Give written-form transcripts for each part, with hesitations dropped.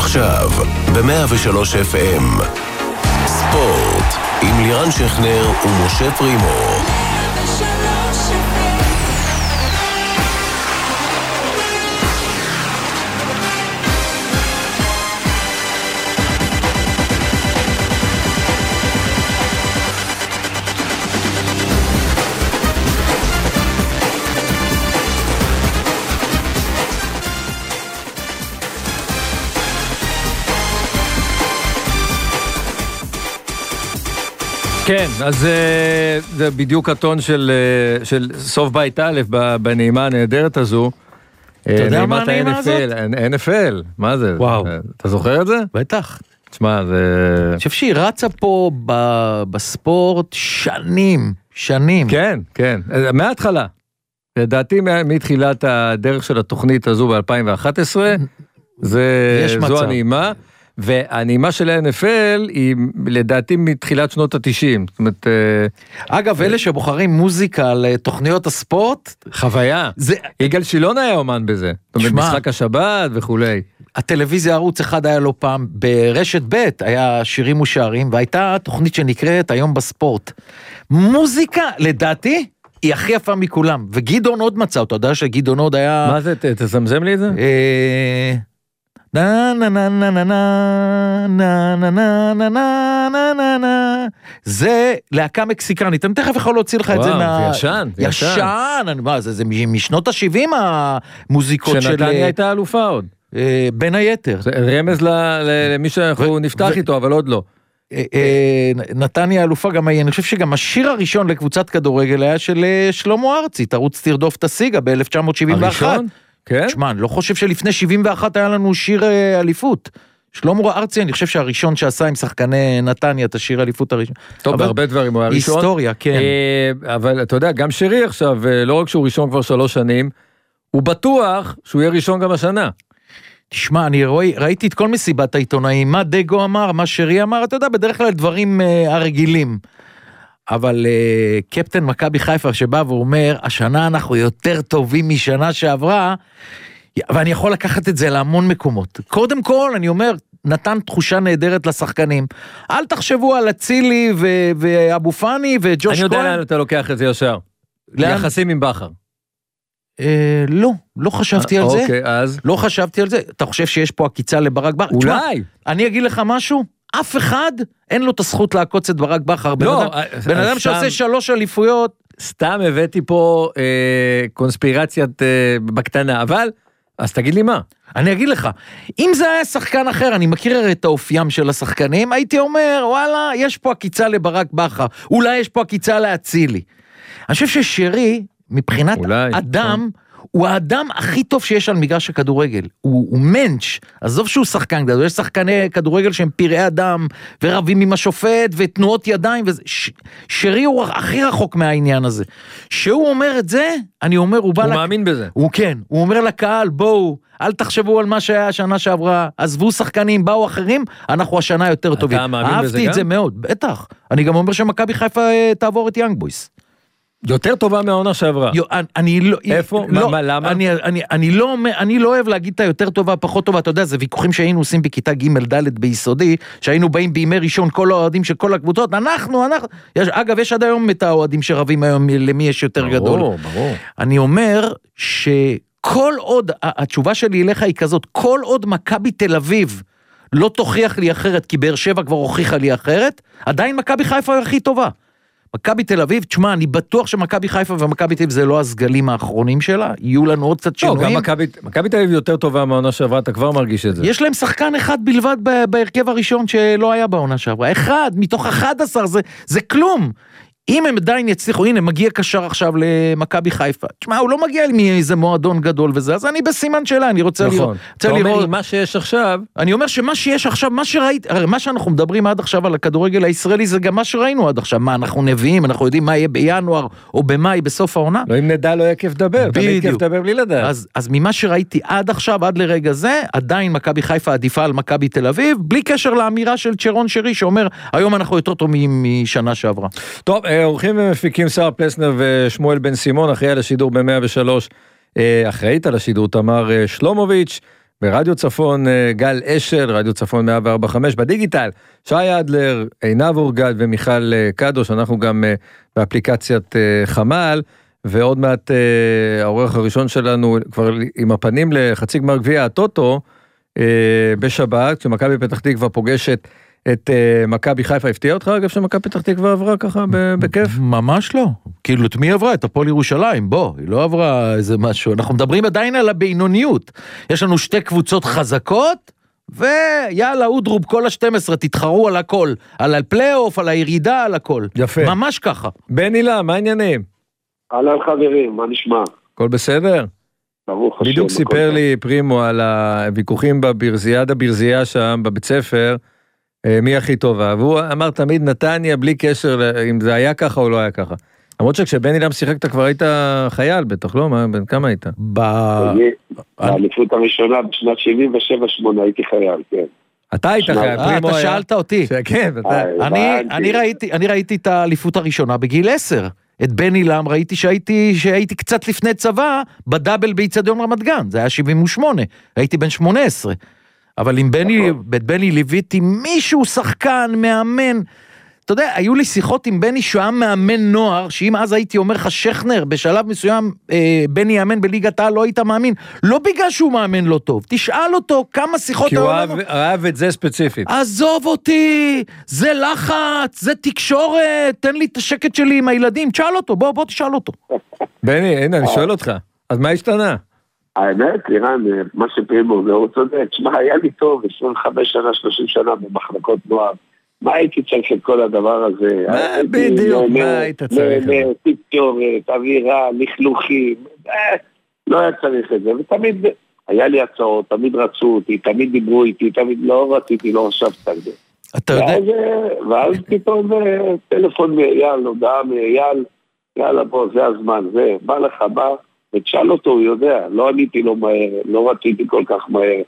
עכשיו, ב-103 FM. ספורט, עם לירן שכנר ומשה פרימו. כן, אז זה בדיוק הטון של סוף בית א' בנעימה הנהדרת הזו. אתה יודע מה הנעימה הזאת? NFL, מה זה? וואו. אתה זוכר את זה? בטח. תשמע, זה... אני חושב שהיא רצה פה בספורט שנים. כן, כן, מההתחלה. לדעתי מתחילת הדרך של התוכנית הזו ב-2011, זו הנעימה. והנעימה של ה-NFL היא לדעתי מתחילת שנות ה-90. זאת אומרת... אגב, אלה שבוחרים מוזיקה לתוכניות הספורט... חוויה. יגאל שילון היה אומן בזה. זאת אומרת, משחק השבת וכולי. הטלוויזיה ערוץ אחד היה לו פעם, ברשת ב' היה שירים ושערים, והייתה תוכנית שנקראת היום בספורט. מוזיקה, לדעתי, היא הכי יפה מכולם. וגדעון עוד מצא, אתה יודע שגדעון עוד היה... מה זה? תזמזם לי את זה? נה נה נה נה נה נה נה נה נה נה נה נה נה. זה להקה מקסיקנית, אני תכף יכול להוציא לך את זה ישן, זה משנות ה-70 המוזיקות של... שנתניה הייתה אלופה עוד. בין היתר. רמז למי שאנחנו נפתח איתו, אבל עוד לא. נתניה אלופה גם, אני חושב שגם השיר הראשון לקבוצת כדורגל היה של שלמה ארצי, תרוץ תרדוף תשיגה ב-1971. הראשון? כן? תשמע, אני לא חושב שלפני 71 היה לנו שיר אליפות. שלמה ארצי, אני חושב שהראשון שעשה עם שחקני נתניה את השיר אליפות הראשון. טוב, בהרבה דברים הוא היה ראשון. היסטוריה, כן. אבל אתה יודע, גם שרי עכשיו, לא רק שהוא ראשון כבר 3 שנים, הוא בטוח שהוא יהיה ראשון גם השנה. תשמע, אני ראיתי את כל מסיבת העיתונאים, מה דגו אמר, מה שרי אמר, אתה יודע, בדרך כלל דברים הרגילים. אבל קפטן מכבי חיפה שבא ואומר, השנה אנחנו יותר טובים משנה שעברה, ואני יכול לקחת את זה להמון מקומות. קודם כל, אני אומר, נתן תחושה נהדרת לשחקנים. אל תחשבו על אצילי ואבו פאני וג'וש כהן. אני יודע לאן אתה לוקח את זה ישר. יחסים עם בכר. לא חשבתי על זה. אוקיי, אז? לא חשבתי על זה. אתה חושב שיש פה עקיצה לברק בכר? אולי. אני אגיד לך משהו, אף אחד אין לו את הזכות לעקוץ את ברק בכר. בן אדם שעושה 3 אליפויות. סתם הבאתי פה קונספירציית בקטנה, אבל, אז תגיד לי מה. אני אגיד לך, אם זה היה שחקן אחר, אני מכיר את האופיים של השחקנים, הייתי אומר, וואלה, יש פה עקיצה לברק בכר, אולי יש פה עקיצה להצילי. אני חושב ששרי, מבחינת אדם, הוא האדם הכי טוב שיש על מגרש הכדורגל, הוא מנץ', עזוב שהוא שחקן גדול, יש שחקני כדורגל שהם פראי אדם, ורבים עם השופט, ותנועות ידיים, שרי הוא הכי רחוק מהעניין הזה. שהוא אומר את זה, אני אומר, הוא מאמין בזה. הוא כן, הוא אומר לקהל, בואו, אל תחשבו על מה שהיה השנה שעברה, עזבו שחקנים, באו אחרים, אנחנו השנה יותר טובים. אתה מאמין בזה גם? אהבתי את זה מאוד, בטח. אני גם אומר שמכבי חיפה תעבור את יאנג בויס. יותר טובה מהעונה שעברה. איפה? למה? אני לא אוהב להגיד את היותר טובה, פחות טובה, אתה יודע, זה ויכוחים שהיינו עושים בכיתה ג' ד' ביסודי, שהיינו באים בימי ראשון כל האוהדים של כל הקבוצות, אנחנו, אגב, יש עד היום את האוהדים שרבים היום למי יש יותר גדול. ברור. אני אומר שכל עוד, התשובה שלי אליך היא כזאת, כל עוד מכבי תל אביב לא תוכיח לי אחרת, כי באר שבע כבר הוכיחה לי אחרת, עדיין מכבי חיפה היא הכי טובה. מכבי תל אביב, תשמע, אני בטוח שמכבי חיפה ומכבי תל אביב זה לא הסגלים האחרונים שלה, יהיו לנו עוד קצת שינויים. גם מכבי תל אביב יותר טובה מהעונה שעברה, אתה כבר מרגיש את זה. יש להם שחקן אחד בלבד בהרכב הראשון שלא היה בעונה שעברה, אחד מתוך 11, זה כלום. אם הם עדיין יצליחו, הנה, מגיע קשר עכשיו למכבי חיפה. תשמע, הוא לא מגיע מאיזה מועדון גדול וזה, אז אני בסימן שלה, אני רוצה לראות. אתה אומר, מה שיש עכשיו... אני אומר שמה שיש עכשיו, מה שראית, הרי מה שאנחנו מדברים עד עכשיו על הכדורגל הישראלי, זה גם מה שראינו עד עכשיו. מה, אנחנו נביאים, אנחנו יודעים מה יהיה בינואר או במאי בסוף העונה? לא, אם נדע, לא יהיה כיף לדבר. תמיד כיף לדבר בלי לדעת. אז ממה שראיתי עד עכשיו, עד לרגע זה, עדיין מכבי חיפה עדיפה על מכבי תל אביב, בלי קשר לאמירה של צ'רון שרי, שאומר, היום אנחנו יותר טובים משנה שעברה. טוב, עורכים ומפיקים שר פלסנר ושמואל בן סימון, אחראי על השידור ב-103, אחראית על השידור תמר שלומוביץ', ברדיו צפון גל אשל, רדיו צפון 104.5, בדיגיטל שי אדלר, עינב אורגד ומיכל קדוש, אנחנו גם באפליקציית חמל, ועוד מעט העורך הראשון שלנו כבר עם הפנים לחצי גמר גביע הטוטו, בשבת, כשמכבי פתח תקווה פוגשת את מכבי חיפה. הפתיע אותך אגב שמכבי פתח תקווה עברה ככה בכיף? ממש לא. כאילו את מי עברה? את הפועל ירושלים, בוא, היא לא עברה איזה משהו. אנחנו מדברים עדיין על הבינוניות. יש לנו שתי קבוצות חזקות, ויאללה, אודרוב, כל ה-12, תתחרו על הכל. על הפלייאוף, על הירידה, על הכל. יפה. ממש ככה. בן הילה, מה העניינים? אהלן חברים, מה נשמע? הכל בסדר? ברוך השם. בדיוק סיפר לי פרימו על הוויכוחים ברזייה שם, בבית ספר, מי הכי טובה, והוא אמר תמיד נתניה בלי קשר אם זה היה ככה או לא היה ככה. למרות שכשבן אילם שיחקת כבר היית חייל בטח, לא? כמה היית? באליפות הראשונה בשנת 77-8 הייתי חייל, כן. אתה היית חייל, פרימו היה. אתה שאלת אותי. כן, אני ראיתי את האליפות הראשונה בגיל 10. את בן אילם ראיתי שהייתי קצת לפני צבא בדאבל באיצטדיון רמת גן, זה היה 78, הייתי בן 18. אבל עם בני ליוויתי מישהו שחקן, מאמן, אתה יודע, היו לי שיחות עם בני שהוא היה מאמן נוער, שאם אז הייתי אומר לך שכנר, בשלב מסוים בני יאמן בליגת העל, לא היית מאמין, לא בגלל שהוא מאמן לא טוב, תשאל אותו כמה שיחות... כי הוא אהב את זה ספציפית. עזוב אותי, זה לחץ, זה תקשורת, תן לי את השקט שלי עם הילדים, תשאל אותו, בוא תשאל אותו. בני, הנה, אני שואל אותך, אז מה השתנה? האמת, לירן, מה שפרימו, הוא צודק, שמה, היה לי טוב 25 שנה, 30 שנה במחלקות נוער, מה הייתי צריך את כל הדבר הזה? בדיוק, מה היית צריך? תקשורת, אווירה, לכלוכים, לא היה צריך את זה, ותמיד היה לי הצעות, תמיד רצו אותי, תמיד דיברו איתי, תמיד לא רציתי, לא חשבת על זה. אתה יודע? ואז פתאום טלפון מאייל, הודעה מאייל, יאללה בוא, זה הזמן, זה, בא לך, בא, ותשאל אותו, הוא יודע, לא עניתי לו מהר, לא רציתי כל כך מהר.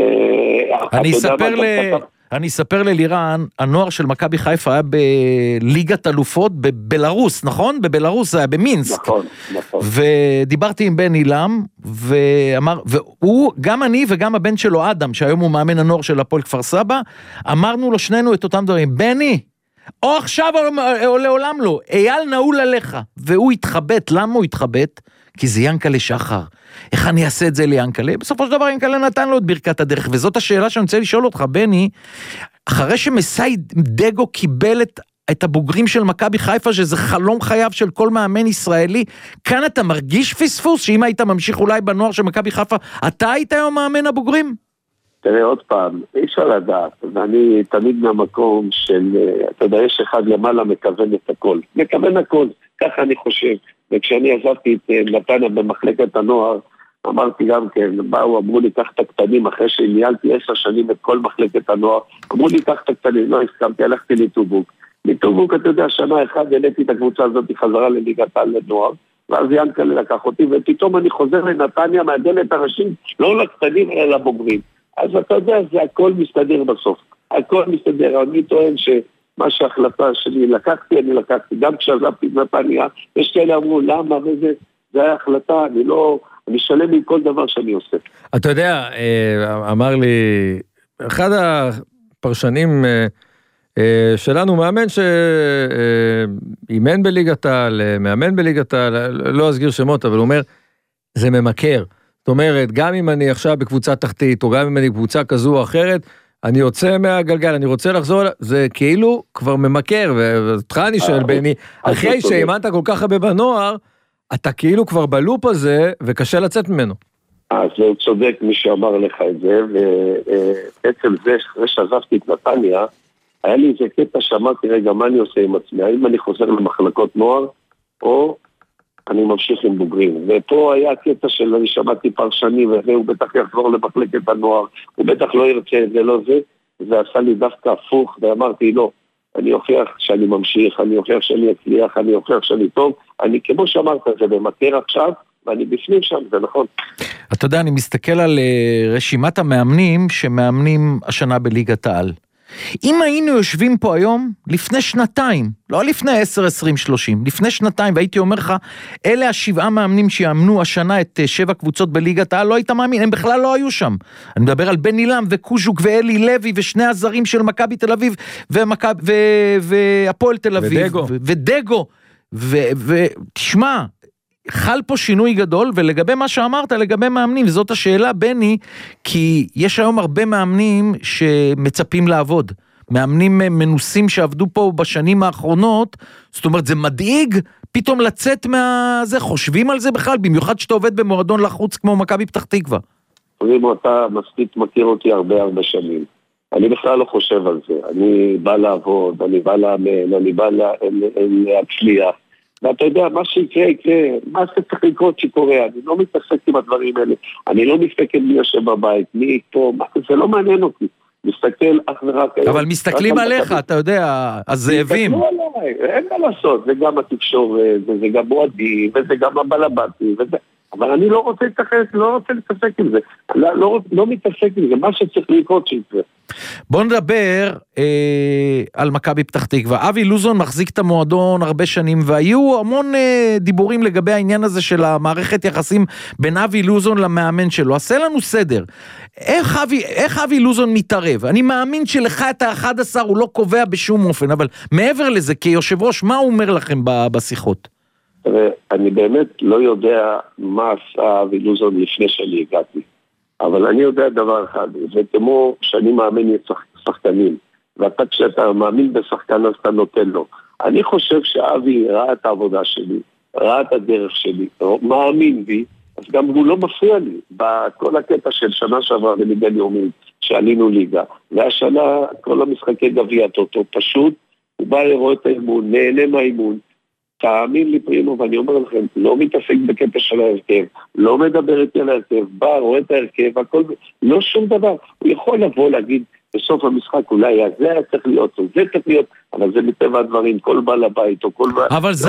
אני אספר ללירן, הנוער של מכבי חיפה היה בליגת אלופות בבלרוס, נכון? בבלרוס, זה היה במינסק. נכון. ודיברתי עם בן אילם, ואמר, והוא, גם אני וגם הבן שלו אדם, שהיום הוא מאמן הנוער של הפועל כפר סבא, אמרנו לו שנינו את אותם דברים, בני, או עכשיו או לעולם לא, אייל נעול עליך, והוא התחבט, למה הוא התחבט? כי זה ינקלה שחר. איך אני אעשה את זה לינקלה? בסופו של דבר ינקלה נתן לו את ברכת הדרך, וזאת השאלה שאני רוצה לשאול אותך, בני, אחרי שמסי דגו קיבל את הבוגרים של מכבי חיפה, שזה חלום חייו של כל מאמן ישראלי, כאן אתה מרגיש פספוס, שאם היית ממשיך אולי בנוער של מכבי חיפה, אתה היית היום מאמן הבוגרים? תראה עוד פעם, אי אפשר לדעת, ואני תמיד מהמקום של, אתה יודע, יש אחד למעלה מכוון את הכל, מכוון הכל, ככה אני חושב. וכשאני עזבתי את נתניה במחלקת הנוער, אמרתי גם כן, באו, אמרו לי, קח את הקטנים, אחרי שניהלתי 10 שנים את כל מחלקת הנוער, אמרו לי, קח את הקטנים, לא הסכמתי, הלכתי לטובוק. מטובוק, אתה יודע, שנה אחת, העליתי את הקבוצה הזאת חזרה לליגת העל לנוער, ואז ינקלה לקח אותי, ופתאום אני חוזר לנתניה מהדלת הראשית, לא לקטנים, אלא לבוגרים. אז אתה יודע, זה הכל מסתדר בסוף. הכל מסתדר, אני טוען מה שההחלטה שלי לקחתי, אני לקחתי. גם כשעזבתי את נתניה, יש כאלה אמרו, למה? זה היה החלטה, אני שלם עם כל דבר שאני עושה. אתה יודע, אמר לי, אחד הפרשנים שלנו, מאמן שאימן בליגת העל, מאמן בליגת העל, לא אסגיר שמות, אבל הוא אומר, זה ממכר. זאת אומרת, גם אם אני עכשיו בקבוצה תחתית, או גם אם אני בקבוצה כזו או אחרת, אני יוצא מהגלגל, אני רוצה לחזור, זה כאילו כבר ממכר, ואותך אני שואל בני, אחרי שאימנת כל כך הרבה בנוער, אתה כאילו כבר בלופ הזה, וקשה לצאת ממנו. אז הוא צודק מי שאמר לך את זה, ובעצם זה, אחרי שעזבתי את נתניה, היה לי איזה קטע שאמרתי, רגע, מה אני עושה עם עצמי? האם אני חוזר למחלקות נוער, או אני ממשיך עם בוגרים. ופה היה קטע של אני שמעתי פרשני, והוא בטח יחזור למחלקת הנוער, הוא בטח לא ירצה את זה, לא זה, זה עשה לי דווקא הפוך, ואמרתי, לא, אני אוכיח שאני ממשיך, אני אוכיח שאני אצליח, אני אוכיח שאני טוב, אני כמו שאמרת, זה במכר עכשיו, ואני בפנים שם, זה נכון. אתה יודע, אני מסתכל על רשימת המאמנים שמאמנים השנה בליגת העל. אם היינו יושבים פה היום, לפני שנתיים, לא לפני 10, 20, 30, לפני שנתיים, והייתי אומר לך, אלה 7 מאמנים שיאמנו השנה את 7 קבוצות בליגת העל, לא היית מאמין, הם בכלל לא היו שם. אני מדבר על בן אילם וקוז'וק ואלי לוי, ושני הזרים של מכבי תל אביב, והפועל תל אביב, ודגו, ותשמע, חל פה שינוי גדול, ולגבי מה שאמרת, לגבי מאמנים, זאת השאלה, בני, כי יש היום הרבה מאמנים שמצפים לעבוד, מאמנים מנוסים שעבדו פה בשנים האחרונות, זאת אומרת, זה מדאיג, פתאום לצאת מהזה, חושבים על זה בכלל, במיוחד שאתה עובד במועדון לחוץ כמו מכבי פתח תקווה. רימו, אתה מספיק מכיר אותי הרבה שנים, אני בכלל לא חושב על זה, אני בא לעבוד, אני בא לאמן, אני בא להצליח, ואתה יודע, מה שיקרה, מה שצריך לקרות שקורה, אני לא מתעסק עם הדברים האלה, אני לא מסתכל מי יושב בבית, מי פה, זה לא מעניין אותי, מסתכל אך ורק... אבל מסתכלים עליך, אתה יודע, הזאבים. מסתכלו עליי, אין מה לעשות, זה גם התקשורת, וזה גם מועדים, וזה גם הבלבטי, אבל אני לא רוצה להתעסק עם זה, לא מתעסק עם זה, מה שצריך לקרות שיקרה. בוא נדבר על מכבי פתח תקווה. אבי לוזון מחזיק את המועדון הרבה שנים, והיו המון דיבורים לגבי העניין הזה של המערכת יחסים בין אבי לוזון למאמן שלו. עשה לנו סדר. איך אבי לוזון מתערב? אני מאמין שלך את ה-11 הוא לא קובע בשום אופן, אבל מעבר לזה, כיושב ראש, מה הוא אומר לכם בשיחות? אני באמת לא יודע מה עשה אבי לוזון לפני שאני הגעתי. אבל אני יודע דבר אחד, זה כמו שאני מאמין שחקנים, ואתה כשאתה מאמין בשחקן אז אתה נותן לו. אני חושב שאבי ראה את העבודה שלי, ראה את הדרך שלי, מאמין בי, אז גם הוא לא מפריע לי. בכל הקטע של שנה שעברה בליגה לאומית, שעלינו ליגה, והשנה כל המשחקי גביע טוטו, פשוט הוא בא לראות את האימון, נהנה מהאימון, תאמין לי פרימו, ואני אומר לכם, לא מתעסק בקטע של ההרכב, לא מדבר איתי על ההרכב, בא, רואה את ההרכב, הכל, לא שום דבר. הוא יכול לבוא להגיד, בסוף המשחק אולי, זה היה צריך להיות, או זה צריך להיות, אבל זה מטבע הדברים, כל בעל הבית, או כל בעל... אבל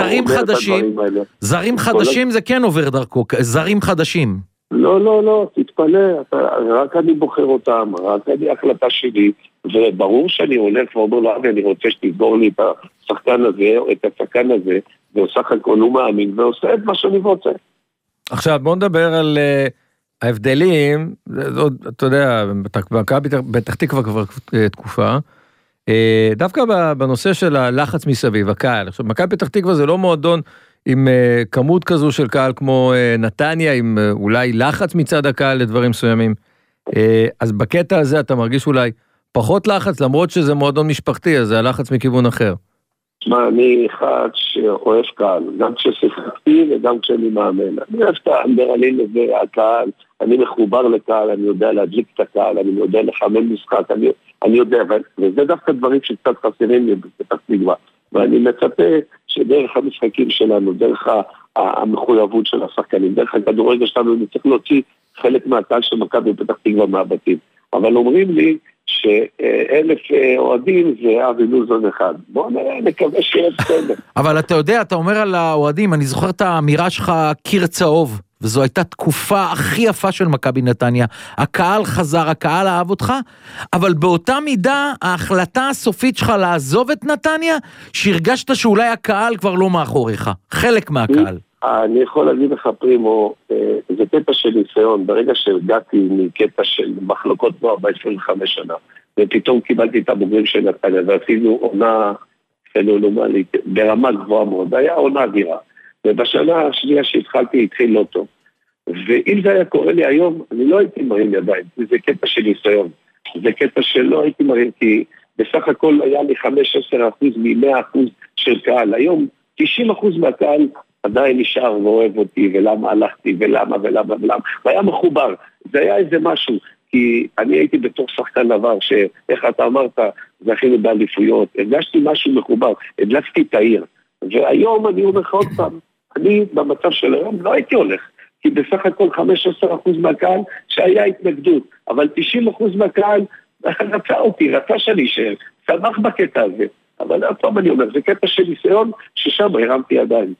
זרים חדשים זה כן עובר דרכו, זרים חדשים. לא, תתפלא, רק אני בוחר אותם, רק אני החלטה שלי, וברור שאני הולך ואומר לו, אני רוצה שתסגור לי את השחקן הזה, או את השחקן הזה, ועוסק הכל הוא מאמין, ועושה את מה שאני רוצה. עכשיו, בוא נדבר על ההבדלים, אתה יודע, פתח תקווה כבר תקופה, דווקא בנושא של הלחץ מסביב, הקהל. עכשיו, מכבי פתח תקווה זה לא מועדון עם כמות כזו של קהל כמו נתניה, עם אולי לחץ מצד הקהל לדברים מסוימים. אז בקטע הזה אתה מרגיש אולי פחות לחץ, למרות שזה מועדון משפחתי, אז זה הלחץ מכיוון אחר. תשמע, אני אחד שאוהב קהל, גם כששיחקתי וגם כשאני מאמן. אני אוהב את האנדרלין הזה, הקהל, אני מחובר לקהל, אני יודע להדליק את הקהל, אני יודע לחמם משחק, אני יודע, וזה דווקא דברים שקצת חסרים לי בפתח תקווה. ואני מצפה שדרך המשחקים שלנו, דרך המחויבות של השחקנים, דרך הכדורגל שלנו, אני צריך להוציא חלק מהקהל של מכבי פתח תקווה מהבתים. אבל אומרים לי ש1,000 אוהדים זה אבי לוזון אחד. בואו נקווה שיהיה בסדר. אבל אתה יודע, אתה אומר על האוהדים, אני זוכר את האמירה שלך, קיר צהוב, וזו הייתה תקופה הכי יפה של מכבי נתניה. הקהל חזר, הקהל אהב אותך, אבל באותה מידה, ההחלטה הסופית שלך לעזוב את נתניה, שהרגשת שאולי הקהל כבר לא מאחוריך, חלק מהקהל. אני יכול להגיד לך פרימו, זה קטע של ניסיון, ברגע שהגעתי מקטע של מחלוקות נוער ב-25 שנה, ופתאום קיבלתי את הבוגרים של נתניה, ועשינו עונה פנומנלית ברמה גבוהה מאוד, היה עונה אדירה, ובשנה השנייה שהתחלתי התחיל לא טוב, ואם זה היה קורה לי היום, אני לא הייתי מרים ידיים, זה קטע של ניסיון, זה קטע שלא הייתי מרים, כי בסך הכל היה לי 15% מ-100% של קהל, היום 90% מהקהל עדיין נשאר ואוהב אותי, ולמה הלכתי, ולמה, והיה מחובר, זה היה איזה משהו, כי אני הייתי בתור שחקן עבר, שאיך אתה אמרת, זכינו באליפויות, הרגשתי משהו מחובר, הדלקתי את העיר, והיום אני אומר לך עוד פעם, אני במצב של היום לא הייתי הולך, כי בסך הכל 15% מהקהל שהיה התנגדות, אבל 90% מהקהל רצה אותי, רצה שאני שמח בקטע הזה, אבל עוד פעם אני אומר, זה קטע של ניסיון ששם הרמתי ידיים.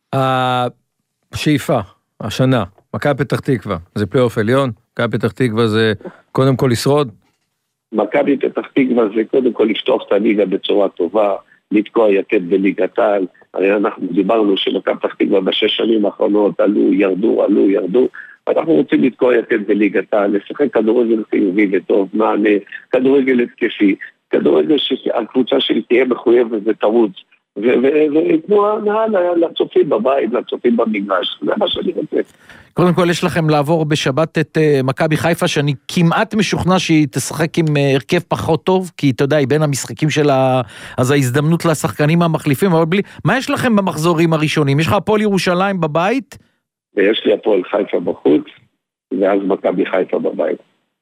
השאיפה, השנה, מכבי פתח תקווה, זה פלייאוף עליון, מכבי פתח תקווה זה קודם כל לשרוד? מכבי פתח תקווה זה קודם כל לפתוח את הליגה בצורה טובה, לתקוע יתד בליגת העל. הרי אנחנו דיברנו שמכבי פתח תקווה בשש שנים האחרונות עלו, ירדו. אנחנו רוצים לתקוע יתד בליגת העל, לשחק כדורגל חיובי וטוב, מענה, כדורגל התקפי, כדורגל שהקבוצה שלי תהיה מחויבת ותרוץ, וכמו הנאה לצופים בבית, לצופים במגרש, זה מה שאני רוצה. קודם כל יש לכם לעבור בשבת את מכבי חיפה, שאני כמעט משוכנע שהיא תשחק עם הרכב פחות טוב, כי אתה יודע, היא בין המשחקים שלה, אז ההזדמנות לשחקנים המחליפים, אבל בלי, מה יש לכם במחזורים הראשונים? יש לך הפועל ירושלים בבית? ויש לי הפועל חיפה בחוץ, ואז מכבי חיפה בבית.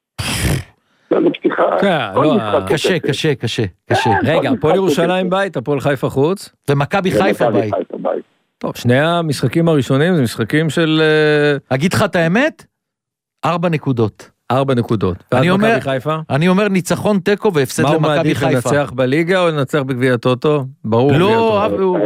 קשה. רגע, הפועל ירושלים בית, הפועל חיפה חוץ. ומכבי חיפה בית. טוב, שני המשחקים הראשונים זה משחקים של... אגיד לך את האמת? 4 נקודות. 4 נקודות. אני אומר ניצחון טקו והפסד למכבי חיפה. מה הוא מעדיף לנצח בליגה או לנצח בגביע הטוטו? ברור. לא,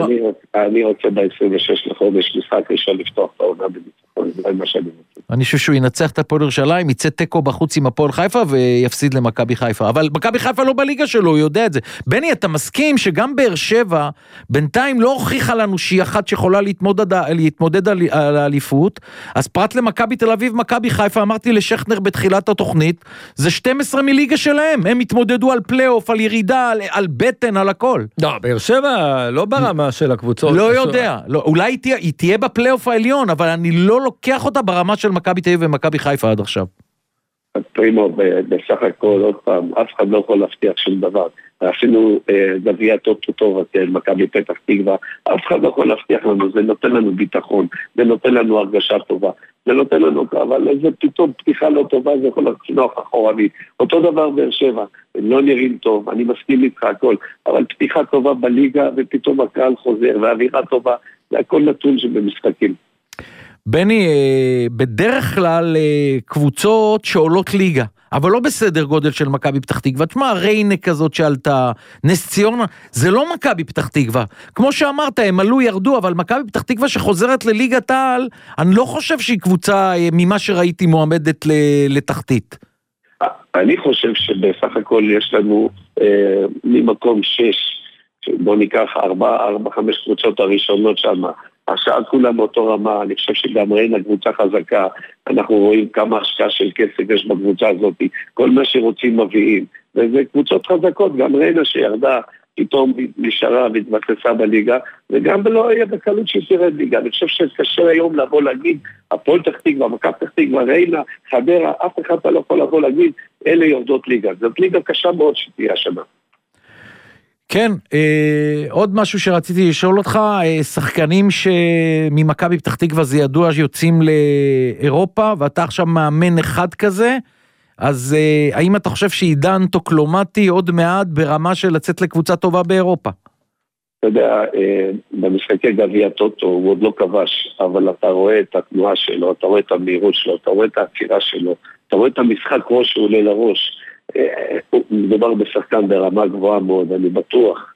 אני רוצה ב-26 לחודש משחק ראשון לפתוח את העונה בניצחון, זה מה שאני רוצה. אני חושב שהוא ינצח את הפועל ירושלים, יצא טקו בחוץ עם הפועל חיפה ויפסיד למכבי חיפה. אבל מכבי חיפה לא בליגה שלו, הוא יודע את זה. בני, אתה מסכים שגם באר שבע בינתיים לא הוכיחה לנו שהיא אחת שיכולה להתמודד על האליפות, אז פרט למכבי תל אביב, מכבי חיפה, אמרתי לשכנר בתחילת התוכנית, זה 12 מליגה שלהם, הם התמודדו על פלייאוף, על ירידה, על בטן, על הכל. לא, באר שבע לא ברמה של הקבוצות. לא יודע, אולי היא תהיה בפלייאוף העליון, אבל אני לא לוקח אותה ברמה של מכבי תל אביב ומכבי חיפה עד עכשיו. פרימו, בסך הכל, עוד פעם, אף אחד לא יכול להבטיח שום דבר. עשינו גביע טוב, מכבי פתח תקווה, אף אחד לא יכול להבטיח לנו, זה נותן לנו ביטחון, זה נותן לנו הרגשה טובה, זה נותן לנו, אבל איזה פתאום פתיחה לא טובה, זה יכול לצנוח אחורנית. אותו דבר באר שבע, הם לא נראים טוב, אני מסכים איתך הכל, אבל פתיחה טובה בליגה, ופתאום הקהל חוזר, והאווירה טובה, זה הכל נתון שבמשחקים. בני, בדרך כלל קבוצות שעולות ליגה, אבל לא בסדר גודל של מכבי פתח תקווה. תשמע, ריינה כזאת שעלתה, נס ציונה, זה לא מכבי פתח תקווה. כמו שאמרת, הם עלו, ירדו, אבל מכבי פתח תקווה שחוזרת לליגת העל, אני לא חושב שהיא קבוצה, ממה שראיתי, מועמדת לתחתית. אני חושב שבסך הכל יש לנו ממקום 6, בוא ניקח 4-5 קבוצות הראשונות שם, השעה כולה באותו רמה, אני חושב שגם ריינה קבוצה חזקה, אנחנו רואים כמה השקעה של כסף יש בקבוצה הזאת, כל מה שרוצים מביאים, וזה קבוצות חזקות, גם ריינה שירדה, פתאום נשארה והתבססה בליגה, וגם לא יהיה בקלות שהיא תרד ליגה, אני חושב שקשה היום לבוא להגיד, הפועל פתח תקווה, מכבי פתח תקווה, ריינה, חדרה, אף אחד לא יכול לבוא להגיד, אלה יורדות ליגה, זאת ליגה קשה מאוד שתהיה השנה. כן, עוד משהו שרציתי לשאול אותך, שחקנים שממכבי פתח תקווה זה ידוע שיוצאים לאירופה, ואתה עכשיו מאמן אחד כזה, אז האם אתה חושב שעידן טוקלומטי עוד מעט ברמה של לצאת לקבוצה טובה באירופה? אתה יודע, במשחקי גביע טוטו הוא עוד לא כבש, אבל אתה רואה את התנועה שלו, אתה רואה את המהירות שלו, אתה רואה את העצירה שלו, אתה רואה את המשחק ראש שהוא עולה לראש, הוא מדובר בשחקן ברמה גבוהה מאוד, אני בטוח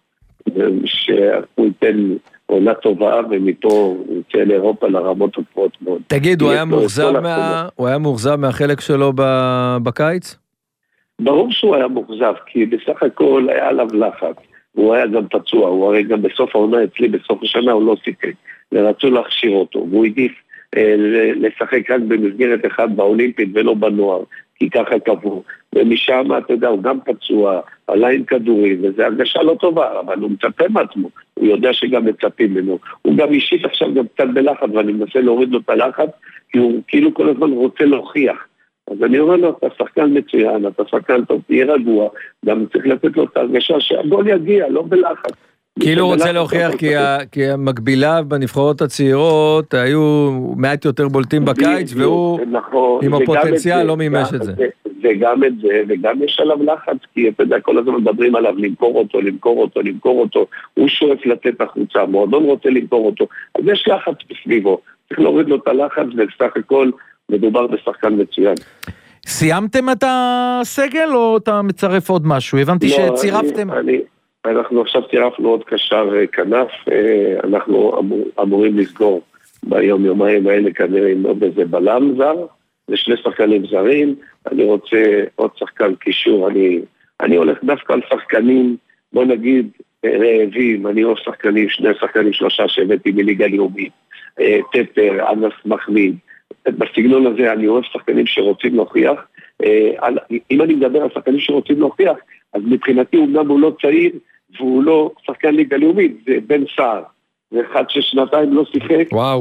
שהוא ייתן עונה טובה ומפה הוא יצא לאירופה לרמות הגבוהות מאוד. תגיד, הוא היה מאוכזב מהחלק שלו בקיץ? ברור שהוא היה מאוכזב, כי בסך הכל היה עליו לחץ, הוא היה גם פצוע, הוא הרי גם בסוף העונה אצלי, בסוף השנה הוא לא סיפק, ורצו להכשיר אותו, והוא העדיף לשחק רק במסגרת אחד באולימפית ולא בנוער, כי ככה קבעו, ומשם, אתה יודע, הוא גם פצוע, עלה עם כדורים, וזו הרגשה לא טובה, אבל הוא מצפה מעצמו, הוא יודע שגם מצפים ממנו, הוא גם אישית עכשיו גם קצת בלחץ, ואני מנסה להוריד לו את הלחץ, כי הוא כאילו כל הזמן רוצה להוכיח, אז אני אומר לו, אתה שחקן מצוין, אתה שחקן טוב, תהיה רגוע, גם צריך לתת לו את הרגשה שהגול יגיע, לא בלחץ. כאילו הוא רוצה להוכיח כי המקבילה בנבחרות הצעירות היו מעט יותר בולטים בקיץ, והוא עם הפוטנציאל לא מימש את זה. וגם את זה, וגם יש עליו לחץ, כי אתה יודע, כל הזמן מדברים עליו למכור אותו, הוא שואף לתת החוצה, המועדון רוצה למכור אותו, אז יש לחץ בסביבו, צריך להוריד לו את הלחץ, ובסך הכל מדובר בשחקן מצוין. סיימתם את הסגל או אתה מצרף עוד משהו? הבנתי שצירפתם... אנחנו עכשיו צירפנו עוד קשר כנף, אנחנו אמורים לסגור ביום-יומיים האלה כנראה עם עוד איזה בלם זר, זה 2 שחקנים זרים, אני רוצה עוד שחקן קישור, אני אני הולך דווקא על שחקנים, בוא נגיד, רעבים, אני אוהב שחקנים, 2 שחקנים, 3 שהבאתי מליגה לאומית, טפר, אנס מחמיד, בסגנון הזה אני אוהב שחקנים שרוצים להוכיח, אם אני מדבר על שחקנים שרוצים להוכיח, אז מבחינתי אומנם הוא לא צעיר, והוא לא שחקן ליגה לאומית, זה בן סער, זה אחד ששנתיים לא שיחק. וואו,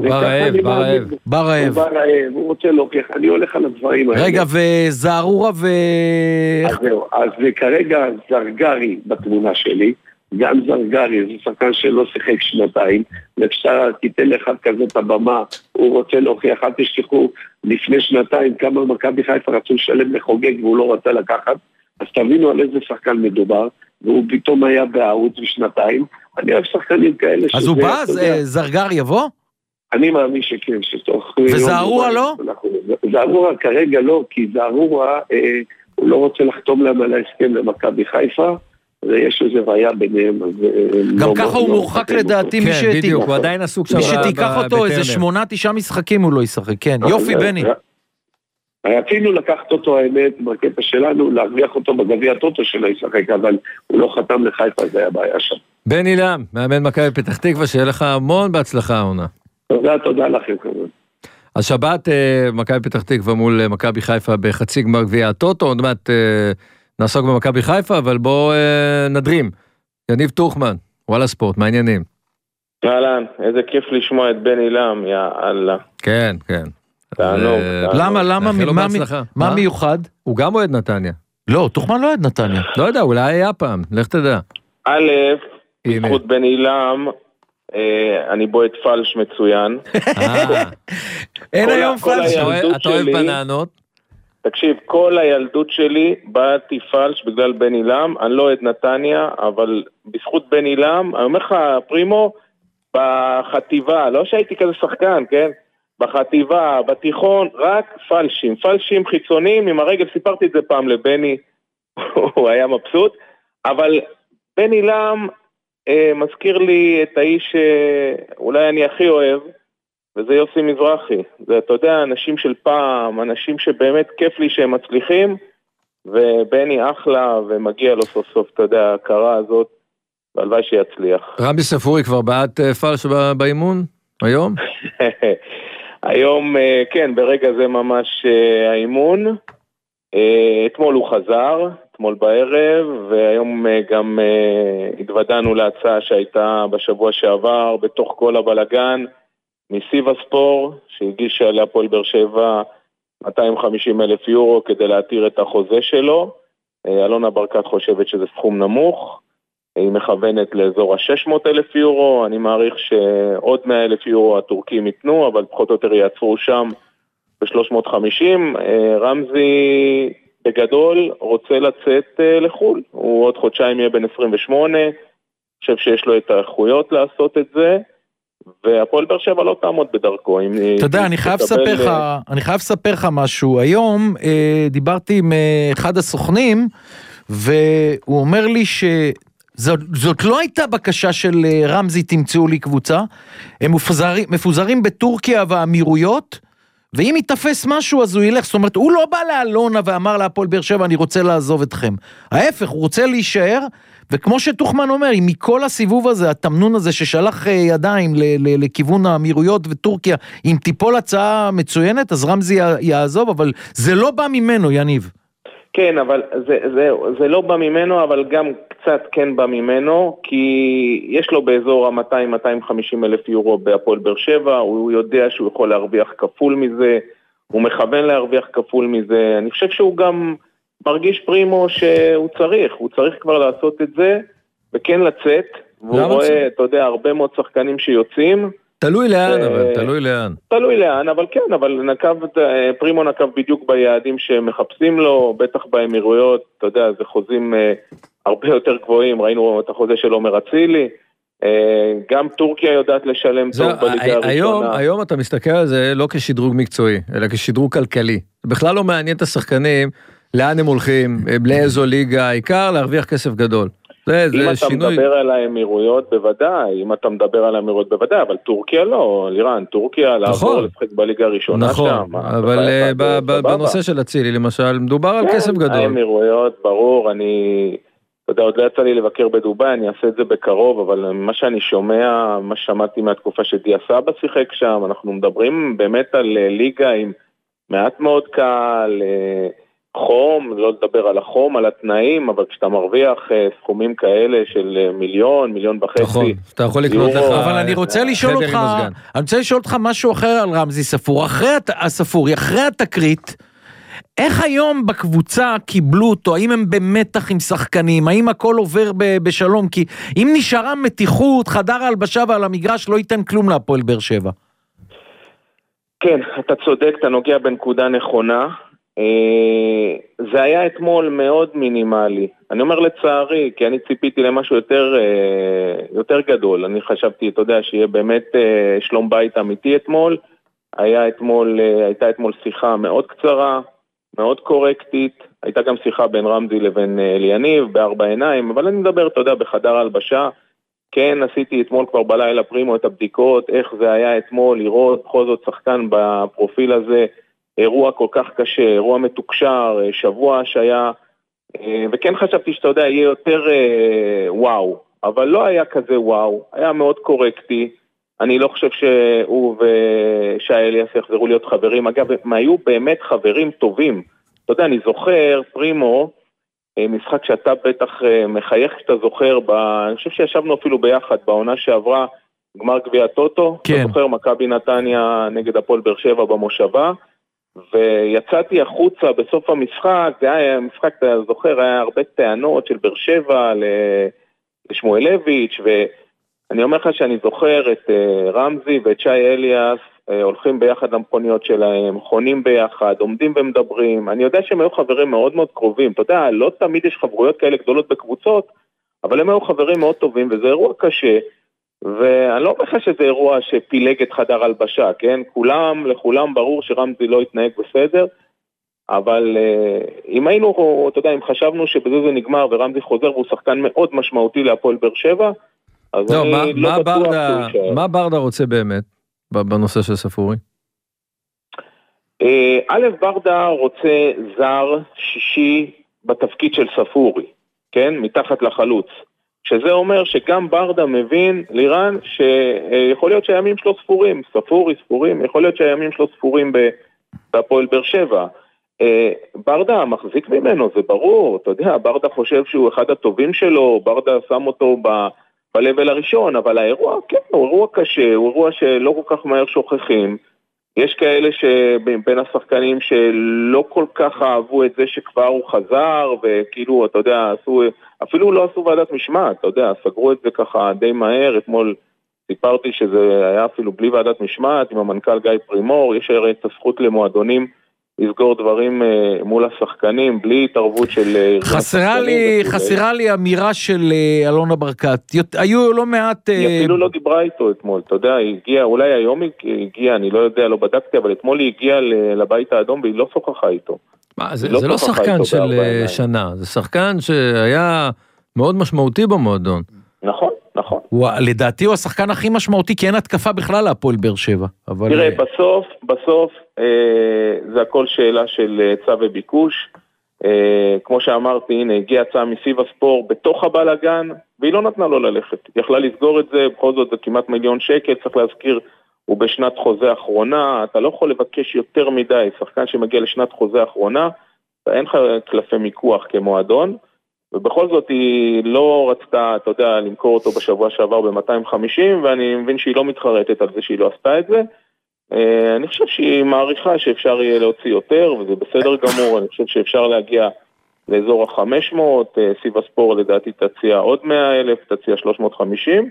בר רעב. הוא רוצה להוכיח, אני הולך על הדברים האלה. רגע, וזערורה אז כרגע זרגרי בתמונה שלי, גם זרגרי, זה שחקן שלא שיחק 2, וכשאתה תיתן לך כזה את הבמה, הוא רוצה להוכיח, אל תשכחו, לפני 2 כמה מכבי חיפה רצו לשלם לחוגג והוא לא רצה לקחת, אז תבינו על איזה שחקן מדובר, והוא פתאום היה בערוץ ב2, אני אוהב שחקנים כאלה. אז הוא בא, זרגר יבוא? אני מאמין שכן, שתוך... וזערורה לא? זערורה כרגע לא, כי זערורה, הוא לא רוצה לחתום להם על ההסכם למכבי חיפה, ויש איזה בעיה ביניהם. גם ככה הוא מורחק לדעתי, מי בדיוק, הוא עדיין עסוק שם. מי שתיקח אותו, איזה 8-9 משחקים הוא לא ישחק, כן. יופי בני. רצינו לקחת אותו האמת, בקטע שלנו, להרוויח אותו בגביע הטוטו שלו ישחק, אבל הוא לא חתם לחיפה, זה היה בעיה שם. בני לם, מאמן מכבי פתח תקווה, שיהיה לך המון בהצלחה העונה. תודה לכם כמובן. אז שבת מכבי פתח תקווה מול מכבי חיפה בחצי גמר גביע הטוטו, עוד מעט נעסוק במכבי חיפה, אבל בואו נדרים. יניב טוחמן, וואלה ספורט, מה העניינים? אהלן, איזה כיף לשמוע את בני לם, יא אללה. כן. תענוג. מה מיוחד? הוא גם אוהד נתניה. לא, טוחמן לא אוהד נתניה. לא יודע, אולי היה פעם, לך תדע. א', בזכות בני לם, אני בועט פלש מצוין. אין היום פלש. אתה אוהב בננות? תקשיב, כל הילדות שלי בעטתי פלש בגלל בני לם, אני לא אוהד נתניה, אבל בזכות בני לם, אני אומר לך, פרימו, בחטיבה, לא שהייתי כזה שחקן, כן? בחטיבה, בתיכון, רק פלשים חיצוניים, עם הרגל סיפרתי את זה פעם לבני, הוא היה מבסוט, אבל בני לם מזכיר לי את האיש שאולי אני הכי אוהב, וזה יוסי מזרחי. זה, אתה יודע, אנשים של פעם, אנשים שבאמת כיף לי שהם מצליחים, ובני אחלה, ומגיע לו סוף סוף, אתה יודע, ההכרה הזאת, והלוואי שיצליח. רמי ספורי כבר בעט פלש באימון? היום? היום, כן, ברגע זה ממש האימון. אתמול הוא חזר, אתמול בערב, והיום גם התוודענו להצעה שהייתה בשבוע שעבר, בתוך כל הבלגן, מסיב הספור, שהגישה להפועל באר שבע 250,000 יורו כדי להתיר את החוזה שלו. אלונה ברקת חושבת שזה סכום נמוך, היא מכוונת לאזור ה-600,000 יורו, אני מעריך שעוד 100,000 יורו הטורקים ייתנו, אבל פחות או יותר יעצרו שם ב-350. רמזי בגדול רוצה לצאת לחול, הוא עוד חודשיים יהיה בן 28, חושב שיש לו את האיכויות לעשות את זה, והפועל באר שבע לא תעמוד בדרכו. אתה יודע, אני חייב לספר לך משהו. היום דיברתי עם אחד הסוכנים, והוא אומר לי זאת לא הייתה בקשה של רמזי תמצאו לי קבוצה, הם מפוזרים בטורקיה והאמירויות, ואם יתפס משהו אז הוא ילך, זאת אומרת, הוא לא בא לאלונה ואמר להפועל באר שבע אני רוצה לעזוב אתכם, ההפך, הוא רוצה להישאר, וכמו שטוחמן אומר, אם מכל הסיבוב הזה, התמנון הזה ששלח ידיים לכיוון האמירויות וטורקיה, אם תיפול הצעה מצוינת, אז רמזי יעזוב, אבל זה לא בא ממנו, יניב. כן, אבל זה לא בא ממנו, אבל גם קצת כן בא ממנו, כי יש לו באזור ה-200-250 אלף יורו בהפועל באר שבע, הוא יודע שהוא יכול להרוויח כפול מזה, הוא מכוון להרוויח כפול מזה, אני חושב שהוא גם מרגיש פרימו שהוא צריך כבר לעשות את זה, וכן לצאת, והוא רואה, אתה יודע, הרבה מאוד שחקנים שיוצאים, תלוי לאן, אבל כן, אבל פרימו נקב בדיוק ביעדים שמחפשים לו, בטח באמירויות, אתה יודע, זה חוזים הרבה יותר גבוהים, ראינו את החוזה של עומר אצילי, גם טורקיה יודעת לשלם טוב בליגה הראשונה. היום אתה מסתכל על זה לא כשדרוג מקצועי, אלא כשדרוג כלכלי. בכלל לא מעניין את השחקנים, לאן הם הולכים, לאיזו ליגה, העיקר להרוויח כסף גדול. אם אתה מדבר על האמירויות בוודאי, אבל טורקיה לא, לירן, טורקיה לעבור לשחק בליגה הראשונה שם. נכון, אבל בנושא של אצילי למשל, מדובר על כסף גדול. האמירויות, ברור, אתה יודע, עוד לא יצא לי לבקר בדוביי, אני אעשה את זה בקרוב, אבל מה שאני שומע, מה שמעתי מהתקופה שדיה סבא שיחק שם, אנחנו מדברים באמת על ליגה עם מעט מאוד קהל, חום, לא לדבר על החום, על התנאים, אבל כשאתה מרוויח סכומים כאלה של מיליון וחצי. נכון, אתה יכול לקנות לך. אבל אני רוצה לשאול אותך משהו אחר על רמזי ספורי, אחרי התקרית, איך היום בקבוצה קיבלו אותו? האם הם במתח עם שחקנים? האם הכל עובר בשלום? כי אם נשארה מתיחות, חדר ההלבשה ועל המגרש לא ייתן כלום להפועל באר שבע. כן, אתה צודק, אתה נוגע בנקודה נכונה. זה היה אתמול מאוד מינימלי. אני אומר לצערי, כי אני ציפיתי למשהו יותר גדול. אני חשבתי, אתה יודע, שיהיה באמת שלום בית אמיתי אתמול. הייתה אתמול שיחה מאוד קצרה, מאוד קורקטית, הייתה גם שיחה בין רמזי לבין אליניב, בארבע עיניים, אבל אני מדבר, אתה יודע, בחדר הלבשה, כן, עשיתי אתמול כבר בלילה פרימו את הבדיקות, איך זה היה אתמול, לראות בכל זאת שחקן בפרופיל הזה, אירוע כל כך קשה, אירוע מתוקשר, שבוע שהיה, וכן חשבתי שאתה יודע, יהיה יותר וואו, אבל לא היה כזה וואו, היה מאוד קורקטי, אני לא חושב שהוא ושי אליאס יחזרו להיות חברים. אגב, הם היו באמת חברים טובים. אתה יודע, אני זוכר, פרימו, משחק שאתה בטח מחייך כשאתה זוכר, אני חושב שישבנו אפילו ביחד בעונה שעברה, גמר גביע טוטו. כן. אתה זוכר מכבי נתניה נגד הפועל באר שבע במושבה, ויצאתי החוצה בסוף המשחק, זה היה משחק, אתה זוכר, היה הרבה טענות של באר שבע לשמואלביץ' אני אומר לך שאני זוכר את רמזי ואת שי אליאס הולכים ביחד למכוניות שלהם, חונים ביחד, עומדים ומדברים. אני יודע שהם היו חברים מאוד מאוד קרובים. אתה יודע, לא תמיד יש חברויות כאלה גדולות בקבוצות, אבל הם היו חברים מאוד טובים, וזה אירוע קשה. ואני לא אומר לך שזה אירוע שפילג את חדר הלבשה, כן? לכולם ברור שרמזי לא יתנהג בסדר, אבל אם היינו, אתה יודע, אם חשבנו שבזה זה נגמר ורמזי חוזר והוא שחקן מאוד משמעותי להפועל באר שבע, לא, מה ברדה רוצה באמת בנושא של ספורי? א', ברדה רוצה זר שישי בתפקיד של ספורי, כן? מתחת לחלוץ. שזה אומר שגם ברדה מבין, לירן, שיכול להיות שהימים שלו ספורים, ספורים, יכול להיות שהימים שלו ספורים בהפועל באר שבע. ברדה מחזיק ממנו, זה ברור, אתה יודע, ברדה חושב שהוא אחד הטובים שלו, ברדה שם אותו בלבל הראשון, אבל האירוע, כן, הוא אירוע קשה, הוא אירוע שלא כל כך מהר שוכחים. יש כאלה שבין השחקנים שלא כל כך אהבו את זה שכבר הוא חזר, וכאילו, אתה יודע, אפילו לא עשו ועדת משמעת, אתה יודע, סגרו את זה ככה די מהר. אתמול סיפרתי שזה היה אפילו בלי ועדת משמעת, עם המנכ"ל גיא פרימור, יש הרי את הזכות למועדונים לסגור דברים מול השחקנים, בלי התערבות של... חסרה לי אמירה של אלונה ברקת. היו לא מעט... היא אפילו לא דיברה איתו אתמול, אתה יודע, היא הגיעה, אולי היום היא הגיעה, אני לא יודע, לא בדקתי, אבל אתמול היא הגיעה לבית האדום, והיא לא שוחחה איתו. זה לא שחקן של שנה, זה שחקן שהיה מאוד משמעותי במועדון. נכון. לדעתי הוא השחקן הכי משמעותי, כי אין התקפה בכלל להפועל באר שבע. תראה, בסוף זה הכל שאלה של היצע וביקוש. כמו שאמרתי, הנה, הגיעה הצעה מסיב הספורט בתוך הבלגן, והיא לא נתנה לו ללכת. היא יכלה לסגור את זה, בכל זאת זה כמעט $1,000,000, צריך להזכיר, הוא בשנת חוזה אחרונה, אתה לא יכול לבקש יותר מדי, שחקן שמגיע לשנת חוזה אחרונה, אין לך קלפי מיקוח כמועדון, ובכל זאת היא לא רצתה, אתה יודע, למכור אותו בשבוע שעבר ב-250, ואני מבין שהיא לא מתחרטת על זה שהיא לא עשתה את זה. אני חושב שהיא מעריכה שאפשר יהיה להוציא יותר, וזה בסדר גמור. אני חושב שאפשר להגיע לאזור ה-500, סיב הספורט לדעתי תציע עוד 100,000, תציע 350.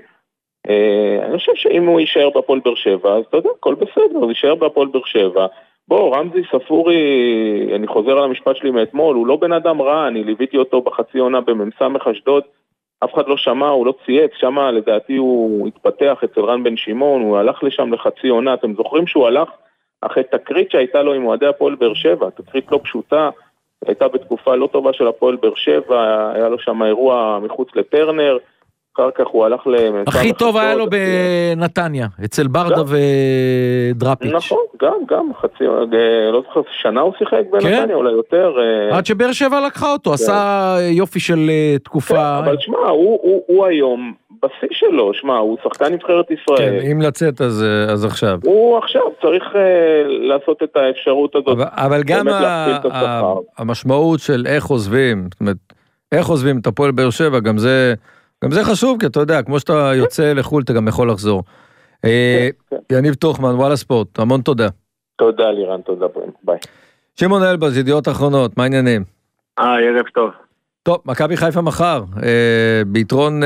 אני חושב שאם הוא יישאר בהפועל באר שבע, אז אתה יודע, הכל בסדר, הוא יישאר בהפועל באר שבע. בוא, רמזי ספורי, אני חוזר על המשפט שלי מאתמול, הוא לא בן אדם רע, אני ליוויתי אותו בחצי עונה בממסמך אשדוד, אף אחד לא שמע, הוא לא צייץ, שמע, לדעתי הוא התפתח אצל רן בן שמעון, הוא הלך לשם לחצי עונה, אתם זוכרים שהוא הלך אחרי תקרית שהייתה לו עם אוהדי הפועל באר שבע, תקרית לא פשוטה, הייתה בתקופה לא טובה של הפועל באר שבע, היה לו שם אירוע מחוץ לטרנר, אחר כך הוא הלך הכי טוב היה לו בנתניה, אצל ברדה ודראפיץ'. נכון, גם, חצי, לא זוכר, שנה הוא שיחק בנתניה, אולי יותר. עד שבאר שבע לקחה אותו, עשה יופי של תקופה. אבל שמע, הוא היום בשיא שלו, שמע, הוא שחקן נבחרת ישראל. כן, אם לצאת אז עכשיו. הוא עכשיו צריך לעשות את האפשרות הזאת. אבל גם המשמעות של איך עוזבים, זאת אומרת, איך עוזבים את הפועל באר שבע, גם זה חשוב, כי אתה יודע, כמו שאתה יוצא לחול, אתה גם יכול לחזור. יניב תוכמן, וואלה ספורט, המון תודה. תודה לירן, תודה ביי. שמעון אלבז, ידיעות אחרונות, מה העניינים? ערב טוב. טוב, מכבי חיפה מחר, ביתרון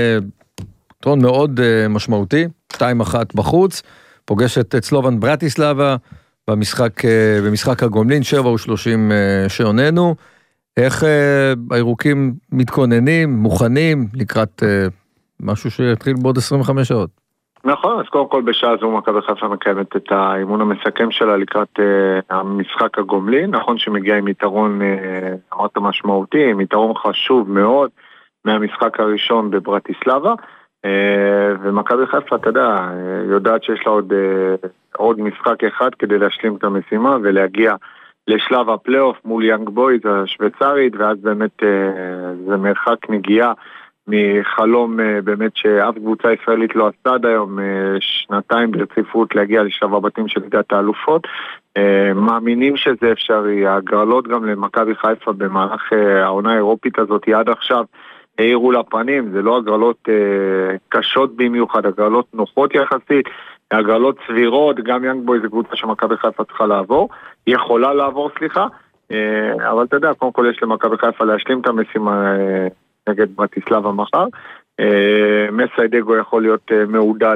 מאוד משמעותי, 2-1 בחוץ, פוגשת את סלובן ברטיסלבה, במשחק הגומלין, 7:30 שעוננו, איך הירוקים מתכוננים, מוכנים, לקראת משהו שיתחיל בעוד 25 שעות? נכון, אז קודם כל בשעה זו מכבי חיפה מקיימת את האימון המסכם שלה לקראת המשחק הגומלין, נכון שמגיע עם יתרון, אמרת משמעותי, עם יתרון חשוב מאוד מהמשחק הראשון בברטיסלבה, ומכבי חיפה, אתה יודע, יודעת שיש לה עוד משחק אחד כדי להשלים את המשימה ולהגיע לשלב הפלייאוף מול יאנג בויז השוויצרית, ואז באמת זה מרחק נגיעה מחלום באמת שאף קבוצה ישראלית לא עשתה עד היום, 2 ברציפות להגיע לשלב הבתים של ליגת האלופות. מאמינים שזה אפשרי, הגרלות גם למכבי חיפה במהלך העונה האירופית הזאת עד עכשיו העירו לפנים, זה לא הגרלות קשות במיוחד, הגרלות נוחות יחסית, הגרלות סבירות, גם יאנג בויז זה קבוצה שמכבי חיפה צריכה לעבור, יכולה לעבור, סליחה, אבל אתה יודע, קודם כל יש למכבי חיפה להשלים את המשימה נגד ברטיסלבה מחר, מסיידגו יכול להיות מעודד.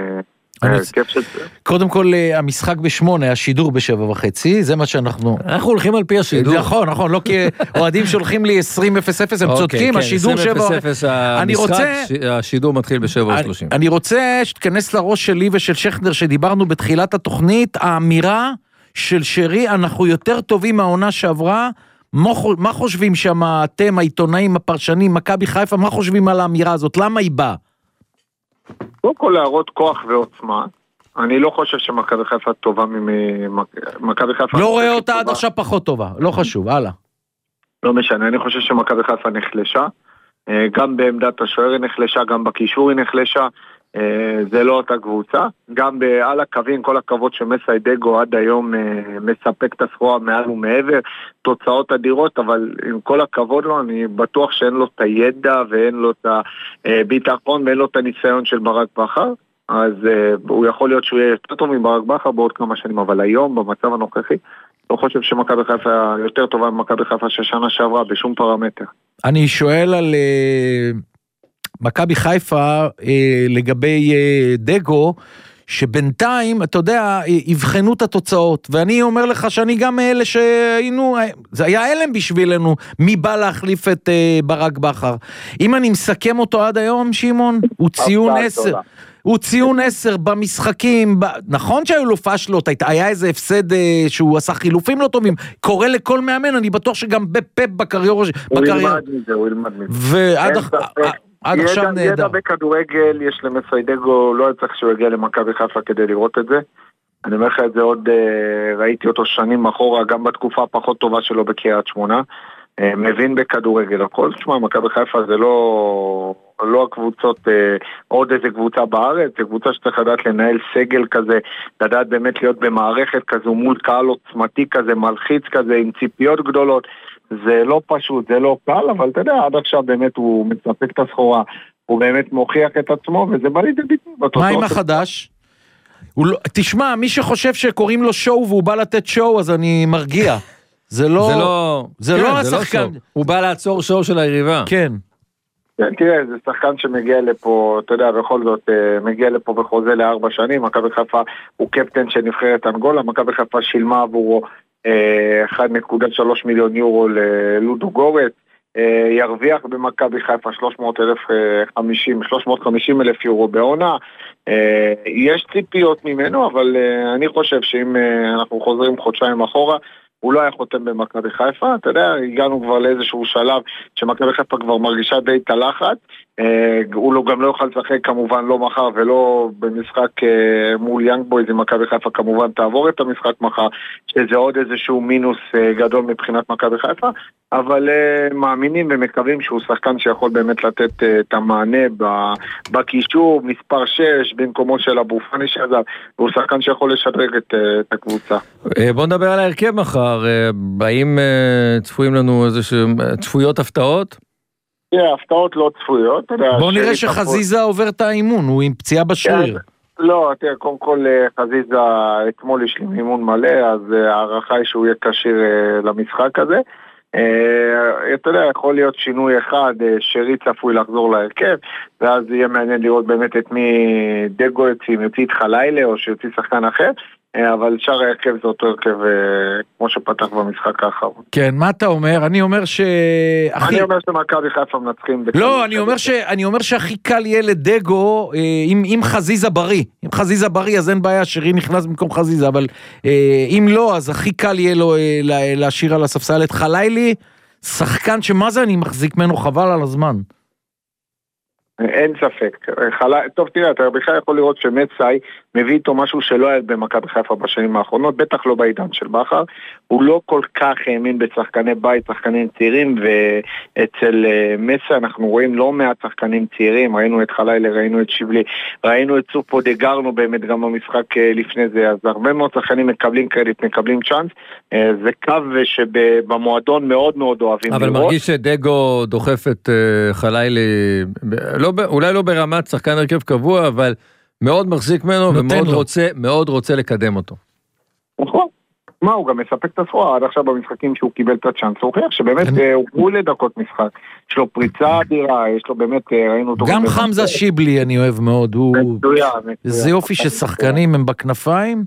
קודם כל המשחק ב8, השידור ב7:30, זה מה אנחנו הולכים על פי השידור. נכון, לא כי אוהדים שהולכים לי 20:00, הם צודקים, השידור 20:00, השידור מתחיל ב7:30. אני רוצה שתכנס לראש שלי ושל שכנר שדיברנו בתחילת התוכנית, האמירה של שרי, אנחנו יותר טובים מהעונה שעברה, מה חושבים שם אתם, העיתונאים, הפרשנים, מכבי חיפה, מה חושבים על האמירה הזאת? למה היא באה? קודם כל להראות כוח ועוצמה. אני לא חושב שמכבי חיפה טובה ממכבי חיפה. לא רואה אותה עד עכשיו פחות טובה, לא חשוב, הלאה. לא משנה, אני חושב שמכבי חיפה נחלשה. גם בעמדת השוער היא נחלשה, גם בקישור היא נחלשה. זה לא אותה קבוצה. גם על הקווים, כל הכבוד שמסיידגו עד היום מספק את הסחורה מעל ומעבר, תוצאות אדירות, אבל עם כל הכבוד לו, אני בטוח שאין לו את הידע ואין לו את הביטחון ואין לו את הניסיון של ברק בכר, אז הוא יכול להיות שהוא יהיה יותר טוב מברק בכר בעוד כמה שנים, אבל היום במצב הנוכחי לא חושב שמכבי חיפה יותר טובה ממכבי חיפה ששנה שעברה בשום פרמטר. אני שואל על מכבי חיפה לגבי דגו, שבינתיים, אתה יודע, יבחנו את התוצאות, ואני אומר לך שאני גם אלה שהיינו, זה היה אלם בשבילנו, מי בא להחליף את ברק בכר. אם אני מסכם אותו עד היום, שמעון, הוא ציון 10. הוא ציון 10 במשחקים, נכון שהיו לו פשלות, היה איזה הפסד שהוא עשה חילופים לא טובים, קורא לכל מאמן, אני בטוח שגם בפפ בקריירה. הוא ילמד מזה. עד עכשיו נהדר. ידע בכדורגל, יש למסיידגו, לא צריך שהוא יגיע למכבי חיפה כדי לראות את זה. אני אומר לך את זה עוד, ראיתי אותו שנים אחורה, גם בתקופה הפחות טובה שלו בקריית שמונה. מבין בכדורגל הכל. תשמע, מכבי חיפה זה לא הקבוצות, עוד איזה קבוצה בארץ, זה קבוצה שצריך לדעת לנהל סגל כזה, לדעת באמת להיות במערכת כזו, מול קהל עוצמתי כזה, מלחיץ כזה, עם ציפיות גדולות. זה לא פשוט, זה לא קל, אבל אתה יודע, עד עכשיו באמת הוא מספק את הסחורה, הוא באמת מוכיח את עצמו, וזה בא לידי ביטוי. מה עם החדש? תשמע, מי שחושב שקוראים לו שואו, והוא בא לתת שואו, אז אני מרגיע. זה לא השחקן. הוא בא לעצור שואו של היריבה. כן. תראה, זה שחקן שמגיע לפה, אתה יודע, בכל זאת, מגיע לפה בחוזה ל4 שנים, מכבי חיפה הוא קפטן של נבחרת אנגולה, מכבי חיפה שילמה עבורו 1.3 מיליון יורו ללודו גורץ, ירוויח במכבי חיפה 350 אלף יורו בעונה, יש ציפיות ממנו, אבל אני חושב שאם אנחנו חוזרים חודשיים אחורה, הוא לא היה חותם במכבי חיפה, אתה יודע, הגענו כבר לאיזשהו שלב שמכבי חיפה כבר מרגישה די תלחת, הוא גם לא יוכל לשחק כמובן לא מחר ולא במשחק מול יאנג בויז, אם מכבי חיפה כמובן תעבור את המשחק מחר, שזה עוד איזשהו מינוס גדול מבחינת מכבי חיפה, אבל מאמינים ומקווים שהוא שחקן שיכול באמת לתת את המענה בקישור, מספר 6 במקומו של אבו פאני שעזב, והוא שחקן שיכול לשדרג את הקבוצה. בוא נדבר על ההרכב מחר, האם צפויים לנו צפויות הפתעות? הפתעות לא צפויות. בוא נראה שחזיזה עובר את האימון, הוא עם פציעה בשריר. לא, תראה, קודם כל חזיזה אתמול יש לי אימון מלא, אז הערכה היא שהוא יהיה קשיר למשחק הזה. אתה יודע, יכול להיות שינוי אחד, שרי צפוי לחזור להרכב, ואז יהיה מעניין לראות באמת את מי דגו יוציא, יוציא את חלילה או שיוציא שחקן אחר, אבל שאר ההרכב זה אותו הרכב כמו שפתח במשחק האחרון. כן, מה אתה אומר? אני אומר אני אומר שמכבי חיפה מנצחים. לא, אני אומר שהכי קל יהיה לדגו אם חזיזה בריא. אם חזיזה בריא אז אין בעיה, שרי נכנס במקום חזיזה, אבל אם לא, אז הכי קל יהיה לו להשאיר על הספסל את חלילי, שחקן שמה זה אני מחזיק ממנו חבל על הזמן. אין ספק. טוב, תראה, אתה בכלל יכול לראות שמצאי מביא איתו משהו שלא היה במכבי חיפה בשנים האחרונות, בטח לא בעידן של בכר. הוא לא כל כך האמין בשחקני בית, שחקנים צעירים, ואצל מצאי אנחנו רואים לא מעט שחקנים צעירים, ראינו את חלילה, ראינו את שיבלי, ראינו את סופו דגרנו באמת גם במשחק לפני זה, אז הרבה מאוד שחקנים מקבלים קרדיט, מקבלים צ'אנס, זה קו שבמועדון מאוד מאוד אוהבים אבל לראות. מרגיש שדגו דוחף את חלילה, אולי לא ברמת שחקן הרכב קבוע, אבל מאוד מחזיק ממנו ומאוד רוצה לקדם אותו. נכון. מה, הוא גם מספק את הסחורה עד עכשיו במשחקים שהוא קיבל את הצ'אנס, הוא חייב שבאמת הוא לדקות משחק, יש לו פריצה אדירה, יש לו באמת, ראינו אותו... גם חמזה שיבלי אני אוהב מאוד, זה יופי ששחקנים הם בכנפיים.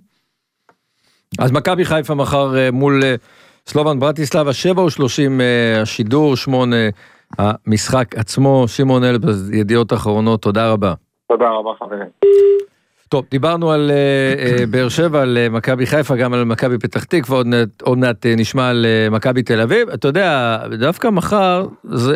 אז מכבי חיפה מחר מול סלובן ברטיסלבה, 7:30 השידור, 8 המשחק עצמו. שמעון אלבז, ידיעות אחרונות, תודה רבה. תודה רבה חברים. טוב, דיברנו על באר שבע, על מכבי חיפה, גם על מכבי פתח תקווה, עוד מעט נשמע על מכבי תל אביב. אתה יודע, דווקא מחר,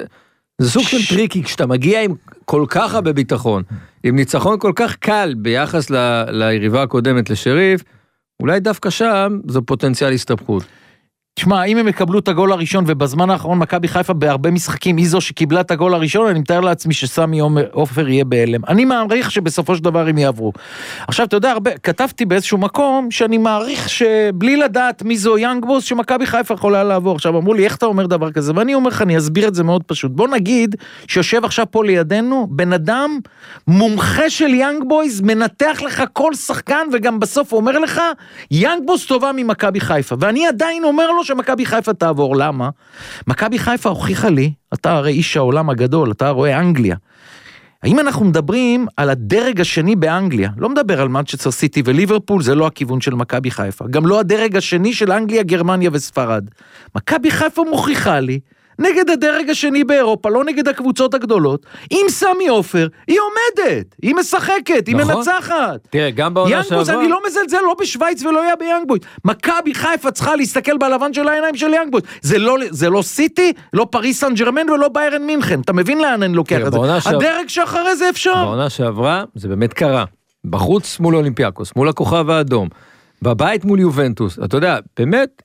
זה סוג של טריקי, כשאתה מגיע עם כל כך הרבה ביטחון, עם ניצחון כל כך קל ביחס ליריבה הקודמת לשריף, אולי דווקא שם זה פוטנציאל הסתבכות. תשמע, אם הם יקבלו את הגול הראשון, ובזמן האחרון מכבי חיפה בהרבה משחקים, היא זו שקיבלה את הגול הראשון, אני מתאר לעצמי שסמי עופר יהיה בהלם. אני מעריך שבסופו של דבר הם יעברו. עכשיו, אתה יודע, כתבתי באיזשהו מקום, שאני מעריך שבלי לדעת מי זו יאנג בויז, שמכבי חיפה יכולה לעבור. עכשיו, אמרו לי, איך אתה אומר דבר כזה? ואני אומר לך, אני אסביר את זה מאוד פשוט. בוא נגיד, שיושב עכשיו פה לידינו, בן אדם, מומחה של יאנג בויז, מנתח לך כל שחקן, וגם בסוף אומר לך, יאנג בויז טובה ממכבי חיפה. ואני עדיין אומר לו שמכבי חיפה תעבור. למה? מכבי חיפה הוכיחה לי, אתה הרי איש העולם הגדול, אתה רואה אנגליה. האם אנחנו מדברים על הדרג השני באנגליה? לא מדבר על מנצ'סטר סיטי וליברפול, זה לא הכיוון של מכבי חיפה. גם לא הדרג השני של אנגליה, גרמניה וספרד. מכבי חיפה מוכיחה לי, נגד הדרג השני באירופה, לא נגד הקבוצות הגדולות, עם סמי עופר, היא עומדת, היא משחקת, היא מנצחת. תראה, גם בעונה שעברה... אני לא מזלזל, לא בשוויץ ולא יהיה ביאנגבויז. מכבי חיפה צריכה להסתכל בלבן של העיניים של יאנגבויז. זה לא סיטי, לא פריס סן ז'רמן ולא ביירן מינכן. אתה מבין לאן אני לוקח את זה? הדרג שאחרי זה אפשר. בעונה שעברה, זה באמת קרה. בחוץ מול אולימפיאקוס, מול הכוכב האדום, בבית מול יובנטוס. אתה יודע, באמת,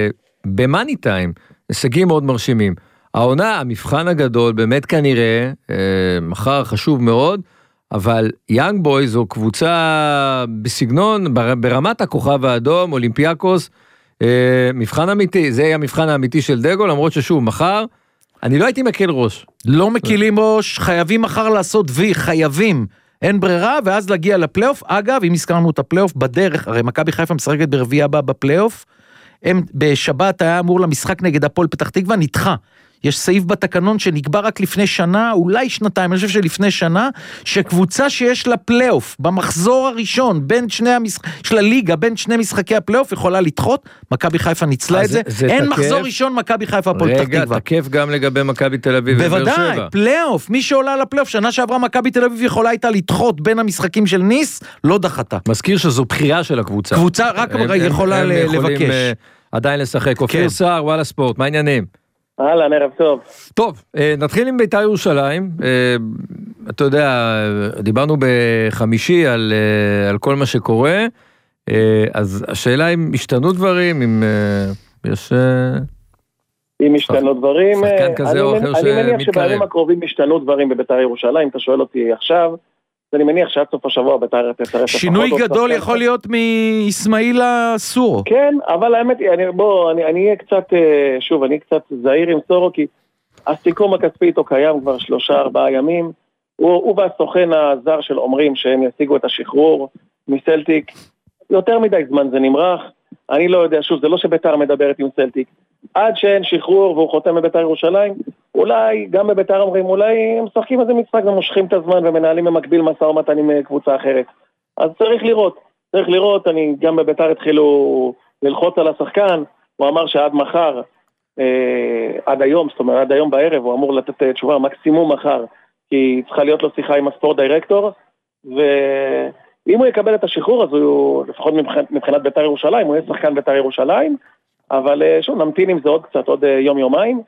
במאני טיים, הישגים מאוד מרשימים. העונה, המבחן הגדול, באמת כנראה, מחר חשוב מאוד, אבל יאנג בויז זו קבוצה בסגנון, ברמת הכוכב האדום, אולימפיאקוס, מבחן אמיתי, זה יהיה המבחן האמיתי של דגו, למרות ששוב, מחר, אני לא הייתי מקל ראש. לא מקילים ראש, חייבים מחר לעשות וי, חייבים. אין ברירה, ואז להגיע לפלייאוף. אגב, אם הזכרנו את הפלייאוף בדרך, הרי מכבי חיפה משחקת ברביעי הבא בפלייאוף, הם בשבת היה אמור למשחק נגד הפועל פתח תקווה, נדחה. יש סעיף בתקנון שנקבע רק לפני שנה, אולי שנתיים, אני חושב שלפני שנה, שקבוצה שיש לה פלייאוף, במחזור הראשון, של הליגה, בין שני משחקי הפלייאוף, יכולה לדחות, מכבי חיפה ניצלה את זה, אין מחזור ראשון, מכבי חיפה הפועל פתח תקווה. רגע, תקף גם לגבי מכבי תל אביב ובאר שבע. בוודאי, פלייאוף, מי שעולה לפלייאוף, שנה שעברה מכבי תל אביב יכולה הייתה לדחות בין המשחקים של ניס, לא דחתה. מזכיר שזו בחירה של הקבוצה. קבוצה רק יכולה לבקש. עדיין לשחק. אופיר סער, וואלה ספורט, מה העניינים? אהלן, ערב טוב. טוב, נתחיל עם בית"ר ירושלים. אתה יודע, דיברנו בחמישי על כל מה שקורה, אז השאלה אם השתנו דברים, אם יש... אם השתנו דברים, שחקן כזה או אחר אני מניח שבימים הקרובים השתנו דברים בבית"ר ירושלים, אתה שואל אותי עכשיו, אני מניח שעד סוף השבוע בית"ר תצטרף... שינוי גדול יכול להיות מאסמאעיל סורו. כן, אבל האמת היא, אני אהיה קצת, שוב, אני קצת זהיר עם סורו, כי הסיכום הכספי איתו קיים כבר 3-4 ימים, הוא והסוכן הזר של אומרים שהם ישיגו את השחרור מסלטיק, יותר מדי זמן זה נמרח, אני לא יודע, שוב, זה לא שבית"ר מדברת עם סלטיק, עד שאין שחרור והוא חותם בבית"ר ירושלים, אולי, גם בבית"ר אומרים, אולי הם משחקים איזה משחק ומושכים את הזמן ומנהלים במקביל משא ומתן עם קבוצה אחרת. אז צריך לראות, אני גם בבית"ר התחילו ללחוץ על השחקן, הוא אמר שעד מחר, עד היום, זאת אומרת, עד היום בערב, הוא אמור לתת תשובה מקסימום מחר, כי צריכה להיות לו שיחה עם הספורט דירקטור, ואם הוא יקבל את השחרור, אז הוא, לפחות מבחינת בית"ר ירושלים, הוא יהיה שחקן בית"ר ירושלים, אבל שוב, נמתין עם זה עוד קצת, עוד יום-יומיים,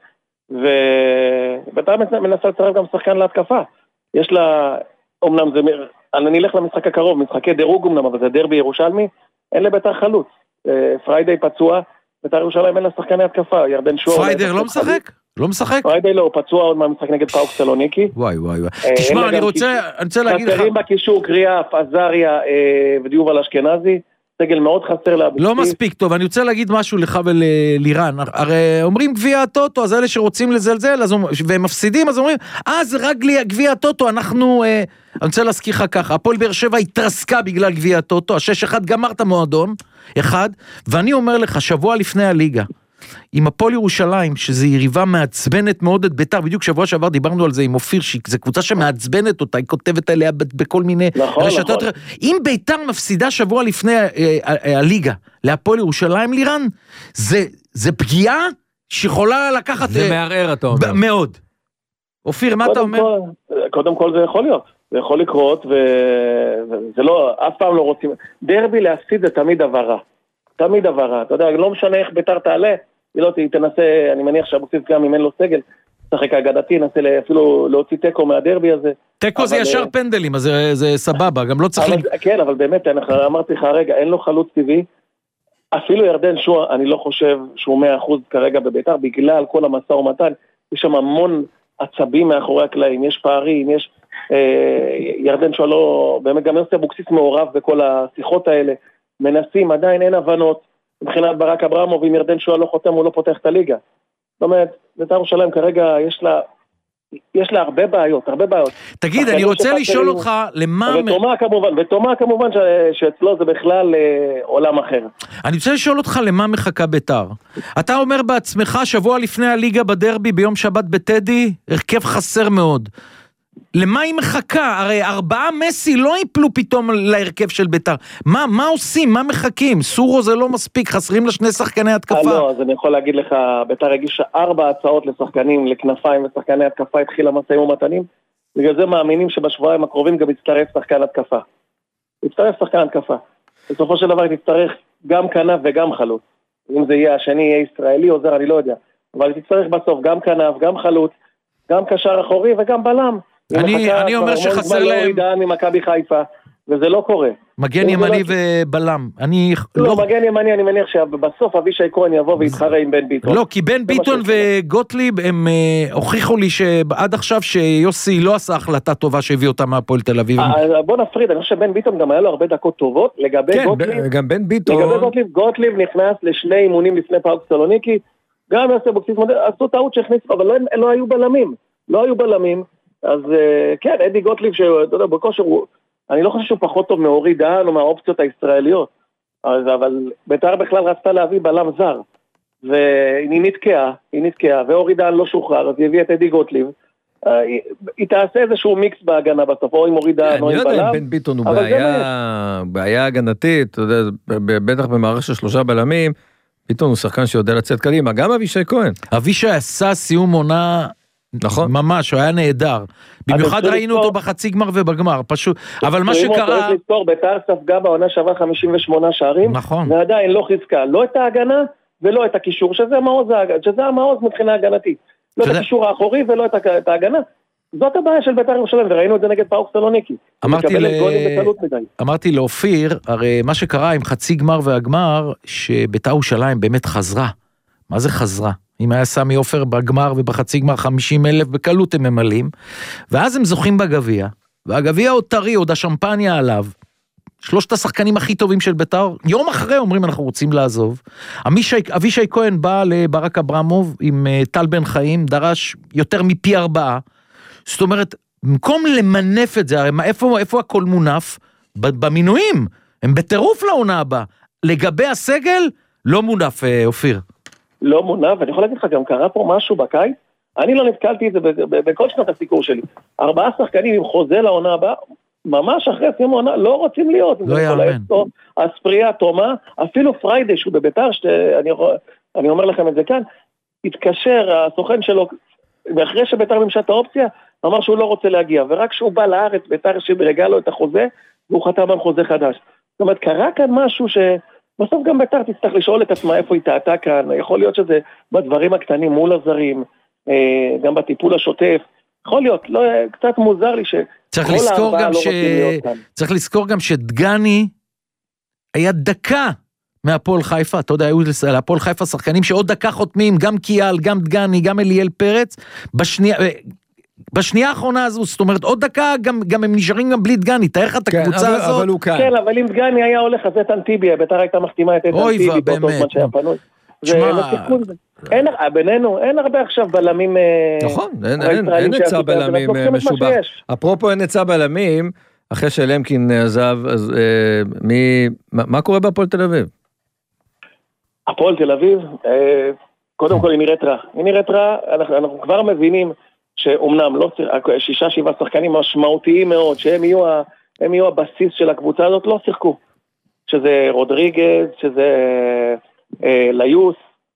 ובית"ר מנסה לצרף גם שחקן להתקפה. יש לה, אומנם זה, אני אלך למשחק הקרוב, משחקי דירוג אומנם, אבל זה דרבי ירושלמי, אין לבית"ר חלוץ. פריידי פצוע, בית"ר ירושלים אין לה שחקני התקפה, ירדן שואה... פריידר לא משחק? לא משחק? פריידי לא, הוא פצוע עוד מהמשחק נגד פאוק סלוניקי. וואי. תשמע, אני רוצה להגיד לך... חסרים בקישור, קריאף, עזריה ודיובל אשכנזי, סגל מאוד חסר לאבוקסיס. לא מספיק טוב, אני רוצה להגיד משהו לך וללירן, הרי אומרים גביע הטוטו, אז אלה שרוצים לזלזל, והם מפסידים, אז אומרים, זה רק גביע הטוטו, אנחנו, אני רוצה להזכיר לך ככה, הפועל באר שבע התרסקה בגלל גביע הטוטו, 6-1 גמרת מועדון, ואני אומר לך, שבוע לפני הליגה, עם הפועל ירושלים, שזו יריבה מעצבנת מאוד את בית"ר, בדיוק שבוע שעבר דיברנו על זה עם אופיר, שזו קבוצה שמעצבנת אותה, היא כותבת עליה בכל מיני רשתות. אם בית"ר מפסידה שבוע לפני הליגה, להפועל ירושלים לירן, זה פגיעה שיכולה לקחת... זה מערער, אתה אומר. מאוד. אופיר, מה אתה אומר? קודם כל זה יכול להיות, זה יכול לקרות, וזה לא, אף פעם לא רוצים... דרבי להפסיד זה תמיד עברה. תמיד עברה, אתה יודע, לא משנה איך בית"ר תעלה, היא לא תנסה, אני מניח שאבוקסיס גם אם אין לו סגל, שחק הגדתי, נסה אפילו להוציא טקו מהדרבי הזה. טקו זה ישר פנדלים, אז זה סבבה, גם לא צריך... כן, אבל באמת, אמרתי לך רגע, אין לו חלוץ טבעי, אפילו ירדן שואה, אני לא חושב שהוא 100% כרגע בבית"ר, בגלל כל המשא ומתן, יש שם המון עצבים מאחורי הקלעים, יש פערים, יש... ירדן שואה לא... באמת גם יוסי אבוקסיס מעורב בכל השיחות האלה, מנסים, עדיין אין הבנות, מבחינת ברק אברמוב, אם ירדן שואה לא חותם, הוא לא פותח את הליגה. זאת אומרת, בית"ר ירושלים כרגע יש לה הרבה בעיות. תגיד, אני רוצה לשאול אותך, למה... ותומה כמובן שאצלו זה בכלל עולם אחר. אני רוצה לשאול אותך, למה מחכה בית"ר? אתה אומר בעצמך, שבוע לפני הליגה בדרבי, ביום שבת בטדי, הרכב חסר מאוד. למה היא מחכה? הרי 4 מסי לא ייפלו פתאום להרכב של בית"ר. מה עושים? מה מחכים? סורו זה לא מספיק, חסרים לה 2 שחקני התקפה. לא, אז אני יכול להגיד לך, בית"ר הגישה 4 הצעות לשחקנים, לכנפיים ושחקני התקפה, התחילה משאים ומתנים, בגלל זה מאמינים שבשבועיים הקרובים גם יצטרף שחקן התקפה. בסופו של דבר תצטרך גם כנף וגם חלוץ. אם זה יהיה השני, יהיה ישראלי או זר, אני לא יודע. אבל תצטרך בסוף גם כנף, גם חלוץ, גם קשר אחורי וגם בלם. אני אומר שחסר להם... ממכבי חיפה, וזה לא קורה. מגן ימני ובלם. לא, מגן ימני, אני מניח שבסוף אבישי כהן יבוא ויתחרה עם בן ביטון. לא, כי בן ביטון וגוטליב, הם הוכיחו לי שעד עכשיו שיוסי לא עשה החלטה טובה שהביא אותה מהפועל תל אביב. בוא נפריד, אני חושב שבן ביטון גם היה לו הרבה דקות טובות, לגבי גוטליב. גם בן ביטון. לגבי גוטליב נכנס ל2 אימונים לפני פאוק סלוניקי, גם יוסי אבוקסיס עשו טעות שהכניסו, אבל לא היו בלמים. אז כן, אדי גוטליב, שאתה יודע, בכושר אני לא חושב שהוא פחות טוב מאורי דהן או מהאופציות הישראליות, אבל בית"ר בכלל רצתה להביא בלם זר, והיא נתקעה, ואורי דהן לא שוחרר, אז היא הביאה את אדי גוטליב, היא תעשה איזשהו מיקס בהגנה בסוף, או עם אורי דהן או עם בלם. אני לא יודע אם בן ביטון הוא בעיה הגנתית, אתה יודע, בטח במערכת של 3 בלמים, ביטון הוא שחקן שיודע לצאת קדימה, גם אבישי כהן. אבישי עשה סיום עונה... נכון. ממש, הוא היה נהדר. במיוחד ראינו אותו בחצי גמר ובגמר, פשוט. אבל מה שקרה... צריך לזכור, בית"ר ספגה בעונה שווה 58 שערים, נכון. ועדיין לא חיזקה, לא את ההגנה ולא את הקישור, שזה המעוז מבחינה הגנתית. לא את הקישור האחורי ולא את ההגנה. זאת הבעיה של בית"ר ירושלים, וראינו את זה נגד פאוק סלוניקי. אמרתי לאופיר, הרי מה שקרה עם חצי גמר והגמר, שבית"ר ירושלים באמת חזרה. מה זה חזרה? אם היה סמי עופר בגמר ובחצי גמר 50,000 בקלות הם ממלאים, ואז הם זוכים בגביע, והגביע עוד טרי, עוד השמפניה עליו, שלושת השחקנים הכי טובים של בית"ר, יום אחרי אומרים אנחנו רוצים לעזוב, אבישי כהן בא לברק אברמוב עם טל בן חיים, דרש יותר מפי 4, זאת אומרת, במקום למנף את זה, הרי איפה הכל מונף? במינויים, הם בטירוף לעונה הבאה, לגבי הסגל, לא מונף, אופיר. לא מונף, ואני יכול להגיד לך, גם קרה פה משהו בקיץ, אני לא נתקלתי את זה בכל שנות הסיקור שלי. 4 שחקנים עם חוזה לעונה הבאה, ממש אחרי סיום העונה, לא רוצים להיות. לא יאמן. הספריה, תומה, אפילו פריידי, שהוא בביתר, אני אומר לכם את זה כאן, התקשר, הסוכן שלו, ואחרי שביתר ממשת האופציה, אמר שהוא לא רוצה להגיע, ורק שהוא בא לארץ, ביתר שברגע לו את החוזה, והוא חתם על חוזה חדש. זאת אומרת, קרה כאן משהו בסוף גם ביתר תצטרך לשאול את עצמה איפה היא טעתה כאן, יכול להיות שזה בדברים הקטנים מול הזרים, גם בטיפול השוטף, יכול להיות, לא, קצת מוזר לי צריך לזכור גם שדגני היה דקה מהפועל חיפה, אתה יודע, היו להפועל חיפה שחקנים שעוד דקה חותמים, גם קיאל, גם דגני, גם אליאל פרץ, בשנייה האחרונה הזו, זאת אומרת, עוד דקה, גם הם נשארים גם בלי דגני, תאר לך את הקבוצה הזאת. כן, אבל אם דגני היה הולך, אז איתן טיבי, ביתר הייתה מחתימה את איתן טיבי, באותו זמן שהיה פנוי. בינינו, אין הרבה עכשיו בלמים. נכון, אין היצע בלמים משובח. אפרופו אין היצע בלמים, אחרי שלמקין עזב, אז מה קורה בהפועל תל אביב? הפועל תל אביב, קודם כל היא נראית רע, אנחנו כבר מבינים שאומנם לא 6-7 שחקנים משמעותיים מאוד, שהם יהיו הבסיס של הקבוצה הזאת, לא שיחקו. שזה רודריגז, שזה ליוס,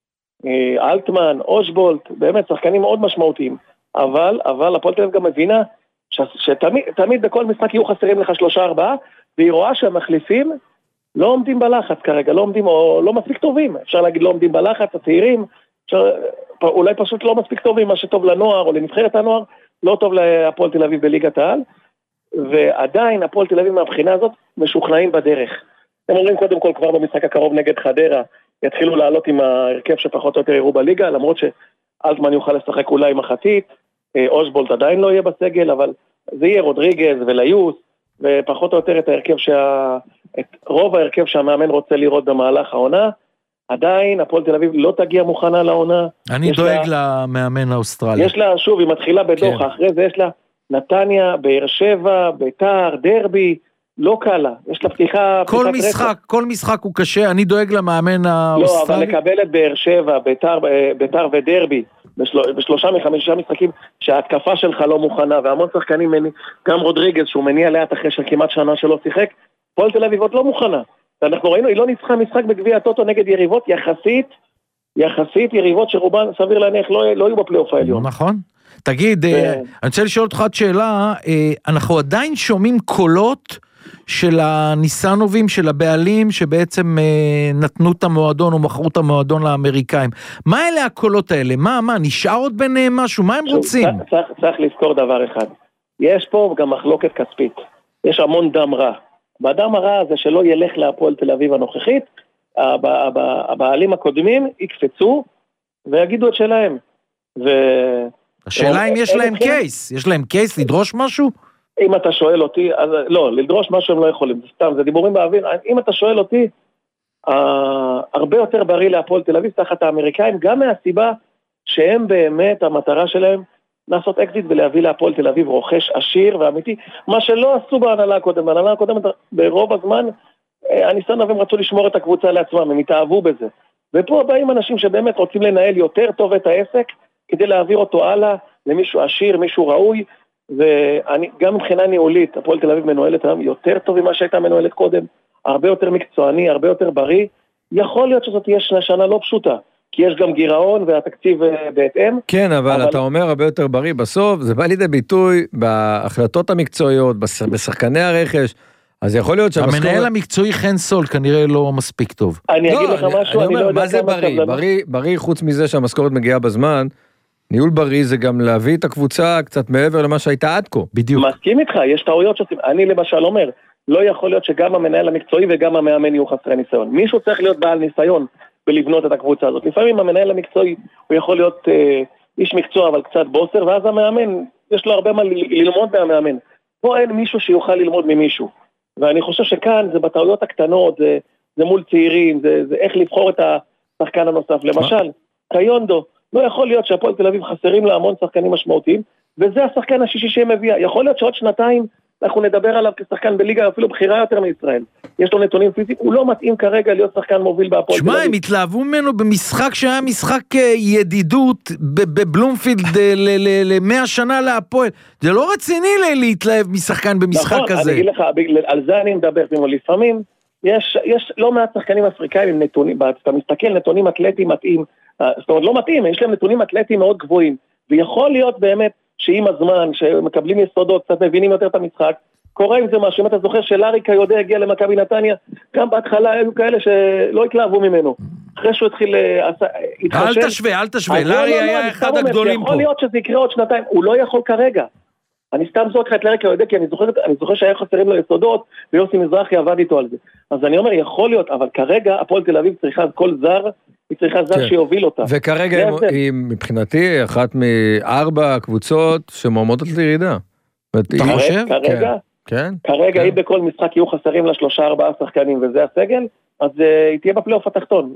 אלטמן, אושבולט, באמת שחקנים מאוד משמעותיים. אבל הפועל תל אביב גם מבינה שתמיד בכל משחק יהיו חסרים לך 3-4, והיא רואה שהמחליפים לא עומדים בלחץ כרגע, לא עומדים או לא מספיק טובים. אפשר להגיד לא עומדים בלחץ, הצעירים, אולי פשוט לא מספיק טובים, מה שטוב לנוער או לנבחרת הנוער, לא טוב להפועל תל אביב בליגת העל, ועדיין הפועל תל אביב מהבחינה הזאת משוכנעים בדרך. הם אומרים קודם כל כבר במשחק הקרוב נגד חדרה, יתחילו לעלות עם ההרכב שפחות או יותר יראו בליגה, למרות שאלטמן יוכל לשחק אולי מחצית, אושבולט עדיין לא יהיה בסגל, אבל זה יהיה רודריגז וליוס, ופחות או יותר את ההרכב את רוב ההרכב שהמאמן רוצה לראות במהלך העונה, עדיין הפועל תל אביב לא תגיע מוכנה לעונה. אני דואג למאמן האוסטרלי. יש לה, שוב, היא מתחילה בדוחה, אחרי זה יש לה נתניה, באר שבע, ביתר, דרבי, לא קלה, יש לה פתיחה... כל משחק הוא קשה, אני דואג למאמן האוסטרלי. לא, אבל לקבל את באר שבע, ביתר ודרבי, בשלושה מחמישה משחקים, שההתקפה שלך לא מוכנה, והמון שחקנים, גם רודריגז, שהוא מניע לאט אחרי שכמעט שנה שלא שיחק, הפועל תל אביב עוד לא מוכנה. ואנחנו ראינו, היא לא ניצחה משחק בגביע הטוטו נגד יריבות יחסית יריבות שרובן סביר להניח לא יהיו בפלייאוף העליון. נכון. תגיד, אני רוצה לשאול אותך עוד שאלה, אנחנו עדיין שומעים קולות של הניסנובים, של הבעלים, שבעצם נתנו את המועדון או מכרו את המועדון לאמריקאים. מה אלה הקולות האלה? מה, נשאר עוד ביניהם משהו? מה הם רוצים? צריך לזכור דבר אחד. יש פה גם מחלוקת כספית. יש המון דם רע. והדם הרע הזה שלא ילך להפועל תל אביב הנוכחית, הבעלים הקודמים יקפצו ויגידו את שלהם. השאלה אם יש להם קייס, יש להם קייס לדרוש משהו? אם אתה שואל אותי, אז לא, לדרוש משהו הם לא יכולים, זה סתם, זה דיבורים באוויר, אם אתה שואל אותי, הרבה יותר בריא להפועל תל אביב תחת האמריקאים, גם מהסיבה שהם באמת, המטרה שלהם, לעשות אקזיט ולהביא להפועל תל אביב רוכש עשיר ואמיתי, מה שלא עשו בהנהלה הקודמת, בהנהלה הקודמת ברוב הזמן, הניסנובים רצו לשמור את הקבוצה לעצמם, הם התאהבו בזה, ופה באים אנשים שבאמת רוצים לנהל יותר טוב את העסק, כדי להעביר אותו הלאה למישהו עשיר, מישהו ראוי, וגם מבחינה ניהולית, הפועל תל אביב מנוהלת היום יותר טוב ממה שהייתה מנוהלת קודם, הרבה יותר מקצועני, הרבה יותר בריא, יכול להיות שזאת תהיה שנה לא פשוטה, כי יש גם גירעון והתקציב בהתאם. כן, אבל אתה אומר הרבה יותר בריא, בסוף זה בא לידי ביטוי בהחלטות המקצועיות, בשחקני הרכש, אז יכול להיות שהמשכורת... המנהל המקצועי חן סול כנראה לא מספיק טוב. אני אגיד לך משהו, אני לא יודע מה זה בריא? בריא חוץ מזה שהמשכורת מגיעה בזמן, ניהול בריא זה גם להביא את הקבוצה קצת מעבר למה שהייתה עד כה. בדיוק. מסכים איתך, יש טעויות שעושים. אני למשל אומר, לא יכול להיות שגם המנהל המקצועי וגם המאמן יהיו חסרי ניסיון. מישהו צריך להיות בעל ניסיון בלבנות את הקבוצה הזאת. לפעמים המנהל המקצועי הוא יכול להיות איש מקצוע אבל קצת בוסר, ואז המאמן, יש לו הרבה מה ללמוד מהמאמן. פה אין מישהו שיוכל ללמוד ממישהו. ואני חושב שכאן זה בטעויות הקטנות, זה מול צעירים, זה איך לבחור את השחקן הנוסף. למשל, קיונדו, לא יכול להיות שהפועל תל אביב חסרים לה המון שחקנים משמעותיים, וזה השחקן השישי שהם מביאה. יכול להיות שעוד שנתיים אנחנו נדבר עליו כשחקן בליגה אפילו בחירה יותר מישראל. יש לו נתונים פיזיים, הוא לא מתאים כרגע להיות שחקן מוביל בהפועל תל אביב. שמע, הם התלהבו ממנו במשחק שהיה משחק ידידות בבלומפילד ל100 שנה להפועל. זה לא רציני להתלהב משחקן במשחק כזה. נכון, אני אגיד לך, על זה אני מדבר. לפעמים יש לא מעט שחקנים אפריקאים עם נתונים, אתה מסתכל נתונים אתלטיים מתאים, זאת אומרת לא מתאים, יש להם נתונים אתלטיים מאוד גבוהים, ויכול להיות באמת שעם הזמן, שמקבלים יסודות, קצת מבינים יותר את המשחק, קורה עם זה משהו. אם אתה זוכר שלארי קיודה הגיע למכבי נתניה, גם בהתחלה היו כאלה שלא התלהבו ממנו. אחרי שהוא התחיל להתחשב. אל תשווה, לארי היה אחד הגדולים פה. יכול להיות שזה יקרה עוד שנתיים, הוא לא יכול כרגע. אני סתם זורק לך את לארי קיודה, כי אני זוכר שהיה חסרים לו יסודות, ויוסי מזרחי עבד איתו על זה. אז אני אומר, יכול להיות, אבל כרגע הפועל תל אביב צריכה כל זר, היא צריכה זר שיוביל אותה. וכרגע היא מבחינתי אחת מ4 קבוצות שמועמדות לירידה. אתה חושב? כרגע אם בכל משחק יהיו חסרים לה 3-4 שחקנים וזה הסגל, אז היא תהיה בפלייאוף התחתון.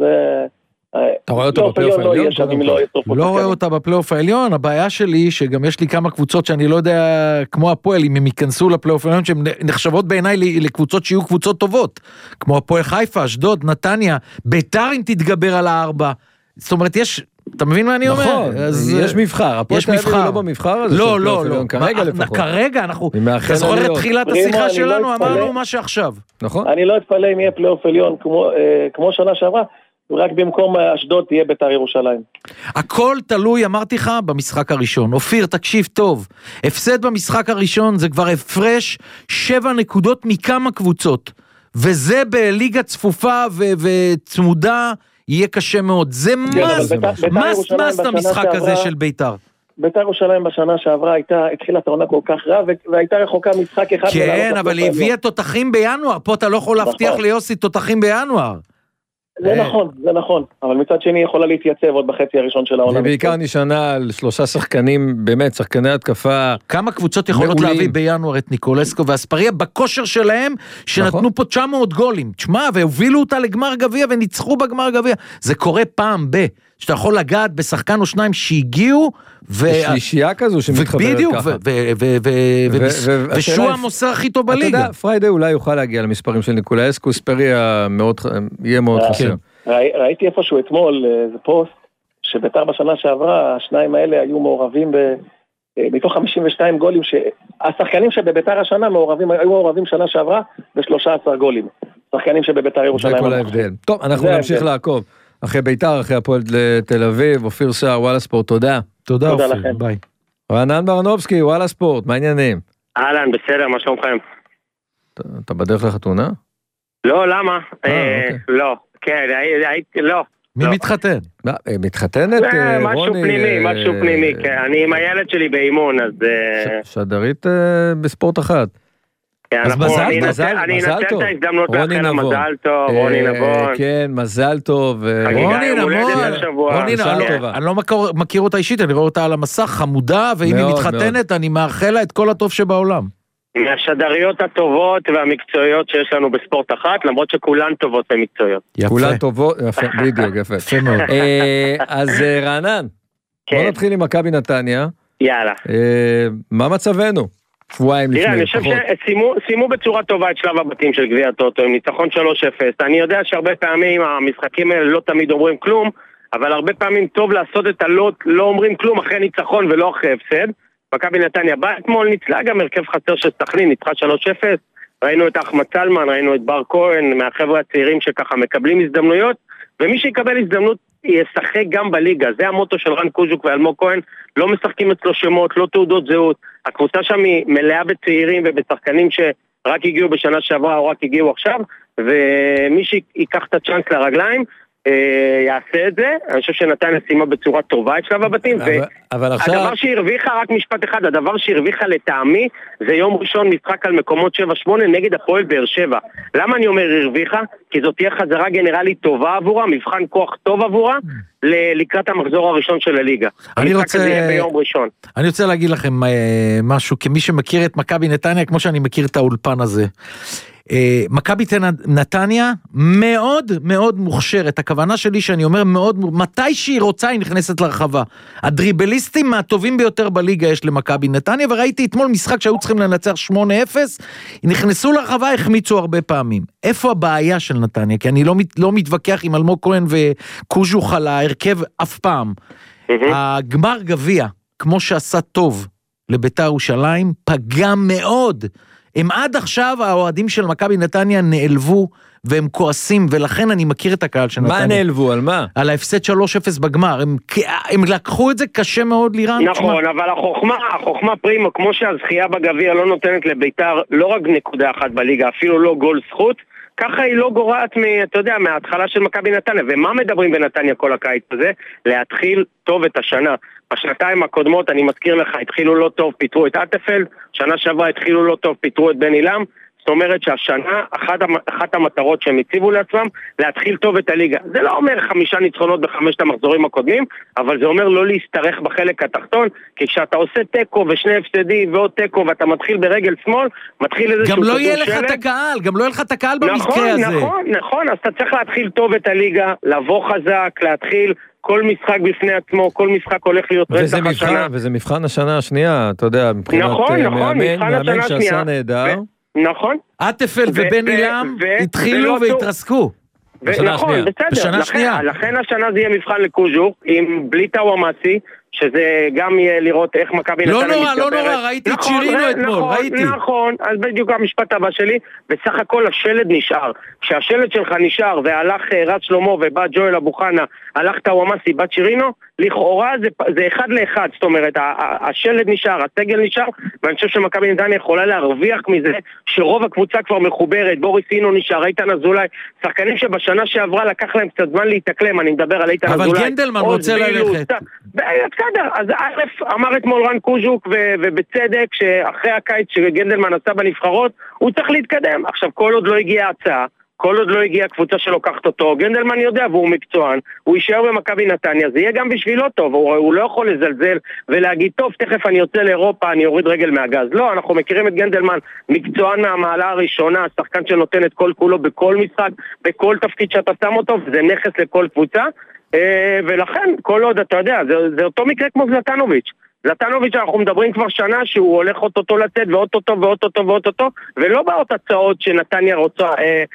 אתה רואה אותה בפלייאוף העליון? לא רואה אותה בפלייאוף העליון. הבעיה שלי שגם יש לי כמה קבוצות שאני לא יודע, כמו הפועל, אם הם ייכנסו לפלייאוף העליון, שהן נחשבות בעיניי לקבוצות שיהיו קבוצות טובות, כמו הפועל חיפה, אשדוד, נתניה, ביתר אם תתגבר על 4. זאת אומרת, יש... אתה מבין מה אני אומר? נכון, יש מבחר. יש מבחר. לא במבחר הזה. לא. כרגע לפחות. כרגע אנחנו... אתה זוכר את תחילת השיחה שלנו, אמרנו מה שעכשיו. נכון. אני לא אתפלא אם יהיה פלייאוף עליון כמו שנה שעברה, רק במקום אשדוד תהיה ביתר ירושלים. הכל תלוי, אמרתי לך, במשחק הראשון. אופיר, תקשיב טוב. הפסד במשחק הראשון זה כבר הפרש 7 נקודות מכמה קבוצות. וזה בליגה צפופה וצמודה יהיה קשה מאוד. זה מס המשחק הזה של ביתר. ביתר ירושלים בשנה שעברה התחילה העונה כל כך רע, והייתה רחוקה משחק אחד. כן, אבל היא הביאה תותחים בינואר. פה אתה לא יכול להבטיח ליוסי תותחים בינואר. זה נכון, אבל מצד שני יכולה להתייצב עוד בחצי הראשון של העונה. ובעיקר נשענה על 3 שחקנים, באמת, שחקני התקפה. כמה קבוצות יכולות להביא בינואר את ניקולסקו ואספריה בכושר שלהם, שנתנו פה 900 גולים. תשמע, והובילו אותה לגמר גביע וניצחו בגמר גביע. זה קורה פעם שאתה יכול לגעת בשחקן או שניים שהגיעו, שלישייה כזו שמתחברת ככה. ושוע המוסר הכי טוב בליגה. אתה יודע, פריידי אולי יוכל להגיע למספרים של ניקולסקו, ספריה יהיה מאוד חסר. ראיתי איפשהו אתמול, זה פוסט, שביתר בשנה שעברה, השניים האלה היו מעורבים מתוך 52 גולים, השחקנים שבביתר השנה היו מעורבים שנה שעברה ב13 גולים. שחקנים שבביתר ירושלים. זה כל ההבדל. טוב, אנחנו נמשיך לעקוב. אחרי ביתר, אחרי הפועל תל אביב, אופיר סער, וואלה ספורט, תודה. תודה אופיר, ביי. רענן ברנובסקי, וואלה ספורט, מה העניינים? אהלן, בסדר, מה שלומכם? אתה בדרך לחתונה? לא, למה? לא, כן, לא. מי מתחתן? מתחתנת, רוני? משהו פנימי, כן, אני עם הילד שלי באימון, אז... שדרית בספורט אחת. אז אני אנצל את ההזדמנות לאחל מזל טוב, רוני נבון. כן, מזל טוב. רוני נבון, אני לא מכיר אותה אישית, אני רואה אותה על המסך, חמודה, ואם היא מתחתנת, אני מאחל לה את כל הטוב שבעולם. מהשדריות הטובות והמקצועיות שיש לנו בספורט אחת, למרות שכולן טובות ומקצועיות. כולן טובות, בדיוק, יפה. אז רענן, בוא נתחיל עם מכבי נתניה. יאללה. מה מצבנו? שבועיים לפני. תראה, אני חושב שסיימו בצורה טובה את שלב הבתים של גביע הטוטו, עם ניצחון 3-0. אני יודע שהרבה פעמים המשחקים האלה לא תמיד אומרים כלום, אבל הרבה פעמים טוב לעשות את לא אומרים כלום אחרי ניצחון ולא אחרי הפסד. מכבי נתניה בא אתמול, ניצלה גם הרכב חסר של סכנין, ניצחה 3-0. ראינו את אחמד סלמן, ראינו את בר כהן, מהחבר'ה הצעירים שככה מקבלים הזדמנויות, ומי שיקבל הזדמנות ישחק גם בליגה. זה המוטו של רן קוז'וק ואלמוג כהן, לא משחקים אצלו שמות, לא תעודות זהות. הקבוצה שם היא מלאה בצעירים ובשחקנים רק הגיעו בשנה שעברה או רק הגיעו עכשיו, ומי שיקח את הצ'אנס לרגליים, יעשה את זה. אני חושב שנתניה סיימה בצורה טובה את שלב הבתים, והדבר שהרוויחה, רק משפט אחד, הדבר שהרוויחה לטעמי, זה יום ראשון משחק על מקומות 7-8 נגד הפועל באר שבע. למה אני אומר הרוויחה? כי זאת תהיה חזרה גנרלית טובה עבורה, מבחן כוח טוב עבורה, לקראת המחזור הראשון של הליגה. המשחק הזה יהיה ביום ראשון. אני רוצה להגיד לכם משהו, כמי שמכיר את מכבי נתניה, כמו שאני מכיר את האולפן הזה. מכבי נתניה מאוד מאוד מוכשרת, הכוונה שלי שאני אומר מאוד, מתי שהיא רוצה היא נכנסת לרחבה, הדריבליסטים מהטובים ביותר בליגה יש למכבי נתניה, וראיתי אתמול משחק שהיו צריכים לנצח 8-0, נכנסו לרחבה, החמיצו הרבה פעמים. איפה הבעיה של נתניה? כי אני לא מתווכח עם אלמוג כהן וקוז'וך על ההרכב אף פעם. הגמר גביע, כמו שעשה טוב לבית"ר ירושלים, פגע מאוד. הם עד עכשיו, האוהדים של מכבי נתניה נעלבו, והם כועסים, ולכן אני מכיר את הקהל של נתניה. מה נעלבו? על מה? על ההפסד 3-0 בגמר. הם לקחו את זה קשה מאוד לירן. נכון, אבל החוכמה פרימו, כמו שהזכייה בגביע לא נותנת לבית"ר, לא רק נקודה אחת בליגה, אפילו לא גול זכות, ככה היא לא גורעת, אתה יודע, מההתחלה של מכבי נתניה. ומה מדברים בנתניה כל הקיץ הזה? להתחיל טוב את השנה. בשנתיים הקודמות, אני מזכיר לך, התחילו לא טוב, פיתרו את אטפלד, שנה שעברה התחילו לא טוב, פיתרו את בן אילם, זאת אומרת שהשנה, אחת המטרות שהם הציבו לעצמם, להתחיל טוב את הליגה. זה לא אומר 5 ניצחונות ב5 המחזורים הקודמים, אבל זה אומר לא להסתרך בחלק התחתון, כי כשאתה עושה טקו ושני הפסדים ועוד טקו, ואתה מתחיל ברגל שמאל, מתחיל איזשהו גם לא יהיה לך את הקהל, גם לא יהיה לך את הקהל במקרה הזה. נכון, אז אתה צריך להתחיל טוב את הליגה, לבוא חזק, להתחיל כל משחק בפני עצמו, כל משחק הולך להיות רצח השנה. וזה מבחן השנה השנייה, אתה יודע, מבחינת מאמן שעשה נהדר. נכון. אטפלד ובן אילם התחילו והתרסקו. נכון, בסדר. לכן השנה זה יהיה מבחן לקוז'וך, עם בלי טאוואמאסי, שזה גם יהיה לראות איך מכבי נתניה מתגברת. לא נורא, ראיתי את שירינו אתמול, ראיתי. נכון, אז בדיוק המשפט הבא שלי, בסך הכל השלד נשאר. כשהשלד שלך נשאר, והלך רז שלמה ובא ג'ואל אבו חנה, הלך טאוואמאסי, בת שירינו, לכאורה זה 1-1, זאת אומרת, השלד נשאר, הסגל נשאר, ואני חושב שמכבי נתניה יכולה להרוויח מזה, שרוב הקבוצה כבר מחוברת, בוריס אינו נשאר, איתן אזולאי, שחקנים שבשנה שעברה לקח להם קצת זמן להתאקלם, אני מדבר על איתן אזולאי. אבל גנדלמן רוצה ללכת. בסדר, אז א' אמר אתמול רן קוז'וק ובצדק שאחרי הקיץ שגנדלמן עשה בנבחרות הוא צריך להתקדם. עכשיו כל עוד לא הגיעה הצעה, כל עוד לא הגיעה קבוצה שלוקחת אותו, גנדלמן יודע והוא מקצוען, הוא יישאר במכבי נתניה, זה יהיה גם בשבילו טוב, הוא לא יכול לזלזל ולהגיד טוב תכף אני יוצא לאירופה, אני אוריד רגל מהגז. לא, אנחנו מכירים את גנדלמן, מקצוען מהמעלה הראשונה, שחקן שנותן את כל כולו בכל משחק, בכל תפקיד שאתה שם אותו, זה נכס לכל קבוצה. ולכן כל עוד אתה יודע זה אותו מקרה כמו זלטנוביץ' אנחנו מדברים כבר שנה שהוא הולך אותו לצאת ואוטוטו ולא באות הצעות שנתניה רוצה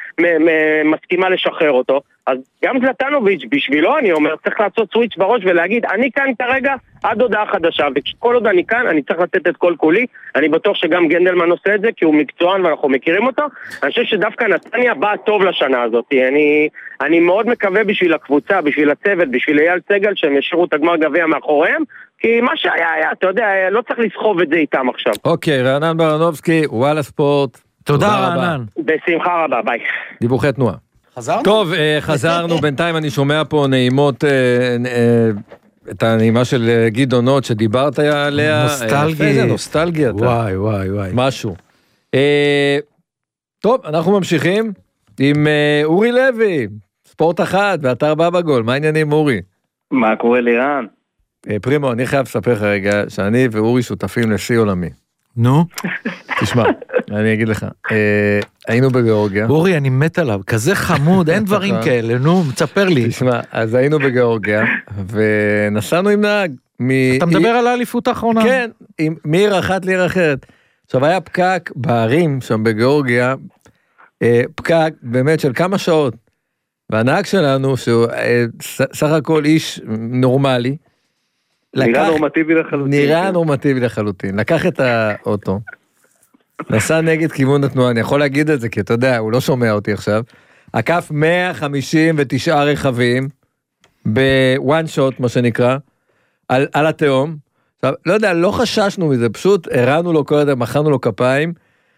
מסכימה לשחרר אותו. אז גם זלטנוביץ' בשבילו אני אומר צריך לעשות סוויץ' בראש ולהגיד אני כאן כרגע עד הודעה חדשה, וכל עוד אני כאן אני צריך לתת את כל כולי. אני בטוח שגם גנדלמן עושה את זה כי הוא מקצוען ואנחנו מכירים אותו. אני חושב שדווקא נתניה באה טוב לשנה הזאת. אני מאוד מקווה בשביל הקבוצה, בשביל הצוות, בשביל אייל סגל שהם ישאירו את הגמר גביע מאחוריהם, כי מה שהיה, אתה יודע, לא צריך לסחוב את זה איתם עכשיו. אוקיי, רענן ברנובסקי, וואלה ספורט. תודה רענן. בשמחה רבה, ביי. דיווחי תנועה. חזרנו? טוב, חזרנו, בינתיים אני שומע פה נעימות, את הנעימה של גידונות שדיברת עליה. נוסטלגיה. נוסטלגיה. וואי. משהו. טוב, אנחנו ממשיכים עם אורי לוי, ספורט אחד, ואתר בבא גול. מה העניינים אורי? מה קורה לירן? פרימו, אני חייב לספר לך רגע, שאני ואורי שותפים לשיא עולמי. נו? תשמע, אני אגיד לך, היינו בגיאורגיה. אורי, אני מת עליו, כזה חמוד, אין דברים כאלה, נו, מצפר לי. תשמע, אז היינו בגיאורגיה, ונסענו עם נהג. אתה מדבר על האליפות האחרונה? כן, מעיר אחת לעיר אחרת. עכשיו, היה פקק בערים שם בגיאורגיה, פקק באמת של כמה שעות, והנהג שלנו, שהוא סך הכל איש נורמלי, נראה נורמטיבי לחלוטין, לקח את האוטו, נסע נגד כיוון התנועה, אני יכול להגיד את זה, כי אתה יודע, הוא לא שומע אותי עכשיו, עקף 159 רכבים, בוואן שוט, מה שנקרא, על התאום, עכשיו, לא יודע, לא חששנו מזה, פשוט הראנו לו כל הזמן, מחאנו לו כפיים,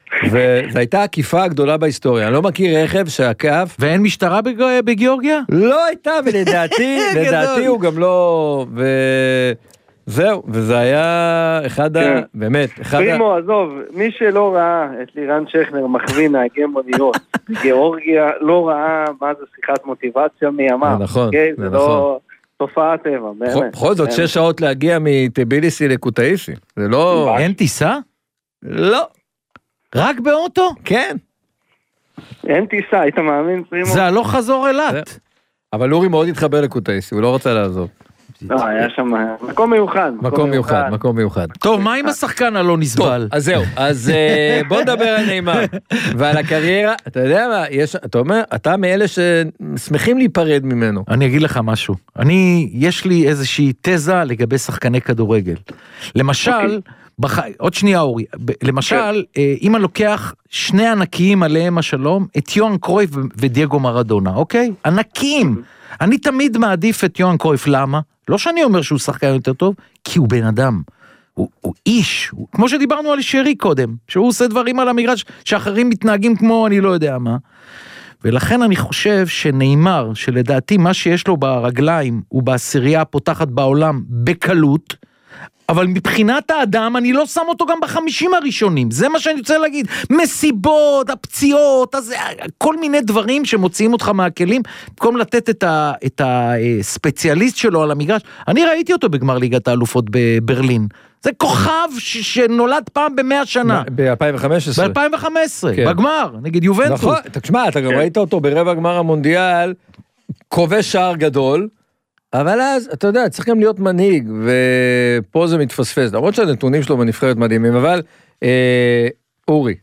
וזו הייתה עקיפה הגדולה בהיסטוריה, אני לא מכיר רכב שעקף. ואין משטרה בגיאורגיה? לא הייתה, ולדעתי הוא גם לא, וזהו, וזה היה אחד באמת, פרימו, עזוב, מי שלא ראה את לירן שכנר מכווין נהגי מוניות בגיאורגיה, לא ראה מה זה שיחת מוטיבציה מימיו. נכון, זה לא תופעת טבע, באמת. בכל זאת 6 שעות להגיע מטביליסי לקוטאיסי, זה לא... אין טיסה? לא. רק באוטו? כן. אין טיסה, היית מאמין, פרימו? זה הלוך חזור אילת. אבל אורי מאוד התחבר לקוטאיסי, הוא לא רוצה לעזוב. לא, היה שם מקום מיוחד. מקום מיוחד. טוב, מה עם השחקן הלא נסבל? אז זהו, אז בוא נדבר על נאמר, ועל הקריירה, אתה יודע מה, אתה אומר, אתה מאלה ששמחים להיפרד ממנו. אני אגיד לך משהו, יש לי איזושהי תזה לגבי שחקני כדורגל. למשל, עוד שנייה אורי, למשל, אם אני לוקח 2 ענקיים עליהם השלום, את יוהאן קרויף ודייגו מרדונה, אוקיי? ענקיים. אני תמיד מעדיף את יוהאן קרויף, למה? לא שאני אומר שהוא שחקן יותר טוב, כי הוא בן אדם. הוא איש, כמו שדיברנו על שרי קודם, שהוא עושה דברים על המגרש, שאחרים מתנהגים כמו אני לא יודע מה. ולכן אני חושב שנאמר, שלדעתי מה שיש לו ברגליים, הוא בעשירייה הפותחת בעולם בקלות, אבל מבחינת האדם אני לא שם אותו גם ב50 הראשונים, זה מה שאני רוצה להגיד, מסיבות, הפציעות, כל מיני דברים שמוציאים אותך מהכלים, במקום לתת את הספציאליסט שלו על המגרש, אני ראיתי אותו בגמר ליגת האלופות בברלין, זה כוכב שנולד פעם ב100 שנה. ב-2015. ב-2015, בגמר, נגד יובנטוס. נכון, תשמע, אתה גם ראית אותו ברבע גמר המונדיאל, כובש שער גדול, אבל אז, אתה יודע, צריך גם להיות מנהיג, ופה זה מתפספס, למרות שהנתונים שלו בנבחרת מדהימים, אבל אורי,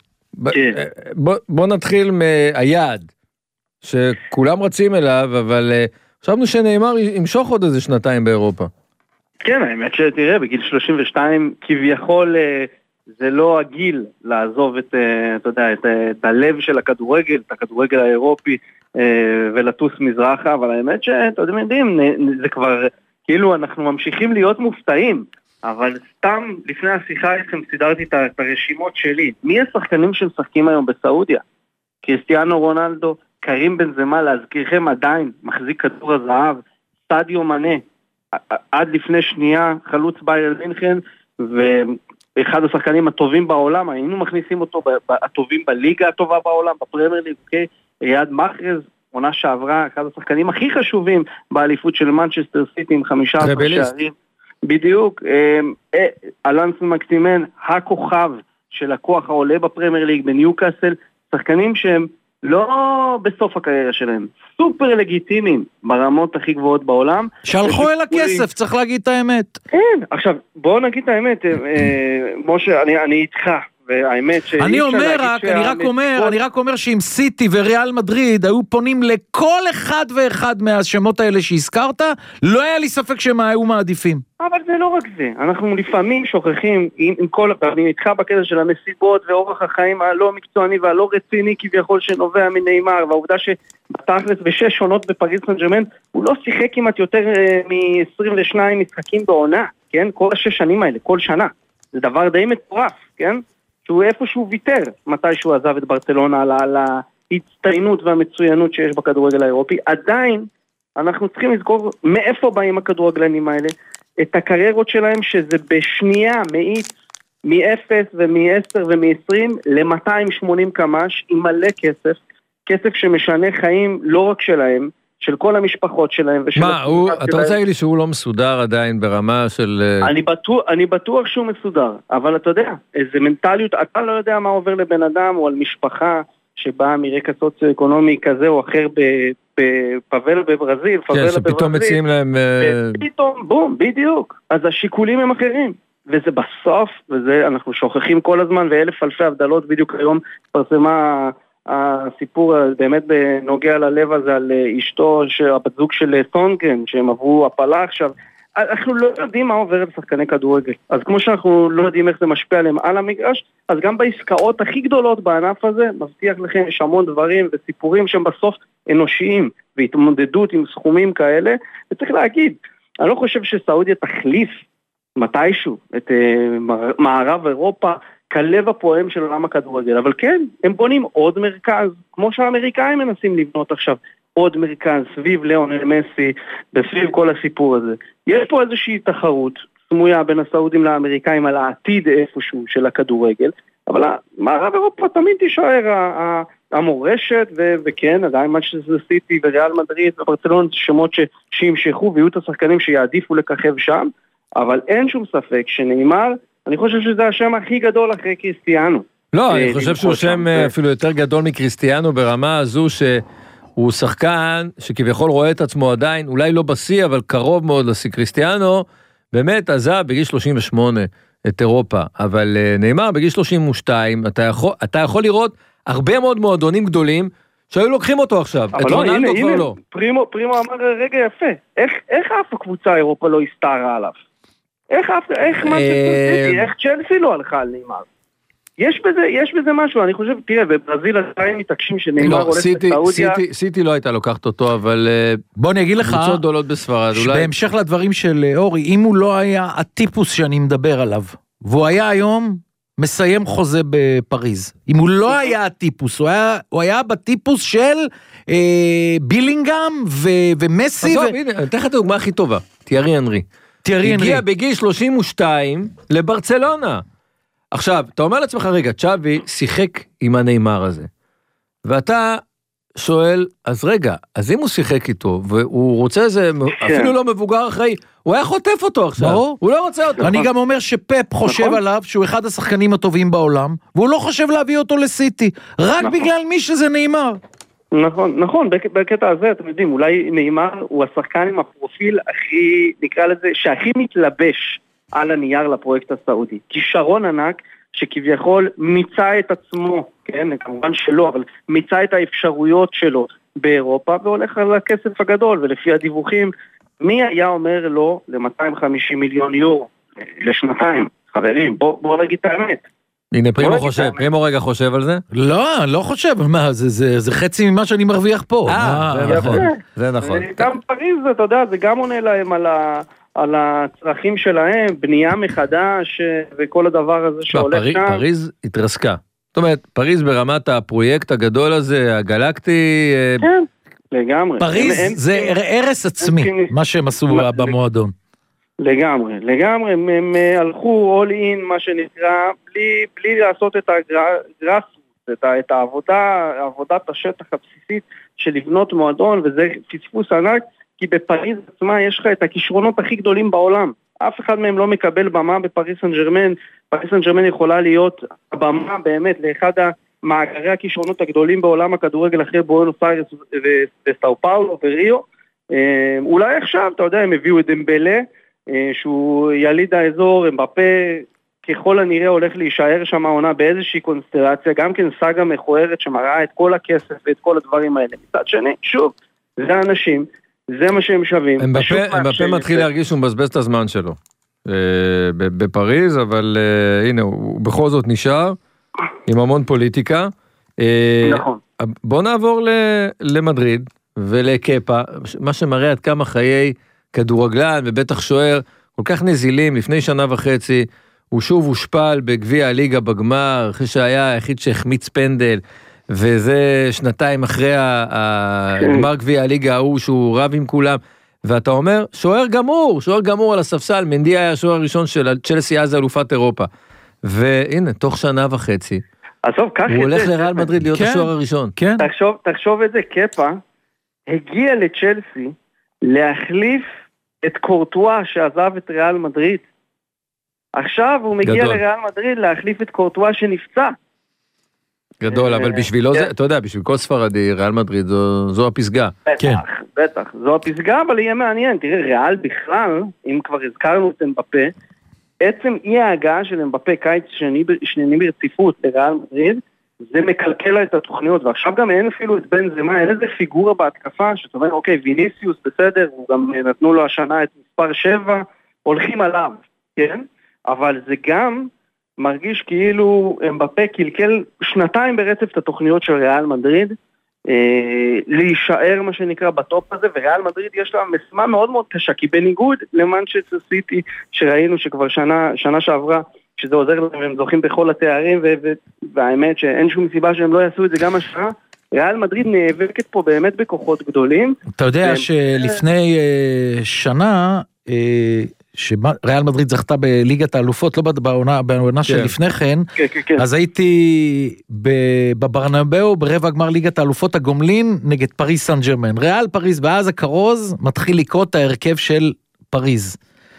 בוא נתחיל מהיעד, שכולם רצים אליו, אבל חשבנו שנאמר ימשוך עוד איזה 2 באירופה. כן, האמת שתראה, בגיל 32 כביכול זה לא הגיל לעזוב את, אתה יודע, את הלב של הכדורגל, את הכדורגל האירופי, ולטוס מזרחה, אבל האמת שאתם יודעים, זה כבר, כאילו אנחנו ממשיכים להיות מופתעים, אבל סתם לפני השיחה איתכם סידרתי את הרשימות שלי. מי השחקנים שמשחקים היום בסעודיה? קריסטיאנו רונלדו, קרים בנזמה, להזכירכם עדיין, מחזיק כדור הזהב, סטדיו מנה, עד לפני שנייה, חלוץ ביירן מינכן, ואחד השחקנים הטובים בעולם, היינו מכניסים אותו הטובים בליגה הטובה בעולם, בפרמייר ליג, אוקיי? ריאד מחרז, עונה שעברה, אחד השחקנים הכי חשובים באליפות של מנצ'סטר סיטי עם 15 שערים. בדיוק, אלאנס מקסימן, הכוכב של הכוח העולה בפרמייר ליג בניוקאסל, שחקנים שהם לא בסוף הקריירה שלהם, סופר לגיטימיים ברמות הכי גבוהות בעולם. שלחו אל הכסף, צריך להגיד את האמת. כן, עכשיו בואו נגיד את האמת, משה, אני איתך. והאמת אני רק אומר שאם סיטי וריאל מדריד היו פונים לכל אחד ואחד מהשמות האלה שהזכרת, לא היה לי ספק שהם היו מעדיפים. אבל זה לא רק זה, אנחנו לפעמים שוכחים עם כל הפעמים, איתך בקטע של המסיבות ואורח החיים הלא מקצועני והלא רציני כביכול שנובע מנאמר, והעובדה שבתכלס ב6 עונות בפריז סן ז'רמן, הוא לא שיחק כמעט יותר מ22 משחקים בעונה, כן? כל 6 שנים האלה, כל שנה. זה דבר די מטורף, כן? שהוא איפשהו ויתר, מתי שהוא עזב את ברצלונה על ההצטיינות והמצוינות שיש בכדורגל האירופי. עדיין אנחנו צריכים לזכור מאיפה באים הכדורגלנים האלה, את הקריירות שלהם שזה בשנייה מאיץ מ-0 ומ-10 ומ-20 ל-280 קמ"ש עם מלא כסף שמשנה חיים לא רק שלהם, של כל המשפחות שלהם. מה, אתה רוצה להגיד לי שהוא לא מסודר עדיין ברמה של... אני בטוח שהוא מסודר, אבל אתה יודע, איזה מנטליות, אתה לא יודע מה עובר לבן אדם או על משפחה שבאה מרקע סוציו-אקונומי כזה או אחר בפאבלה בברזיל, כן, שפתאום מציעים להם... פתאום, בום, בדיוק. אז השיקולים הם אחרים. וזה בסוף, וזה אנחנו שוכחים כל הזמן, ואלף אלפי הבדלות, בדיוק היום פרסמה הסיפור באמת בנוגע ללב הזה על אשתו, הבת זוג של סונגרן, שהם עברו הפלה עכשיו. אנחנו לא יודעים מה עובר לשחקני כדורגל. אז כמו שאנחנו לא יודעים איך זה משפיע עליהם על המגרש, אז גם בעסקאות הכי גדולות בענף הזה, מבטיח לכם יש המון דברים וסיפורים שהם בסוף אנושיים, והתמודדות עם סכומים כאלה, וצריך להגיד, אני לא חושב שסעודיה תחליף מתישהו את מערב אירופה כלב הפועם של עולם הכדורגל, אבל כן, הם בונים עוד מרכז, כמו שהאמריקאים מנסים לבנות עכשיו, עוד מרכז סביב ליאונל מסי, בסביב כל הסיפור הזה. יש פה איזושהי תחרות סמויה בין הסעודים לאמריקאים על העתיד איפשהו של הכדורגל, אבל מערב אירופה תמיד תישאר המורשת, וכן, עדיין מנצ'סטר סיטי וריאל מדריד וברצלונה, שמות שימשכו ויהיו את השחקנים שיעדיפו לככב שם, אבל אין שום ספק שניימר, אני חושב שזה השם הכי גדול אחרי קריסטיאנו. לא, אני חושב שהוא שם אפילו יותר גדול מקריסטיאנו ברמה הזו שהוא שחקן שכביכול רואה את עצמו עדיין, אולי לא בשיא, אבל קרוב מאוד לשיא. קריסטיאנו באמת עזב בגיל 38 את אירופה, אבל ניימר בגיל 32, אתה יכול לראות הרבה מאוד מועדונים גדולים שהיו לוקחים אותו עכשיו. אבל לא, הנה, פרימו אמר רגע יפה, איך אף הקבוצה אירופה לא הסתערה עליו? איך צ'לסי לא הלכה על ניימר? יש בזה משהו, אני חושב, תראה, בברזיל עדיין מתעקשים שניימר הולך לסעודיה. סיטי לא הייתה לוקחת אותו, אבל בוא אני אגיד לך, קבוצות גדולות בספרד, בהמשך לדברים של אורי, אם הוא לא היה הטיפוס שאני מדבר עליו, והוא היה היום מסיים חוזה בפריז, אם הוא לא היה הטיפוס, הוא היה בטיפוס של בילינגהם ומסי. הנה, אני אתן לך את הדוגמה הכי טובה, תיארי אנרי. הגיע בגיל 32 לברצלונה. עכשיו, אתה אומר לעצמך, רגע, צ'אבי שיחק עם הניימר הזה, ואתה שואל, אז רגע, אז אם הוא שיחק איתו, והוא רוצה איזה, אפילו לא מבוגר אחרי, הוא היה חוטף אותו עכשיו, הוא לא רוצה אותו. אני גם אומר שפפ חושב עליו, שהוא אחד השחקנים הטובים בעולם, והוא לא חושב להביא אותו לסיטי, רק בגלל מי שזה ניימר. נכון, בקטע הזה, אתם יודעים, אולי ניימר הוא השחקן עם הפרופיל הכי, נקרא לזה, שהכי מתלבש על הנייר לפרויקט הסעודי. כישרון ענק שכביכול מיצה את עצמו, כן, כמובן שלא, אבל מיצה את האפשרויות שלו באירופה, והולך על הכסף הגדול, ולפי הדיווחים, מי היה אומר לו ל-250 מיליון יורו לשנתיים? חברים, בואו נגיד את האמת. הנה, פרימו רגע חושב על זה? לא, אני לא חושב, מה, זה חצי ממה שאני מרוויח פה. זה נכון. גם פריז, אתה יודע, זה גם עונה להם על הצרכים שלהם, בנייה מחדש, וכל הדבר הזה שהולך שם. פריז התרסקה. זאת אומרת, פריז ברמת הפרויקט הגדול הזה, הגלקטי... כן, לגמרי. פריז זה הרס עצמי, מה שהם עשו במועדון. לגמרי, הם הלכו all in, מה שנקרא, בלי לעשות את הגרסות, את עבודת השטח הבסיסית של לבנות מועדון, וזה פספוס ענק, כי בפריז עצמה יש לך את הכישרונות הכי גדולים בעולם. אף אחד מהם לא מקבל במה בפריז סן ז'רמן. פריז סן ז'רמן יכולה להיות הבמה באמת לאחד המאגרי הכישרונות הגדולים בעולם הכדורגל אחרי בואנוס איירס וסאו פאולו וריו. אולי עכשיו, אתה יודע, הם הביאו את דמבלה, שהוא יליד האזור, אמבפה ככל הנראה הולך להישאר שם העונה באיזושהי קונסטלציה, גם כן סאגה מכוערת שמראה את כל הכסף ואת כל כל האלה. מצד שני, שוב, זה האנשים, זה מה שהם שווים. אמבפה מתחיל להרגיש שהוא מבזבז את הזמן שלו בפריז, אבל הנה, הוא בכל זאת נשאר עם המון פוליטיקה. נכון. בוא נעבור למדריד ולקפה, מה שמראה עד כמה חיי כדורגלן ובטח שוער כל כך נזילים. לפני שנה וחצי הוא שוב הושפל בגביע הליגה בגמר, אחרי שהיה היחיד שהחמיץ פנדל, וזה שנתיים אחרי הגמר גביע הליגה ההוא שהוא רב עם כולם, ואתה אומר, שוער גמור על הספסל. מנדי היה השוער הראשון של צ'לסי אז אלופת אירופה, והנה תוך שנה וחצי הוא הולך לריאל מדריד להיות השוער הראשון. תחשוב את זה, קפה הגיע לצ'לסי להחליף את קורטואה שעזב את ריאל מדריד. עכשיו הוא מגיע לריאל מדריד להחליף את קורטואה שנפצע. גדול, אבל בשבילו זה, אתה יודע, בשביל כל ספרדי, ריאל מדריד זו הפסגה. בטח, זו הפסגה, אבל יהיה מעניין. תראה, ריאל בכלל, אם כבר הזכרנו את אמבפה, עצם אי ההגעה של אמבפה קיץ שני ברציפות לריאל מדריד, זה מקלקל את התוכניות, ועכשיו גם אין אפילו את בנזמה, אין איזה פיגורה בהתקפה, שאתה אומר, אוקיי, ויניסיוס בסדר, הוא גם נתנו לו השנה את מספר 7, הולכים עליו, כן? אבל זה גם מרגיש כאילו אמבפה קלקל שנתיים ברצף את התוכניות של ריאל מדריד, להישאר מה שנקרא בטופ הזה, וריאל מדריד יש לה משימה מאוד מאוד קשה, כי בניגוד למנצ'סטר סיטי, שראינו שכבר שנה שעברה שזה עוזר להם, והם זוכים בכל התארים, והאמת שאין שום סיבה שהם לא יעשו את זה גם השעה. ריאל מדריד נאבקת פה באמת בכוחות גדולים. אתה יודע שלפני שנה, שריאל מדריד זכתה בליגת האלופות, לא בעונה שלפני כן, אז הייתי בברנבאו, ברבע גמר ליגת האלופות הגומלין, נגד פריז סן ז'רמן. ריאל פריז, ואז הכרוז מתחיל לקרוא את ההרכב של פריז.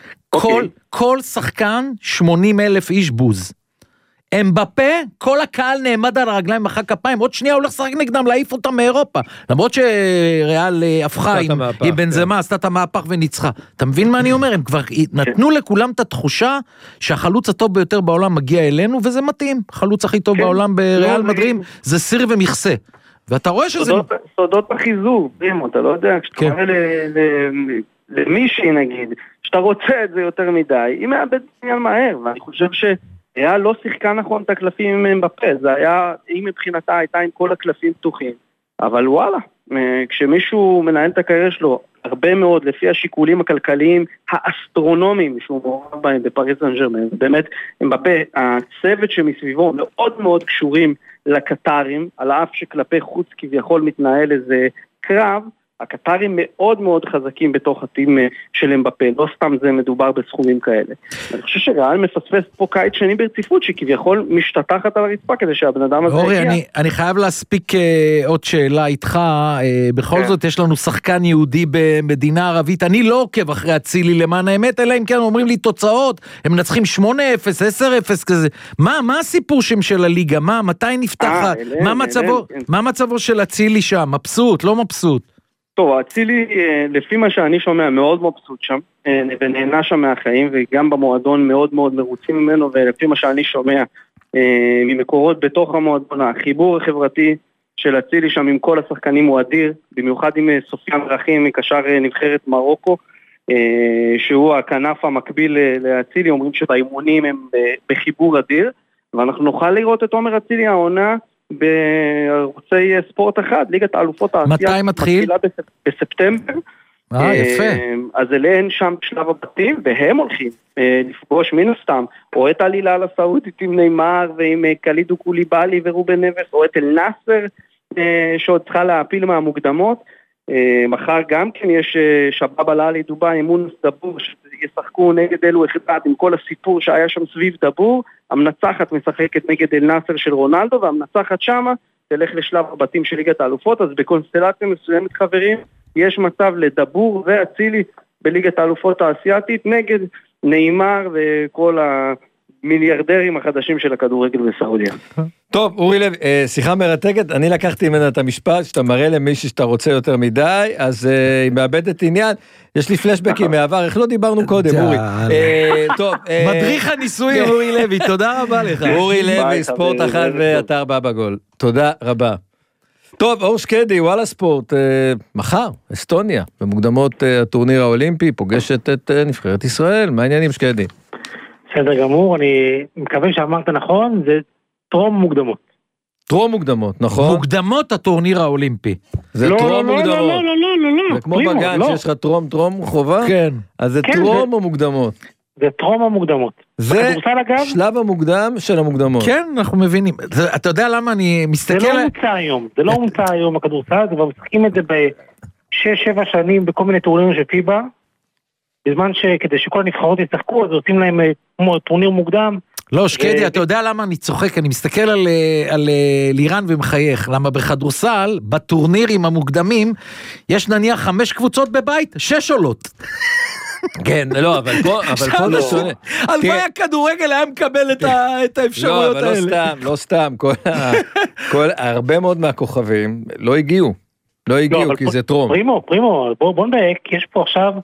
כל שחקן 80,000 איש בוז. אמבפה, כל הקהל נעמד על הרגליים מחא כפיים, עוד שנייה הולך לשחק נגדם, להעיף אותם מאירופה. למרות שריאל הפכה עם בנזמה, עשתה את המהפך וניצחה. אתה מבין מה אני אומר? הם כבר נתנו לכולם את התחושה שהחלוץ הטוב ביותר בעולם מגיע אלינו, וזה מתאים. החלוץ הכי טוב בעולם בריאל מדריד זה סיר ומכסה. ואתה רואה שזה... סודות החיזור, אתה לא יודע, כשאתה אומר למישהי נגיד, שאתה רוצה את זה יותר מדי, היא מאבד עניין מהר, ואני חושב ריאל לא שיחקה נכון את הקלפים עם בפה, זה היה, היא מבחינתה הייתה עם כל הקלפים פתוחים, אבל וואלה, כשמישהו מנהל את הקריירה שלו, הרבה מאוד לפי השיקולים הכלכליים האסטרונומיים שהוא מעורב בהם בפריז סן ז'רמן, באמת עם בפה, הצוות שמסביבו מאוד מאוד קשורים לקטרים, על אף שכלפי חוץ כביכול מתנהל איזה קרב, הקטרים מאוד מאוד חזקים בתוך הטים של אמבפה, לא סתם זה מדובר בסכומים כאלה. אני חושב שריאל מפספס פה קיץ שני ברציפות, שכביכול משתתחת על הרצפה כדי שהבן אדם הזה אורי, אני חייב להספיק עוד שאלה איתך, בכל זאת יש לנו שחקן יהודי במדינה ערבית, אני לא עוקב אחרי אצילי למען האמת, אלא אם כן אומרים לי תוצאות, הם מנצחים 8-0, 10-0 כזה, מה הסיפור שם של הליגה, מתי נפתחת, מה מצבו של אצילי שם, מבסוט, לא מבסוט? טוב, אצילי, לפי מה שאני שומע, מאוד מבסוט שם, ונהנה שם מהחיים, וגם במועדון מאוד מאוד מרוצים ממנו, ולפי מה שאני שומע ממקורות בתוך המועדון, החיבור החברתי של אצילי שם עם כל השחקנים הוא אדיר, במיוחד עם סופיאן דרכים מקשר נבחרת מרוקו, שהוא הכנף המקביל לאצילי, אומרים שבאימונים הם בחיבור אדיר, ואנחנו נוכל לראות את עומר אצילי העונה, בערוצי ספורט אחד, ליגת האלופות האסיה. מתי מתחיל? בספטמבר. יפה. אז אליהן שם שלב הבתים, והם הולכים לפגוש מן הסתם, או את עלילה הסעודית עם ניימר, ועם קלידו קוליבאלי ורובן נבס, או את אל נאסר, שעוד צריכה להפיל מהמוקדמות. מחר גם כן יש שבאב אל-עלי דובאי, מונס דבור, שישחקו נגד אלו אחד, עם כל הסיפור שהיה שם סביב דבור, המנצחת משחקת נגד אל נאסר של רונלדו, והמנצחת שמה תלך לשלב הבתים של ליגת האלופות, אז בקונסטלציה מסוימת חברים, יש מצב לדבור ואצילי בליגת האלופות האסייתית, נגד ניימר וכל המיליארדרים החדשים של הכדורגל בסעודיה. טוב, אורי לוי, שיחה מרתקת, אני לקחתי ממנה את המשפט, שאתה מראה למישהו שאתה רוצה יותר מדי, אז היא מאבדת עניין, יש לי פלשבקים מעבר, איך לא דיברנו קודם, אורי? טוב, מדריך הניסויים, אורי לוי, תודה רבה לך. אורי לוי, ספורט אחד ואתר בא בגול, תודה רבה. טוב, אור שקדי, וואלה ספורט, מחר, אסטוניה, במוקדמות הטורניר האולימפי, פוגשת את נבחרת ישראל, מה העניינים שקדי? בסדר גמור, אני מקווה שאמרת נכון, זה טרום מוקדמות. טרום מוקדמות, נכון? מוקדמות הטורניר האולימפי. זה טרום מוקדמות. לא. זה כמו בגן שיש לך טרום חובה? כן. אז זה טרום או מוקדמות? זה טרום המוקדמות. זה שלב המוקדם של המוקדמות. כן, אנחנו מבינים. אתה יודע למה אני מסתכל... זה לא מוצא היום הכדורסל, זה כבר משחקים את זה ב6-7 שנים בכל מיני טורנירים של פיבה, בזמן שכדי שכל הנבחרות ישחקו, אז עושים להם כמו טורניר מוקדם. לא, שקדי, אתה יודע למה אני צוחק, אני מסתכל על לירן ומחייך, למה בכדורסל, בטורנירים המוקדמים, יש נניח 5 קבוצות בבית, 6 עולות. כן, לא, אבל פה זה שונה. הלוואי הכדורגל היה מקבל את האפשרויות האלה. לא, אבל לא סתם, הרבה מאוד מהכוכבים לא הגיעו, כי זה טרום. פרימו, בוא נדייק, יש פה עכשיו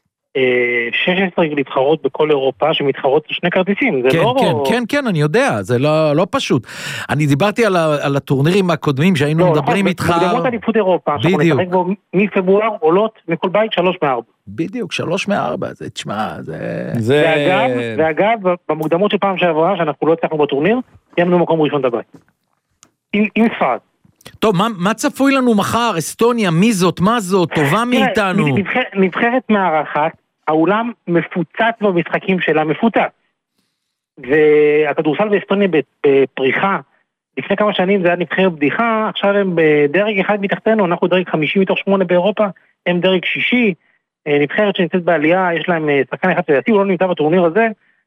16 נבחרות בכל אירופה שמתחרות לשני כרטיסים. כן, אני יודע, זה לא פשוט. אני דיברתי על הטורנירים הקודמים שהיינו מדברים איתך. מוקדמות אליפות אירופה, שאנחנו נשחק בו מפברואר עולות מכל בית 3-4. בדיוק, 3-4, זה תשמע, זה... ואגב, במוקדמות של פעם שעברה, שאנחנו לא הצלחנו בטורניר, תיימנו מקום ראשון בבית. עם ספרד. טוב, מה צפוי לנו מחר? אסטוניה, מי זאת, מה זאת, טובה מאיתנו? נבחרת מארחת, האולם מפוצץ במשחקים שלה, מפוצץ. והכדורסל באסטוניה בפריחה, לפני כמה שנים זה היה נבחר בדיחה, עכשיו הם בדרג אחד מתחתנו, אנחנו דרג 50 מתוך 8 באירופה, הם דרג 6, נבחרת שנמצאת בעלייה, יש להם שחקן אחד לדעתי, הוא לא נמצא בטורניר הזה,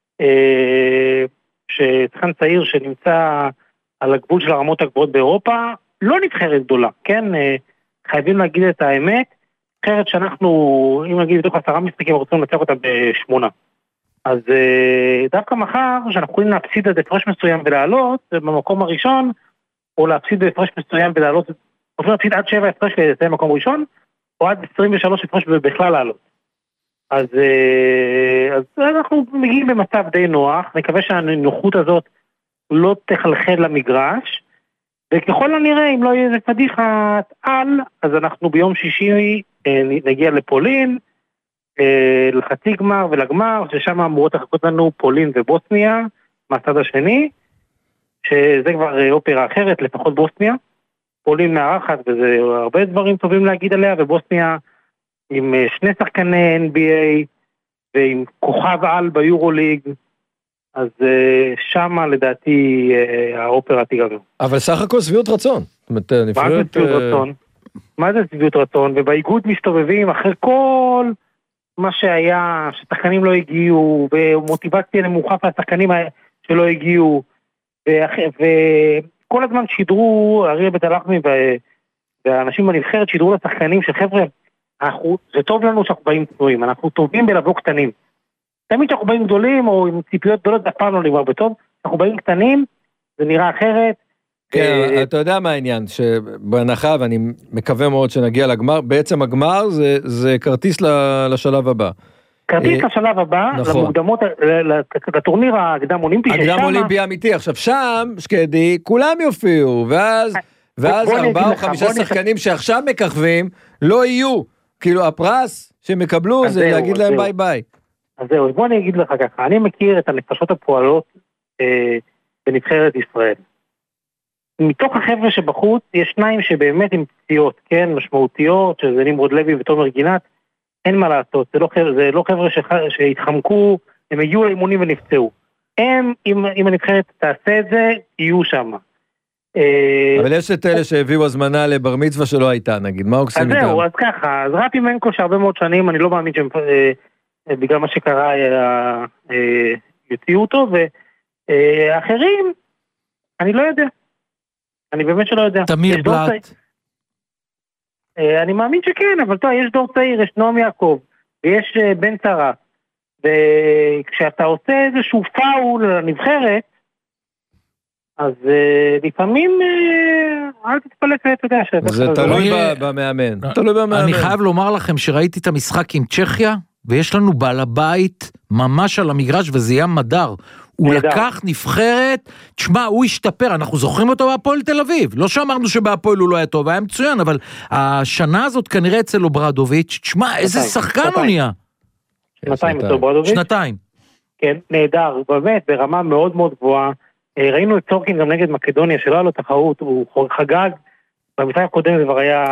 ששחקן צעיר שנמצא על הגבול של הרמות הגבוהות באירופה, לא נבחרת גדולה, כן? חייבים להגיד את האמת, נבחרת שאנחנו, אם נגיד בתוך 10 משחקים, רוצים לנצח אותה ב8. אז דווקא מחר, שאנחנו יכולים להפסיד את הפרש מסוים ולעלות, במקום הראשון, או להפסיד בהפרש מסוים ולעלות, יכולים להפסיד עד 7 הפרש ולסיים מקום ראשון, או עד 23 הפרש ובכלל לעלות. אז אנחנו מגיעים במצב די נוח, נקווה שהנוחות הזאת לא תחלחל למגרש, וככל הנראה, אם לא יהיה איזה פדיחת על, אז אנחנו ביום שישי נגיע לפולין, לחצי גמר ולגמר, ששם אמורות לחכות לנו פולין ובוסניה, מהצד השני, שזה כבר אופרה אחרת, לפחות בוסניה. פולין מארחת, וזה הרבה דברים טובים להגיד עליה, ובוסניה עם 2 שחקני NBA, ועם כוכב על ביורוליג, אז שמה לדעתי האופרה תיגמר. אבל סך הכל סביעות רצון. מה זה סביעות רצון? מה זה סביעות רצון? ובאיגוד מסתובבים אחרי כל מה שהיה, ששחקנים לא הגיעו, ומוטיבציה נמוכה לשחקנים שלא הגיעו, וכל הזמן שידרו, אריה בית הלחמי והאנשים בנבחרת שידרו לשחקנים שחבר'ה, זה טוב לנו שאנחנו באים צנועים, אנחנו טובים בלבוא קטנים. תמיד שאנחנו באים גדולים, או עם ציפיות גדולות, זה אף פעם לא נגמר בטוב, אנחנו באים קטנים, זה נראה אחרת. כן, אתה יודע מה העניין, שבהנחה, ואני מקווה מאוד שנגיע לגמר, בעצם הגמר זה כרטיס לשלב הבא. כרטיס לשלב הבא, למוקדמות, לטורניר הקדם אולימפי, הקדם אולימפי אמיתי, עכשיו שם, שקדי, כולם יופיעו, ואז 4 או 5 שחקנים שעכשיו מככבים, לא יהיו, כאילו הפרס שהם יקבלו זה להגיד להם ביי ביי. אז זהו, בוא אני אגיד לך ככה, אני מכיר את הנפשות הפועלות בנבחרת ישראל. מתוך החבר'ה שבחוץ, יש 2 שבאמת עם פציעות, כן, משמעותיות, שזה נמרוד לוי ותומר גינת, אין מה לעשות, זה לא חבר'ה שהתחמקו, הם הגיעו לאימונים ונפצעו. הם, אם הנבחרת תעשה את זה, יהיו שם. אבל יש את אלה שהביאו הזמנה לבר מצווה שלא הייתה, נגיד, מה עושים איתם? אז זהו, אז ככה, אז רפי מנקו שהרבה מאוד שנים, אני לא מאמין שהם, בגלל מה שקרה, יוציאו אותו, ואחרים, אני לא יודע. אני באמת שלא יודע. תמיר בלט. אני מאמין שכן, אבל טוב, יש דור צעיר, יש נועם יעקב, ויש בן צרה, וכשאתה עושה איזשהו פאול לנבחרת, אז לפעמים, אל תתפלק, אתה יודע, זה תלוי במאמן. אני חייב לומר לכם שראיתי את המשחק עם צ'כיה, ויש לנו בעל הבית ממש על המגרש, וזה היה מדר. הוא לקח נבחרת, תשמע, הוא השתפר, אנחנו זוכרים אותו בהפועל תל אביב, לא שאמרנו שבהפועל הוא לא היה טוב, היה מצוין, אבל השנה הזאת כנראה אצל אוברדוביץ', תשמע, איזה שחקן הוא נהיה. 2 אצל אוברדוביץ'? 2. כן, נהדר, באמת, ברמה מאוד מאוד גבוהה, ראינו את צורקין גם נגד מקדוניה, שלא היה לו תחרות, הוא חגג, במשחק הקודם זה כבר היה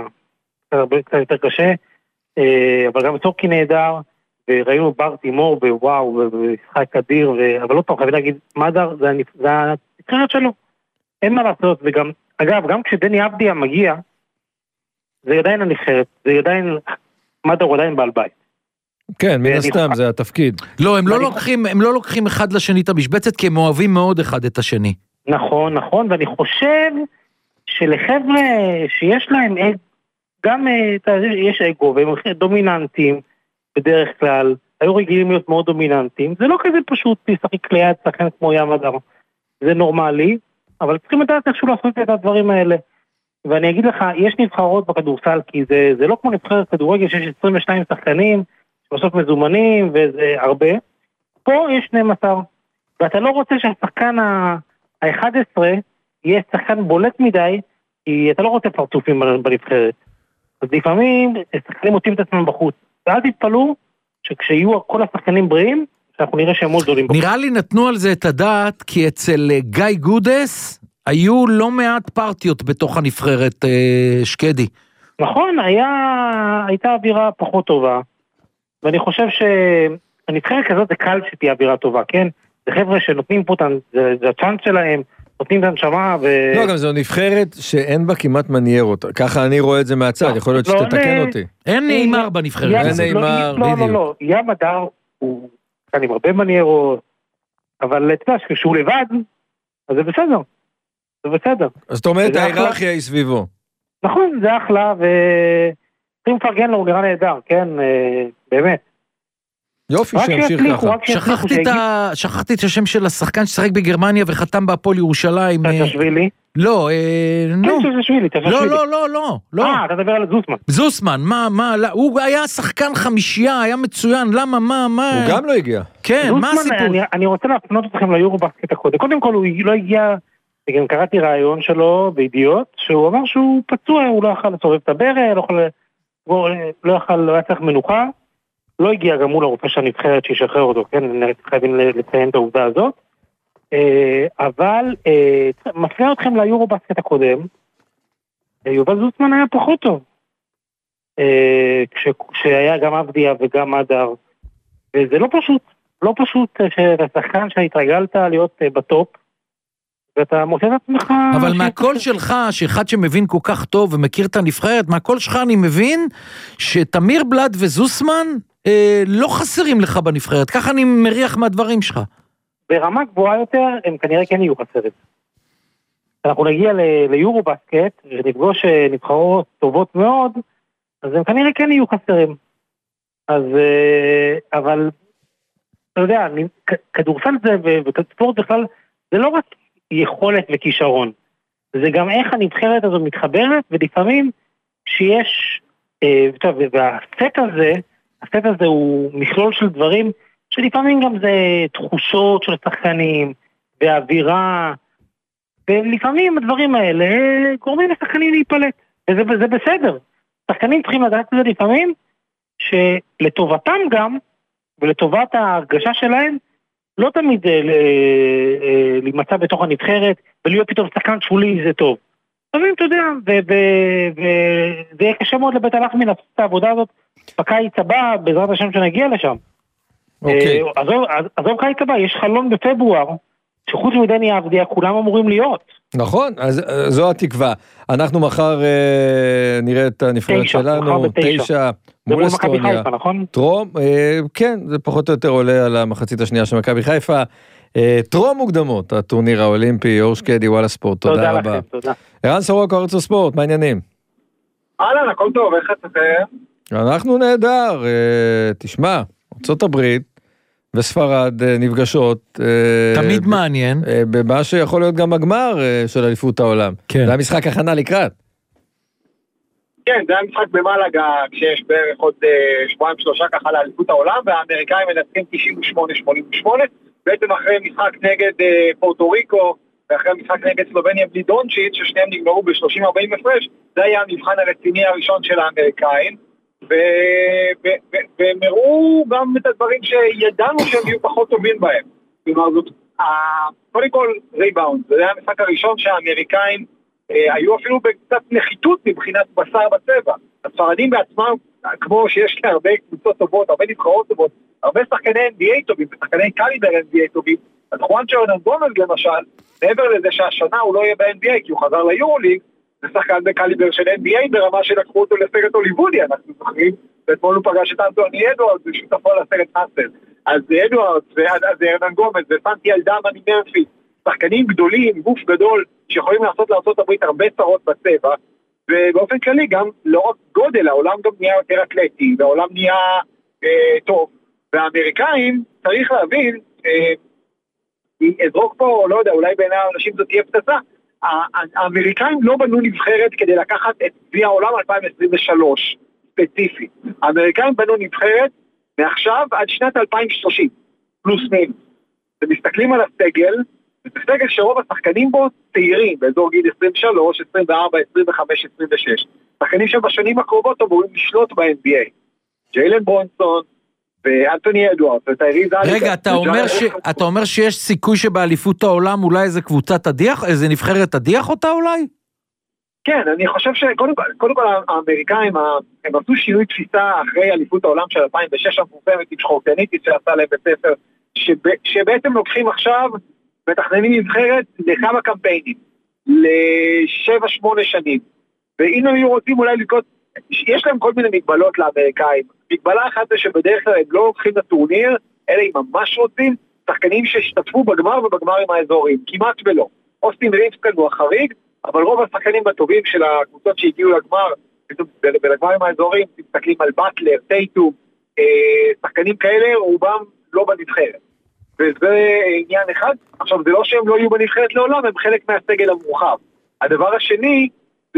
קצת יותר קשה, אבל גם צורקין נהדר, וראינו בר תימור בוואו, במשחק אדיר, אבל לא טוב, חייב להגיד, מדר זה הנבחרת שלו, אין מה לעשות, וגם, אגב, גם כשדני אבדיה מגיע, זה עדיין הנבחרת, זה עדיין, מדר הוא עדיין בעל בית. כן, מן הסתם, זה התפקיד. לא, הם לא לוקחים אחד לשני את המשבצת, כי הם אוהבים מאוד אחד את השני. נכון, נכון, ואני חושב שלחבר'ה שיש להם, גם יש אגו, והם דומיננטים, בדרך כלל, היו רגילים להיות מאוד דומיננטיים, זה לא כזה פשוט לשחק ליד שחקן כמו ים אדם, זה נורמלי, אבל צריכים לדעת איכשהו לעשות את הדברים האלה, ואני אגיד לך, יש נבחרות בכדורסל, כי זה לא כמו נבחרת כדורגל, שיש 22 שחקנים, שבסוף מזומנים, וזה הרבה, פה יש 12, ואתה לא רוצה שהשחקן ה-11 יהיה שחקן בולט מדי, כי אתה לא רוצה פרצופים בנבחרת, אז לפעמים שחקנים מוצאים את עצמם בחוץ, ואל תתפלו שכשיהיו כל השחקנים בריאים, שאנחנו נראה שהם מאוד גדולים. נראה לי נתנו על זה את הדעת, כי אצל גיא גודס היו לא מעט פרטיות בתוך הנבחרת שקדי. נכון, הייתה אווירה פחות טובה, ואני חושב שהנבחרת כזאת זה קל שתהיה אווירה טובה, כן? זה חבר'ה שנותנים פה, זה הצ'אנס שלהם, נותנים את הנשמה לא, גם זו נבחרת שאין בה כמעט מניירות, ככה אני רואה את זה מהצד, יכול להיות שתתקן אותי. אין נאמר בנבחרת. אין נאמר, בדיוק. לא, ים הדר הוא כאן עם הרבה מניירות, אבל אתה יודע, כשהוא לבד, אז זה בסדר. זה בסדר. אז זאת אומרת, ההיררכיה היא סביבו. נכון, זה אחלה, וצריכים לפרגן לו, הוא נראה נהדר, כן, באמת. יופי, שימשיך ככה. שכחתי את השם של השחקן ששחק בגרמניה וחתם בהפועל ירושלים. תשווילי? לא, נו. לא. אתה מדבר על זוסמן. זוסמן, מה, הוא היה שחקן חמישייה, היה מצוין, למה, מה? הוא גם לא הגיע. כן, מה הסיפור? אני רוצה להפנות אתכם ליורובסקט הקודם. קודם כל הוא לא הגיע, גם קראתי רעיון שלו בידיעות, שהוא אמר שהוא פצוע, הוא לא יכל לסובב את הברך, לא היה צריך מנוחה. לא הגיע גם מול הרופא שהנבחרת שישחרר אותו, כן? חייבים לציין את העובדה הזאת. אבל מפריע אתכם ליורובסקט הקודם, יובל זוסמן היה פחות טוב. כשהיה גם אבדיה וגם אדר. וזה לא פשוט שאתה שחקן שהתרגלת להיות בטופ, ואתה מוצא את עצמך... אבל מהקול שלך, שאחד שמבין כל כך טוב ומכיר את הנבחרת, מהקול שלך אני מבין שתמיר בלד וזוסמן לא חסרים לך בנבחרת, ככה אני מריח מהדברים שלך. ברמה גבוהה יותר, הם כנראה כן יהיו חסרים. אנחנו נגיע ליורובסקט, ונפגוש נבחרות טובות מאוד, אז הם כנראה כן יהיו חסרים. אז, אבל, אתה יודע, כדורסל זה, וכספורט בכלל, זה לא רק יכולת וכישרון, זה גם איך הנבחרת הזו מתחברת, ולפעמים שיש, והסט הזה הוא מכלול של דברים, שלפעמים גם זה תחושות של שחקנים, ואווירה, ולפעמים הדברים האלה גורמים לשחקנים להיפלט, וזה בסדר. שחקנים צריכים לדעת את זה לפעמים, שלטובתם גם, ולטובת ההרגשה שלהם, לא תמיד להימצא בתוך הנבחרת, ולהיות פתאום שחקן שולי זה טוב. לפעמים אתה יודע, וזה יהיה קשה מאוד לבית הלחמי לעשות את העבודה הזאת, בקיץ הבא, בעזרת השם שנגיע לשם. עזוב קיץ הבא, יש חלון בפברואר, שחוץ מדני אבדיה, כולם אמורים להיות. נכון, אז זו התקווה. אנחנו מחר נראה את הנבחרת שלנו, 9 מול אסטוניה. טרום, כן, זה פחות או יותר עולה על המחצית השנייה של מכבי חיפה. טרום מוקדמות, הטורניר האולימפי, אור שקדי, וואלה ספורט, תודה רבה. תודה. ערן סורוקה, ארץ הספורט, מה העניינים? אהלן, הכל טוב, איך אתה תהיה? אנחנו נהדר, תשמע, ארצות הברית וספרד נפגשות. תמיד מעניין. במה שיכול להיות גם הגמר של אליפות העולם. כן. זה המשחק הכנה לקראת. כן, זה היה משחק במלאגה, כשיש בערך עוד 2-3 ככה לאליפות העולם, והאמריקאים מנצחים 98-88, בעצם אחרי משחק נגד פורטו ריקו, ואחרי משחק נגד סלובניה בלי דונצ'יץ', ששניהם נגמרו ב-30-40 הפרש, זה היה המבחן הרציני הראשון של האמריקאים, והם הראו גם את הדברים שידענו שהם יהיו פחות טובים בהם. כלומר, זאת, קודם כל, ריבאונד, זה היה המשחק הראשון שהאמריקאים היו אפילו בקצת נחיתות מבחינת בשר בצבע. הספרדים בעצמם, כמו שיש לה הרבה קבוצות טובות, הרבה נבחרות טובות, הרבה שחקני NBA טובים, שחקני קליבר NBA טובים, אז חואנצ'ו הרננדונז למשל, מעבר לזה שהשנה הוא לא יהיה ב-NBA, כי הוא חזר ליורוליג, זה שחקן בקליבר של NBA ברמה שלקחו אותו לסרט הוליוודי, אנחנו זוכרים, ואתמול הוא פגש את אנטוני אדוארדס, ושותפו לסרט האסל. אז אדוארדס, אז הרנן גומז, וסנטי אלדמה ממרפי, שחקנים גדולים, גוף גדול, שיכולים לעשות לארצות הברית הרבה צרות בצבע, ובאופן כללי גם לא רק גודל, העולם גם נהיה יותר אתלטי, והעולם נהיה טוב, והאמריקאים, צריך להבין, אזרוק פה, לא יודע, אולי בעיני האנשים זאת תהיה פצצה, האמריקאים לא בנו נבחרת כדי לקחת את גביע העולם 2023, ספציפית. האמריקאים בנו נבחרת מעכשיו עד שנת 2030, פלוס מינוס. ומסתכלים על הסגל, זה סגל שרוב השחקנים בו צעירים, באזור גיל 23, 24, 25, 26. שחקנים שבשנים הקרובות אמורים לשלוט ב-NBA. ג'יילן ברונסון, ואנטוני אדוארדס, וטייריז אליקה. רגע, אתה אומר שיש סיכוי שבאליפות העולם אולי איזה קבוצה תדיח, איזה נבחרת תדיח אותה אולי? כן, אני חושב שקודם כל האמריקאים, הם עשו שינוי תפיסה אחרי אליפות העולם של 2006 המפורסמת עם שחורטניטיס שעשה להם בספר שבעצם לוקחים עכשיו, מתכננים נבחרת לכמה קמפיינים, ל7-8 שנים, ואם הם רוצים אולי לקרות, יש להם כל מיני מגבלות לאמריקאים, מגבלה אחת זה שבדרך כלל הם לא לוקחים לטורניר, אלא אם ממש רוצים, שחקנים שהשתתפו בגמר ובגמרים האזוריים, כמעט ולא. אוסטין ריבס כאן הוא החריג, אבל רוב השחקנים הטובים של הקבוצות שהגיעו לגמר, ולגמרים האזוריים, מסתכלים על באטלר, טייטום, שחקנים כאלה, רובם לא בנבחרת. וזה עניין אחד. עכשיו, זה לא שהם לא יהיו בנבחרת לעולם, הם חלק מהסגל המורחב. הדבר השני, זה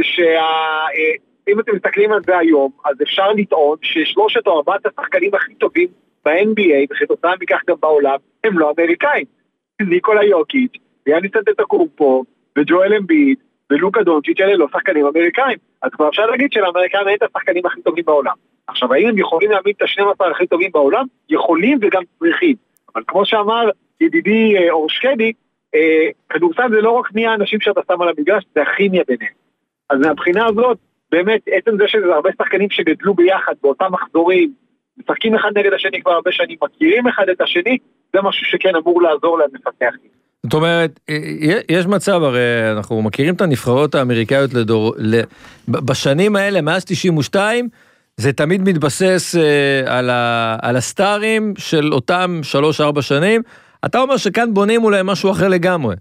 אם אתם מסתכלים על זה היום, אז אפשר לטעון ששלושת או ארבעת השחקנים הכי טובים ב-NBA, וכתוצאה מכך גם בעולם, הם לא אמריקאים. ניקולה יוקיץ', ויאניס אנטטוקומפו, וג'ואל אמביד, ולוקה דונצ'יץ', אלה לא שחקנים אמריקאים. אז כבר אפשר להגיד שלאמריקאים אין את השחקנים הכי טובים בעולם. עכשיו, האם הם יכולים להעמיד את ה-12 הכי טובים בעולם? יכולים וגם צריכים. אבל כמו שאמר ידידי אור שקדי, כדורסל זה לא רק מי האנשים שאתה שם על המגרש, זה הכימיה ביניהם. אז מהבחינה הזאת, באמת, עצם זה שזה הרבה שחקנים שגדלו ביחד באותם מחזורים, משחקים אחד נגד השני כבר הרבה שנים, מכירים אחד את השני, זה משהו שכן אמור לעזור להם לפתח. זאת אומרת, יש מצב, הרי אנחנו מכירים את הנבחרות האמריקאיות בשנים האלה, מאז 92, זה תמיד מתבסס על הסטארים של אותם 3-4 שנים, אתה אומר שכאן בונים אולי משהו אחר לגמרי.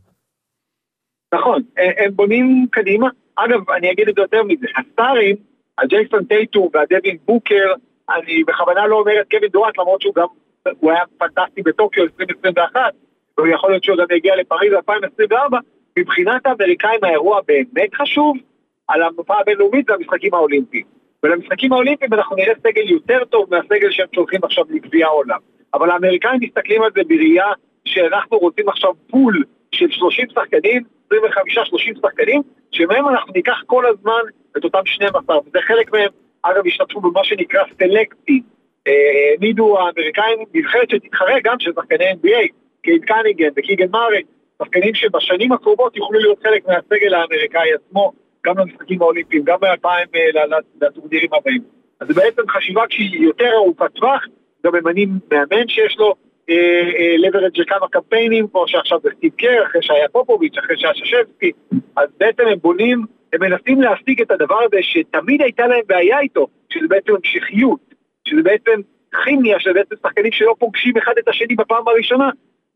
נכון, הם בונים קדימה, אגב, אני אגיד את זה יותר מזה, הסטארים, הג'ייסון טייטום והדווין בוקר, אני בכוונה לא אומר את קווין דורנט, למרות שהוא היה פנטסטי בטוקיו 2021, והוא יכול להיות שהוא גם יגיע לפריז 2024, מבחינת האמריקאים האירוע באמת חשוב, על המפה הבינלאומית והמשחקים האולימפיים. ולמשחקים האולימפיים אנחנו נראה סגל יותר טוב מהסגל שהם שולחים עכשיו לגביע העולם. אבל האמריקאים מסתכלים על זה בראייה שאנחנו רוצים עכשיו פול של 30 שחקנים, 25-30 שחקנים, שמהם אנחנו ניקח כל הזמן את אותם 12, וזה חלק מהם, אגב, השתתפו במה שנקרא סלקטי. העמידו האמריקאים נבחרת שתתחרה גם של שחקני NBA, קייד קניגן וקיגן מארי, שחקנים שבשנים הקרובות יוכלו להיות חלק מהסגל האמריקאי עצמו, גם למשחקים האולימפיים, גם ב-2000 לטורנירים הבאים. אז זה בעצם חשיבה כשהיא יותר ארוכת טווח, גם ממנים מאמן שיש לו לברג' לכמה קמפיינים, כמו שעכשיו זה סטיב קר, אחרי שהיה פופוביץ', אחרי שהיה ששבסקי, אז בעצם הם בונים, הם מנסים להשיג את הדבר הזה שתמיד הייתה להם בעיה איתו, שזה בעצם המשכיות, שזה בעצם כימיה, שזה בעצם שחקנים שלא פוגשים אחד את השני בפעם הראשונה,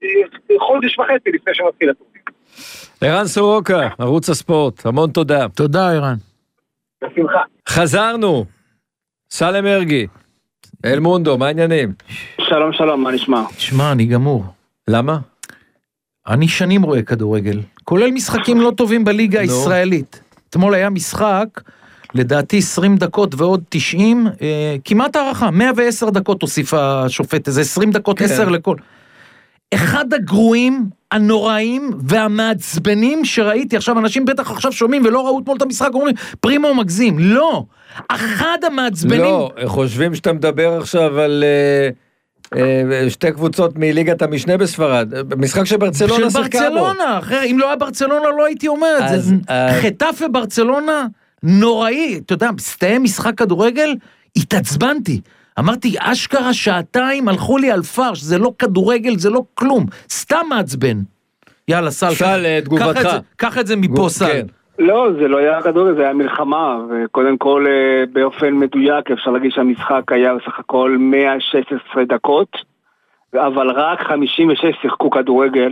חודש וחצי לפני שמתחיל הטורניר. ערן סורוקה, ערוץ הספורט, המון תודה. תודה ערן. בשמחה. חזרנו, סלם מרגי, אל מונדו, מה העניינים? שלום שלום, מה נשמע? תשמע, אני גמור. למה? אני שנים רואה כדורגל, כולל משחקים לא טובים בליגה הישראלית. אתמול היה משחק, לדעתי 20 דקות ועוד 90, כמעט הערכה, 110 דקות הוסיף השופט, איזה 20 דקות 10 לכל. אחד הגרועים, הנוראים והמעצבנים שראיתי, עכשיו אנשים בטח עכשיו שומעים ולא ראו אתמול את המשחק, אומרים, פרימו מגזים, לא, אחד המעצבנים... לא, חושבים שאתה מדבר עכשיו על שתי קבוצות מליגת המשנה בספרד, משחק שברצלונה שיחקה בו. של ברצלונה, אחרי, אם לא היה ברצלונה לא הייתי אומר את זה, חטאפה ברצלונה נוראי, אתה יודע, מסתיים משחק כדורגל, התעצבנתי, אמרתי, אשכרה שעתיים הלכו לי על פרש, זה לא כדורגל, זה לא כלום, סתם מעצבן. יאללה, סל, תגובתך. קח את זה מפה, סל. לא, זה לא היה כדורגל, זה היה מלחמה, וקודם כל באופן מדויק, אפשר להגיד שהמשחק היה בסך הכל 116 דקות, אבל רק 56 שיחקו כדורגל,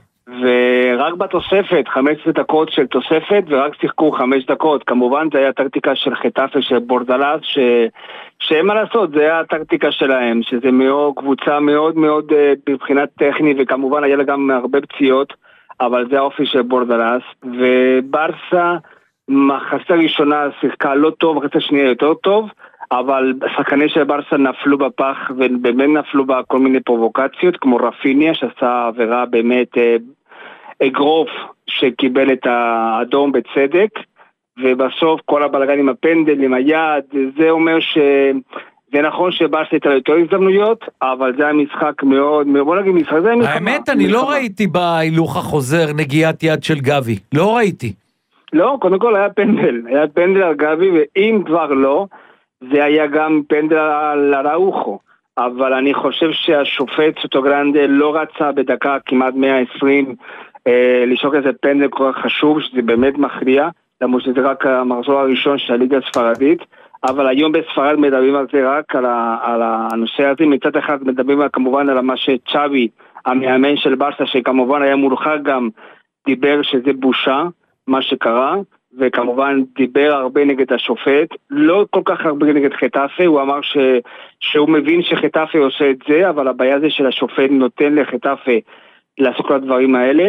ורק בתוספת, 15 דקות של תוספת, ורק שיחקו 5 דקות. כמובן, זה היה טקטיקה של חטאפה, של בורדלס, שאין מה לעשות, זה היה הטקטיקה שלהם, שזה מאוד, קבוצה מאוד מאוד מבחינת טכנית, וכמובן היה לה גם הרבה פציעות, אבל זה האופי של בורדלס, וברסה, מחצה ראשונה שיחקה לא טוב, מחצה שנייה יותר טוב, אבל השחקנים של ברסה נפלו בפח, ובאמת נפלו בה כל מיני פרובוקציות, כמו רפיניה, שעשה עבירה באמת אגרוף, שקיבל את האדום בצדק, ובסוף כל הבלגן עם הפנדל, עם היד, זה אומר זה נכון שברסה הייתה יותר הזדמנויות, אבל זה היה משחק מאוד, בוא נגיד משחק, זה היה מלחמה. האמת, אני לא ראיתי בהילוך החוזר נגיעת יד של גבי, לא ראיתי. לא, קודם כל היה פנדל על גבי, ואם כבר לא, זה היה גם פנדל על אראוחו. אבל אני חושב שהשופט סוטוגרנדה לא רצה בדקה כמעט 120 לשוק איזה פנדל כל כך חשוב, שזה באמת מכריע, למרות שזה רק המחזור הראשון של הליגה הספרדית, אבל היום בספרד מדברים על זה רק, על הנושא הזה. מצד אחד מדברים כמובן על מה שצ'אבי, המאמן של ברסה, שכמובן היה מולחק גם, דיבר שזה בושה, מה שקרה, וכמובן דיבר הרבה נגד השופט, לא כל כך הרבה נגד חטאפה, הוא אמר שהוא מבין שחטאפה עושה את זה, אבל הבעיה זה של השופט נותן לחטאפה לעשות כל הדברים האלה,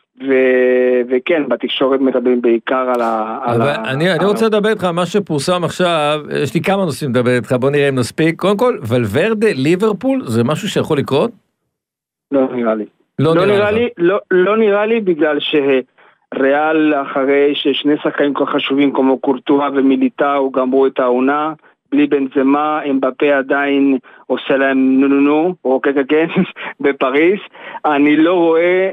וכן, בתקשורת מדברים בעיקר על אני רוצה לדבר איתך מה שפורסם עכשיו, יש לי כמה נושאים לדבר איתך, בוא נראה אם נספיק. קודם כל, ולוורדה, ליברפול, זה משהו שיכול לקרות? לא נראה לי. לא נראה לי בגלל שריאל אחרי ששני שחקנים כל חשובים כמו קורטואה ומיליטאו גמרו את העונה, בלי בנזמה, אמבפה עדיין עושה להם נו, או כן, בפריז. אני לא רואה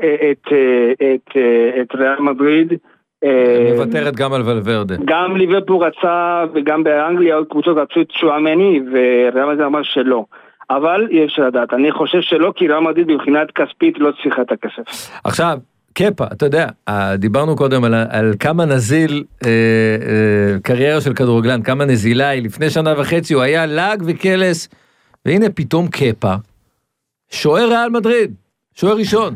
את ריאל מדריד. מוותרת גם על ולוורדה. גם ליברפול רצה, וגם באנגליה עוד קבוצות רצו את שואמני, וריאל מדריד אמר שלא. אבל יש לדעת, אני חושב שלא, כי ריאל מדריד מבחינת כספית לא צריכה את הכסף. עכשיו, קפה, אתה יודע, דיברנו קודם על כמה נזיל קריירה של כדורגלן, כמה נזילאי, לפני שנה וחצי הוא היה לג וקלס, והנה פתאום קפה, שוער ריאל מדריד, שוער ראשון.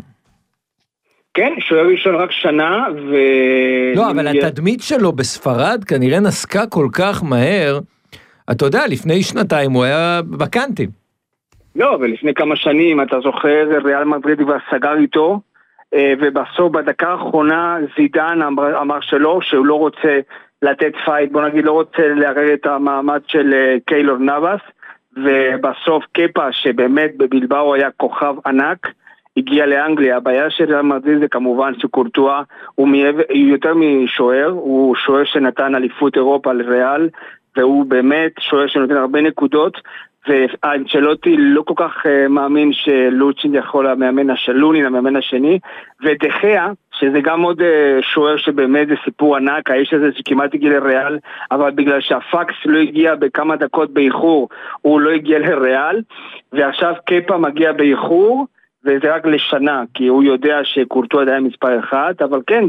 כן, שוער ראשון רק שנה, לא, אבל התדמית שלו בספרד כנראה נסקה כל כך מהר, אתה יודע, לפני שנתיים הוא היה בקנטים. לא, ולפני כמה שנים, אתה זוכר, ריאל מדריד כבר סגר איתו, ובסוף בדקה האחרונה זידן אמר שלא, שהוא לא רוצה לתת פייט, בוא נגיד לא רוצה לערער את המעמד של קיילור נאבאס, ובסוף קפה שבאמת בבלבאו היה כוכב ענק, הגיע לאנגליה. הבעיה של ריאל מדריד זה כמובן שקורטואה הוא יותר משוער, הוא שוער שנתן אליפות אירופה לריאל, והוא באמת שוער שנותן הרבה נקודות, ואנצ'לוטי לא כל כך מאמין שלוצ'ין יכול המאמן השלונין, המאמן השני, ודחיה, שזה גם עוד שוער שבאמת זה סיפור ענק, האיש הזה שכמעט הגיע לריאל, אבל בגלל שהפקס לא הגיע בכמה דקות באיחור, הוא לא הגיע לריאל, ועכשיו קפה מגיע באיחור, וזה רק לשנה, כי הוא יודע שקורטואה עדיין מספר אחד, אבל כן,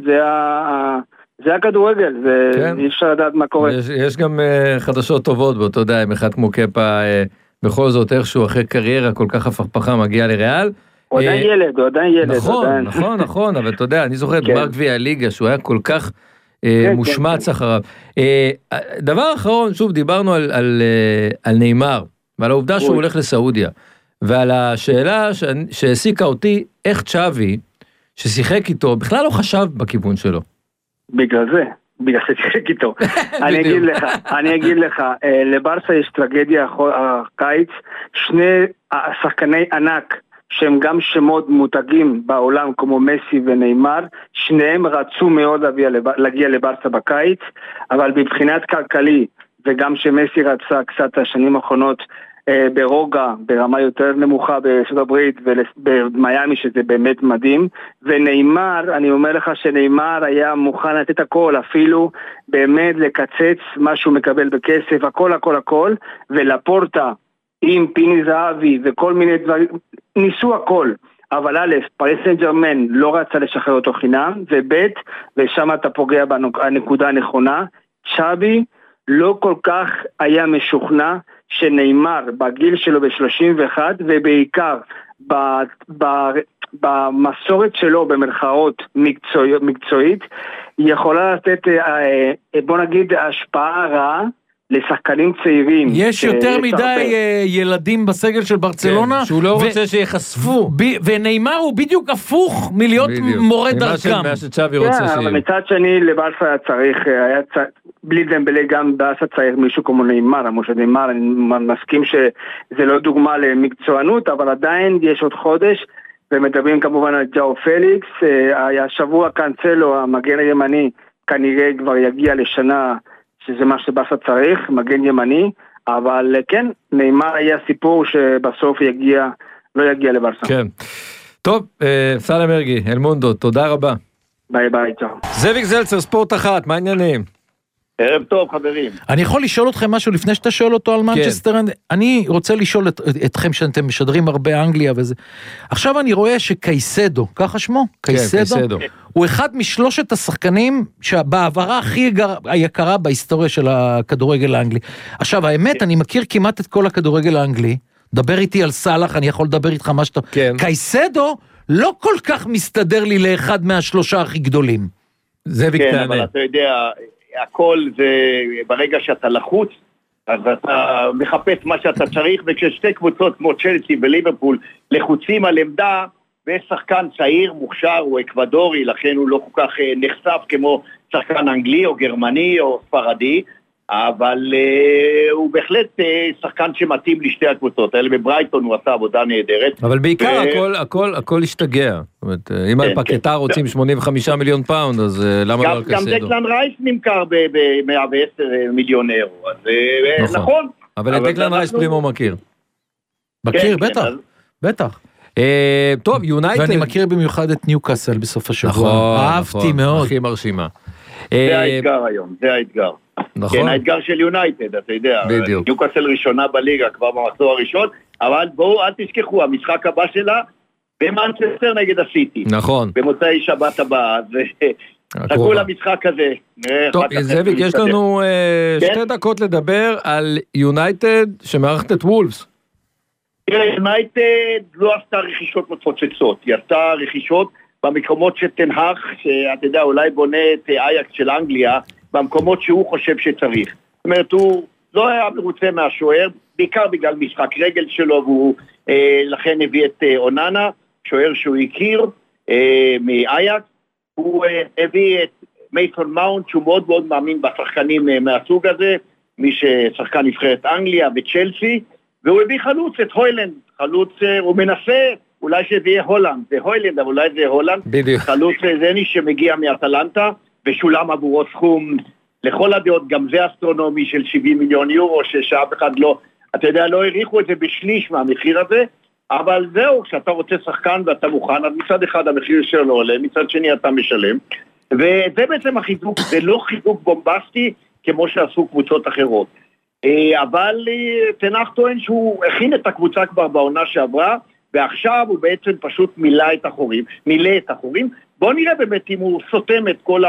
זה הכדורגל, אי אפשר לדעת מה קורה. יש גם חדשות טובות באותו יודע, אם אחד כמו קפה בכל זאת איכשהו אחרי קריירה כל כך הפכפכה מגיע לריאל. הוא עדיין ילד. נכון, אבל אתה יודע, אני זוכר את גמר גביע הליגה, שהוא היה כל כך מושמץ אחריו. דבר אחרון, שוב דיברנו על ניימר, ועל העובדה שהוא הולך לסעודיה, ועל השאלה שהעסיקה אותי, איך צ'אבי, ששיחק איתו, בכלל לא חשב בכיוון שלו. בגלל ששיחק איתו. אני אגיד לך, לברסה יש טרגדיה הקיץ, שני שחקני ענק, שהם גם שמות מותגים בעולם כמו מסי וניימר, שניהם רצו מאוד להגיע לברסה בקיץ, אבל בבחינת כלכלי, וגם שמסי רצה קצת השנים האחרונות, ברוגע, ברמה יותר נמוכה בארצות הברית ובמיימי, שזה באמת מדהים. וניימר, אני אומר לך שניימר היה מוכן לתת הכל, אפילו באמת לקצץ מה שהוא מקבל בכסף, הכל, ולפורטה עם פיני זהבי וכל מיני דברים, ניסו הכל, אבל א', פריס סן ז'רמן לא רצה לשחרר אותו חינם, וב', ושם אתה פוגע בנקודה הנכונה, צ'אבי לא כל כך היה משוכנע שניימר בגיל שלו ב-31 ובעיקר במסורת שלו במרכאות מקצועית יכולה לתת, בוא נגיד, השפעה רעה לשחקנים צעירים. יש יותר מדי ילדים בסגל של ברצלונה, שהוא לא רוצה שיחשפו. וניימר הוא בדיוק הפוך מלהיות מורה דרכם. מה שצ'אבי רוצה שיהיה. אבל מצד שני לברסה היה צריך, בלי דמבלי גם ברסה צריך מישהו כמו ניימר, כמו שניימר, אני מסכים שזה לא דוגמה למקצוענות, אבל עדיין יש עוד חודש, ומדברים כמובן על ג'או פליקס, השבוע קאנסלו, המגן הימני, כנראה כבר יגיע לשנה, שזה מה שבאסה צריך, מגן ימני, אבל כן, ניימר היה סיפור שבסוף לא יגיע לברסה. כן. טוב, סלם מרגי, אלמונדו, תודה רבה. ביי ביי, צ'או. זאביק זלצר, ספורט אחת, מה העניינים? ערב טוב, חברים. אני יכול לשאול אתכם משהו לפני שאתה שואל אותו על מנצ'סטר? אני רוצה לשאול אתכם שאתם משדרים הרבה אנגליה וזה. עכשיו אני רואה שקייסדו, ככה שמו? קייסדו. הוא אחד משלושת השחקנים שבעברה הכי יקרה בהיסטוריה של הכדורגל האנגלי. עכשיו, האמת, אני מכיר כמעט את כל הכדורגל האנגלי. דבר איתי על סלח, אני יכול לדבר איתך מה שאתה... קייסדו לא כל כך מסתדר לי לאחד מהשלושה הכי גדולים. זה ויקטנה. כן, אבל אתה יודע... הכל זה, ברגע שאתה לחוץ, אז אתה מחפש מה שאתה צריך, וכששתי קבוצות כמו צ'לסי וליברפול לחוצים על עמדה, ויש שחקן צעיר, מוכשר, הוא אקוודורי, לכן הוא לא כל כך נחשף כמו שחקן אנגלי או גרמני או ספרדי, אבל הוא בהחלט שחקן שמתאים לשתי הקבוצות האלה. בברייטון הוא עשה עבודה נהדרת. אבל בעיקר הכל השתגע. זאת אומרת, אם על פקטה רוצים 85 מיליון פאונד, אז למה לא על קייסדו? גם דקלן רייס נמכר ב-110 מיליון אירו, אז נכון. אבל את דקלן רייס פרימו מכיר. מכיר, בטח. טוב, יונייטד. ואני מכיר במיוחד את ניוקאסל בסוף השבוע. נכון. אהבתי מאוד. הכי מרשימה. זה האתגר היום, זה האתגר. נכון. כן, האתגר של יונייטד, אתה יודע. בדיוק. ניוקאסל ראשונה בליגה כבר במחזור הראשון, אבל בואו, אל תשכחו, המשחק הבא שלה במנצ'סטר נגד הסיטי. נכון. במוצאי שבת הבאה, אז תקעו למשחק הזה. טוב, זאביק, יש לנו 2 דקות לדבר על יונייטד שמערכת את וולפס. תראה, יונייטד לא עשתה רכישות מפוצצות, היא עשתה רכישות במקומות שתנהך, שאתה יודע, אולי בונה את אייקס של אנגליה, במקומות שהוא חושב שצריך. זאת אומרת, הוא לא היה מרוצה מהשוער, בעיקר בגלל משחק רגל שלו, והוא לכן הביא את אוננה, שוער שהוא הכיר מאייקס, הוא הביא את מייסון מאונט, שהוא מאוד מאוד מאמין בשחקנים מהסוג הזה, מי ששחקן נבחרת אנגליה וצ'לסי, והוא הביא חלוץ, את הוילנד, חלוץ, הוא מנסה, אולי שזה יהיה הולנד, זה הוילנד, אבל אולי זה הולנד, חלוץ זני שמגיע מאטלנטה, ושולם עבורו סכום, לכל הדעות, גם זה אסטרונומי של 70 מיליון יורו, שאף אחד לא, אתה יודע, לא העריכו את זה בשליש מהמחיר הזה, אבל זהו, כשאתה רוצה שחקן ואתה מוכן, אז מצד אחד המחיר שלו עולה, מצד שני אתה משלם, וזה בעצם החיזוק, זה לא חיזוק בומבסטי, כמו שעשו קבוצות אחרות. אבל תנח טוען שהוא הכין את הקבוצה כבר בעונה שעברה, ועכשיו הוא בעצם פשוט מילא את החורים. בואו נראה באמת אם הוא סותם את כל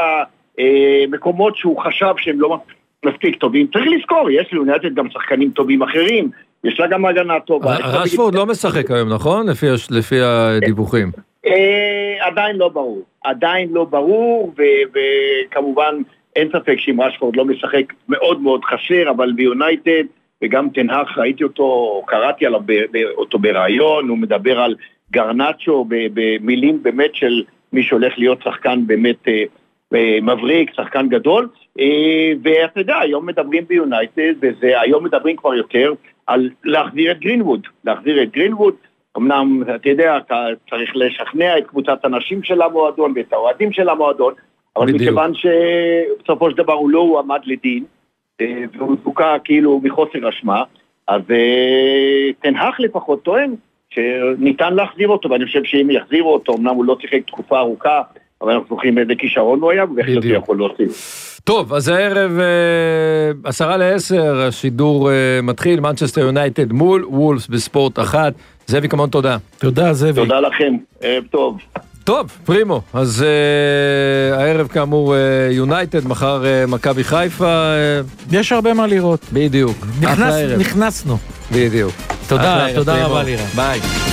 המקומות שהוא חשב שהם לא מספיק טובים. צריך לזכור, יש ליונייטד גם שחקנים טובים אחרים, יש לה גם הגנה טובה. רשפורד לא משחק היום, נכון? לפי הדיווחים. עדיין לא ברור, וכמובן אין ספק שאם רשפורד לא משחק מאוד מאוד חסר, אבל ביונייטד, וגם תנהך, ראיתי אותו, קראתי עליו אותו ברעיון, הוא מדבר על גרנצ'ו במילים באמת של מי שהולך להיות שחקן באמת מבריק, שחקן גדול, ואתה יודע, היום מדברים ביונייטד, והיום מדברים כבר יותר על להחזיר את גרינווד, אמנם, אתה יודע, אתה צריך לשכנע את קבוצת הנשים של המועדון ואת האוהדים של המועדון, אבל מכיוון שבסופו של דבר הוא לא הועמד לדין, והוא זוקה כאילו מחוסר אשמה, אז תנהך לפחות טוען שניתן להחזיר אותו, ואני חושב שאם יחזירו אותו, אמנם הוא לא שיחק תקופה ארוכה, אבל אנחנו זוכרים איזה כישרון הוא היה, ובהחלט הוא יכול להוסיף. טוב, אז הערב 9:50, השידור מתחיל, מנצ'סטר יונייטד מול וולפס בספורט 1. זאביק, המון תודה. תודה, זאביק. תודה לכם, ערב טוב. טוב, פרימו, אז הערב כאמור יונייטד, מחר מכבי חיפה. יש הרבה מה לראות. בדיוק. נכנסנו. בדיוק. תודה רבה לירה. ביי.